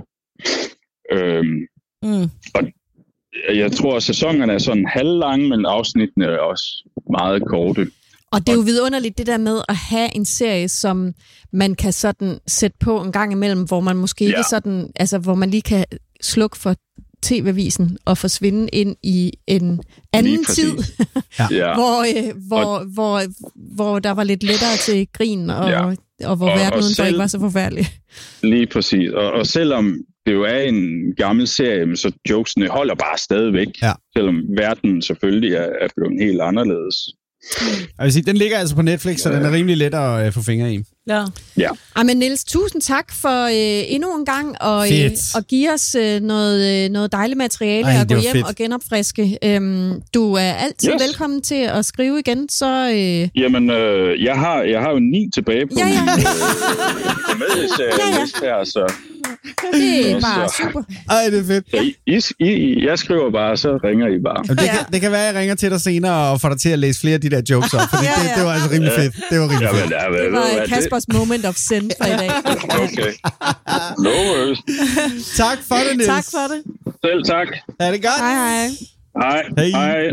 [SPEAKER 13] Øhm, mm. Og jeg tror, at sæsonerne er sådan halvlange, men afsnittene er også meget korte.
[SPEAKER 2] Og det er jo vidunderligt det der med at have en serie, som man kan sådan sætte på en gang imellem, hvor man måske ikke ja. sådan, altså hvor man lige kan slukke for T V-avisen og forsvinde ind i en anden tid, ja. hvor, øh, hvor, og, hvor, hvor der var lidt lettere til grin, og, ja. og hvor og, verden og selv, ikke var så forfærdelig.
[SPEAKER 13] Lige præcis. Og, og selvom det jo er en gammel serie, så jokesene holder bare stadigvæk, ja. Selvom verden selvfølgelig er, er blevet helt anderledes.
[SPEAKER 3] Jeg vil sige, den ligger altså på Netflix, så den er rimelig let at uh, få fingre i.
[SPEAKER 1] Ja.
[SPEAKER 13] Ja.
[SPEAKER 2] Ej, men Niels, tusind tak for øh, endnu en gang og, øh, at give os øh, noget, øh, noget dejligt materiale
[SPEAKER 3] Ej,
[SPEAKER 2] at gå hjem
[SPEAKER 3] fedt.
[SPEAKER 2] og genopfriske. Øhm, du er altid
[SPEAKER 13] Yes.
[SPEAKER 2] velkommen til at skrive igen, så... Øh...
[SPEAKER 13] Jamen, øh, jeg, har, jeg har jo ni tilbage på
[SPEAKER 2] Ja, ja.
[SPEAKER 13] min øh, komedieserieliste her, så...
[SPEAKER 2] Det er
[SPEAKER 13] Så-
[SPEAKER 2] bare
[SPEAKER 13] så-
[SPEAKER 2] super.
[SPEAKER 3] Ej, det er fedt.
[SPEAKER 13] Så I, I, I, jeg skriver bare, så ringer I bare.
[SPEAKER 3] Jamen, det, kan, det kan være, at jeg ringer til dig senere og får dig til at læse flere af de der jokes op, for det,
[SPEAKER 2] Ja,
[SPEAKER 3] det,
[SPEAKER 2] ja.
[SPEAKER 3] det var altså rimelig fedt. Det var rimelig
[SPEAKER 13] Jamen,
[SPEAKER 3] fedt.
[SPEAKER 13] ja,
[SPEAKER 2] Det var Kaspers moment of zen for i dag.
[SPEAKER 13] Okay. No worries.
[SPEAKER 3] Tak for det, Niels.
[SPEAKER 2] Tak for det.
[SPEAKER 13] Selv tak.
[SPEAKER 3] Er det godt?
[SPEAKER 2] Hej, hej.
[SPEAKER 13] Hej.
[SPEAKER 3] Hej.
[SPEAKER 13] Hej.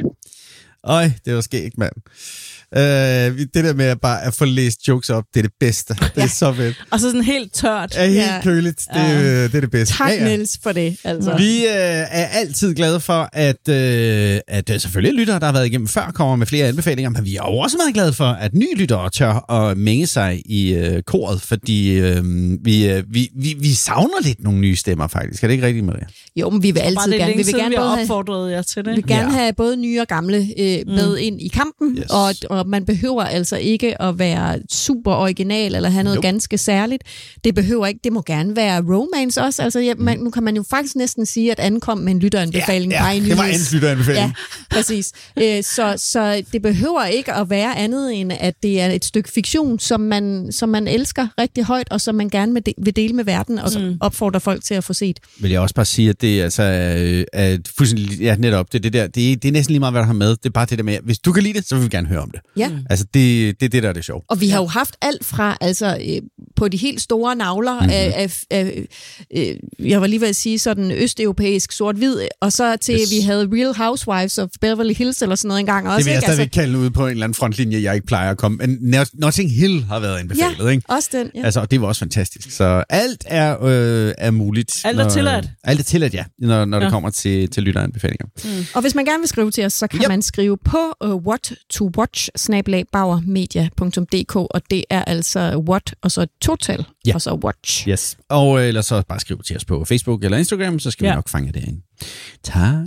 [SPEAKER 3] Øj, det var skægt, mand. Uh, det der med at bare at få læst jokes op, det er det bedste. Det er
[SPEAKER 2] Ja.
[SPEAKER 3] så fedt.
[SPEAKER 1] Og så sådan helt tørt.
[SPEAKER 3] Er helt
[SPEAKER 2] Ja.
[SPEAKER 3] køligt. Det,
[SPEAKER 1] Ja.
[SPEAKER 3] det er det bedste.
[SPEAKER 2] Tak,
[SPEAKER 3] Ja, ja.
[SPEAKER 2] Niels, for det. Altså.
[SPEAKER 3] Vi øh, er altid glade for, at, øh, at øh, selvfølgelig lyttere, der har været igennem før, kommer med flere anbefalinger, men vi er jo også meget glade for, at nye lyttere tør at mænge sig i øh, koret, fordi øh, vi, øh, vi, vi, vi savner lidt nogle nye stemmer, faktisk. Er det ikke rigtigt, Maria?
[SPEAKER 2] Jo, men vi vil
[SPEAKER 1] Bare
[SPEAKER 2] altid
[SPEAKER 1] det er
[SPEAKER 2] gerne.
[SPEAKER 1] længe
[SPEAKER 2] Vi vil
[SPEAKER 1] siden,
[SPEAKER 2] gerne
[SPEAKER 1] vi har
[SPEAKER 2] både have,
[SPEAKER 1] opfordret jer til det.
[SPEAKER 2] vi vil gerne
[SPEAKER 3] Ja.
[SPEAKER 2] have både nye og gamle øh, med ind i kampen,
[SPEAKER 3] Yes.
[SPEAKER 2] og, og man behøver altså ikke at være super original eller have noget
[SPEAKER 3] Jo.
[SPEAKER 2] ganske særligt. Det behøver ikke. Det må gerne være romance også. Altså, ja, man, nu kan man jo faktisk næsten sige, at ankom med en lytteranbefaling.
[SPEAKER 3] Ja, ja,
[SPEAKER 2] bare i
[SPEAKER 3] det var
[SPEAKER 2] nyheds-
[SPEAKER 3] Ans lytteranbefaling.
[SPEAKER 2] Ja, præcis. Øh, så, så det behøver ikke at være andet end, at det er et stykke fiktion, som man, som man elsker rigtig højt, og som man gerne vil de- vil dele med verden, og mm. opfordrer folk til at få set.
[SPEAKER 3] Vil jeg også bare sige, at det er altså øh, er fuldstændig, ja, netop, det, er det der, det, er, det er næsten lige meget, hvad du har med. Det er bare det der med, hvis du kan lide det, så vil vi gerne høre om det.
[SPEAKER 2] Ja.
[SPEAKER 3] Altså, det, det er det, der er det sjovt.
[SPEAKER 2] Og vi har jo haft alt fra, altså øh, på de helt store navler mm-hmm. af, af, af øh, jeg var lige ved at sige sådan østeuropæisk sort-hvid, og så til
[SPEAKER 3] Yes.
[SPEAKER 2] yes. vi havde Real Housewives of Beverly Hills eller sådan noget engang også.
[SPEAKER 3] Det vil jeg
[SPEAKER 2] ikke?
[SPEAKER 3] stadigvæk kalde ude på en eller anden frontlinje, jeg ikke plejer at komme. Men Not- Notting Hill har været anbefalet,
[SPEAKER 2] Ja,
[SPEAKER 3] ikke?
[SPEAKER 2] også den, ja.
[SPEAKER 3] Altså, og det var også fantastisk. Så alt er, øh, er muligt.
[SPEAKER 1] Alt er
[SPEAKER 3] når-
[SPEAKER 1] tilladt.
[SPEAKER 3] Alt er tilladt, ja, når, når ja.
[SPEAKER 1] Ja.
[SPEAKER 3] det kommer til, til lytteranbefalinger.
[SPEAKER 2] Mm. Og hvis man gerne vil skrive til os, så kan
[SPEAKER 3] Yep.
[SPEAKER 2] yep. man skrive på uh, what to watch snabel-a bauermedia punktum d k, og det er altså what, og så total,
[SPEAKER 3] Ja.
[SPEAKER 2] og så watch.
[SPEAKER 3] Yes. Og øh, ellers så bare skriv til os på Facebook eller Instagram, så skal ja. vi
[SPEAKER 1] Ja.
[SPEAKER 3] nok fange det ind. Tak.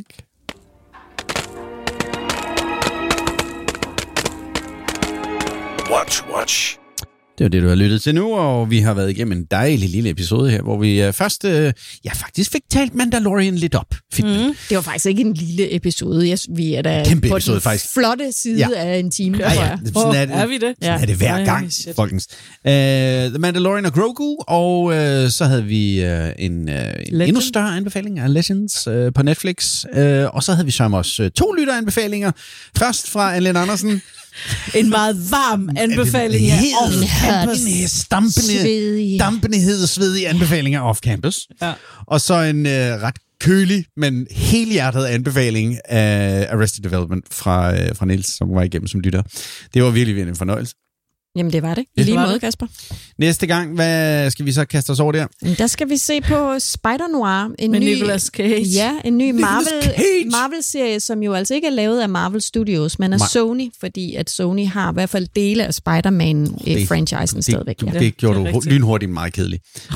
[SPEAKER 4] Watch, watch.
[SPEAKER 3] Det var det, du har lyttet til nu, og vi har været igennem en dejlig lille episode her, hvor vi øh, først øh, ja, faktisk fik talt Mandalorian lidt op. Mm.
[SPEAKER 2] Det var faktisk ikke en lille episode. Yes, vi er da
[SPEAKER 3] Kæmpe
[SPEAKER 2] på
[SPEAKER 3] episode,
[SPEAKER 2] den
[SPEAKER 3] faktisk.
[SPEAKER 2] flotte side
[SPEAKER 3] Ja.
[SPEAKER 2] ja. af en time.
[SPEAKER 3] Ja, ja. Sådan er, det,
[SPEAKER 1] er vi det?
[SPEAKER 3] Sådan
[SPEAKER 2] Ja.
[SPEAKER 3] er det hver
[SPEAKER 1] Ej,
[SPEAKER 3] gang,
[SPEAKER 1] shit.
[SPEAKER 3] folkens. Uh, The Mandalorian og Grogu, og uh, så havde vi uh, en, uh, en endnu større anbefaling af Legends uh, på Netflix, uh, og så havde vi så også uh, to lytteranbefalinger. Først fra Anne Andersen.
[SPEAKER 1] En meget varm anbefaling af
[SPEAKER 3] Off-campus. Stampende,
[SPEAKER 2] Svedig.
[SPEAKER 3] dampende, hed svedige anbefalinger off-campus.
[SPEAKER 1] Ja.
[SPEAKER 3] Og så en uh, ret kølig, men helhjertet anbefaling af Arrested Development fra, uh, fra Niels, som var igennem som lytter. Det var virkelig, virkelig en fornøjelse.
[SPEAKER 2] Jamen, det var det. I
[SPEAKER 3] Ja,
[SPEAKER 2] lige
[SPEAKER 3] det var
[SPEAKER 2] måde,
[SPEAKER 3] det.
[SPEAKER 2] Kasper.
[SPEAKER 3] Næste gang, hvad skal vi så kaste os over der?
[SPEAKER 2] Der skal vi se på Spider-Noir. En
[SPEAKER 1] Med
[SPEAKER 2] ny,
[SPEAKER 1] Nicolas Cage.
[SPEAKER 2] Ja, en ny Marvel,
[SPEAKER 3] Cage!
[SPEAKER 2] Marvel-serie, som jo altså ikke er lavet af Marvel Studios, men af
[SPEAKER 3] Nej.
[SPEAKER 2] Sony, fordi at Sony har i hvert fald dele af Spider-Man-franchisen stadigvæk.
[SPEAKER 3] Du,
[SPEAKER 2] Ja.
[SPEAKER 3] det gjorde
[SPEAKER 1] det er
[SPEAKER 3] du
[SPEAKER 1] rigtigt.
[SPEAKER 3] lynhurtigt meget kedelig. øh,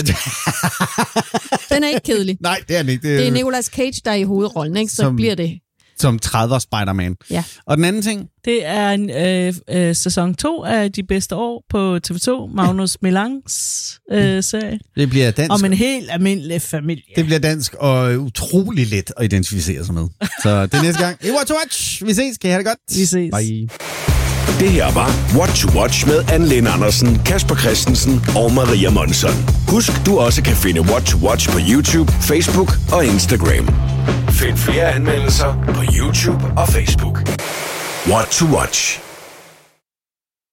[SPEAKER 2] Den er ikke kedelig.
[SPEAKER 3] nej, det er den ikke.
[SPEAKER 2] Det er Nicolas Cage, der er i hovedrollen, ikke? Så
[SPEAKER 3] Som-
[SPEAKER 2] bliver det...
[SPEAKER 3] Som tredive Spider-Man.
[SPEAKER 2] Ja.
[SPEAKER 3] Og den anden ting?
[SPEAKER 1] Det er en, øh, øh, sæson to af De Bedste År på T V to. Magnus Milans øh, serie.
[SPEAKER 3] Det bliver dansk.
[SPEAKER 1] Om en helt almindelig familie.
[SPEAKER 3] Det bliver dansk og utrolig let at identificere sig med. Så det er næste gang. I Watch Watch. Vi ses. Kan I have det godt?
[SPEAKER 1] Vi ses.
[SPEAKER 3] Bye.
[SPEAKER 4] Det her var Watch to Watch med Anne Lene Andersen, Kasper Christensen og Maria Monson. Husk, du også kan finde Watch to Watch på YouTube, Facebook og Instagram. Find flere anmeldelser på YouTube og Facebook. Watch to Watch.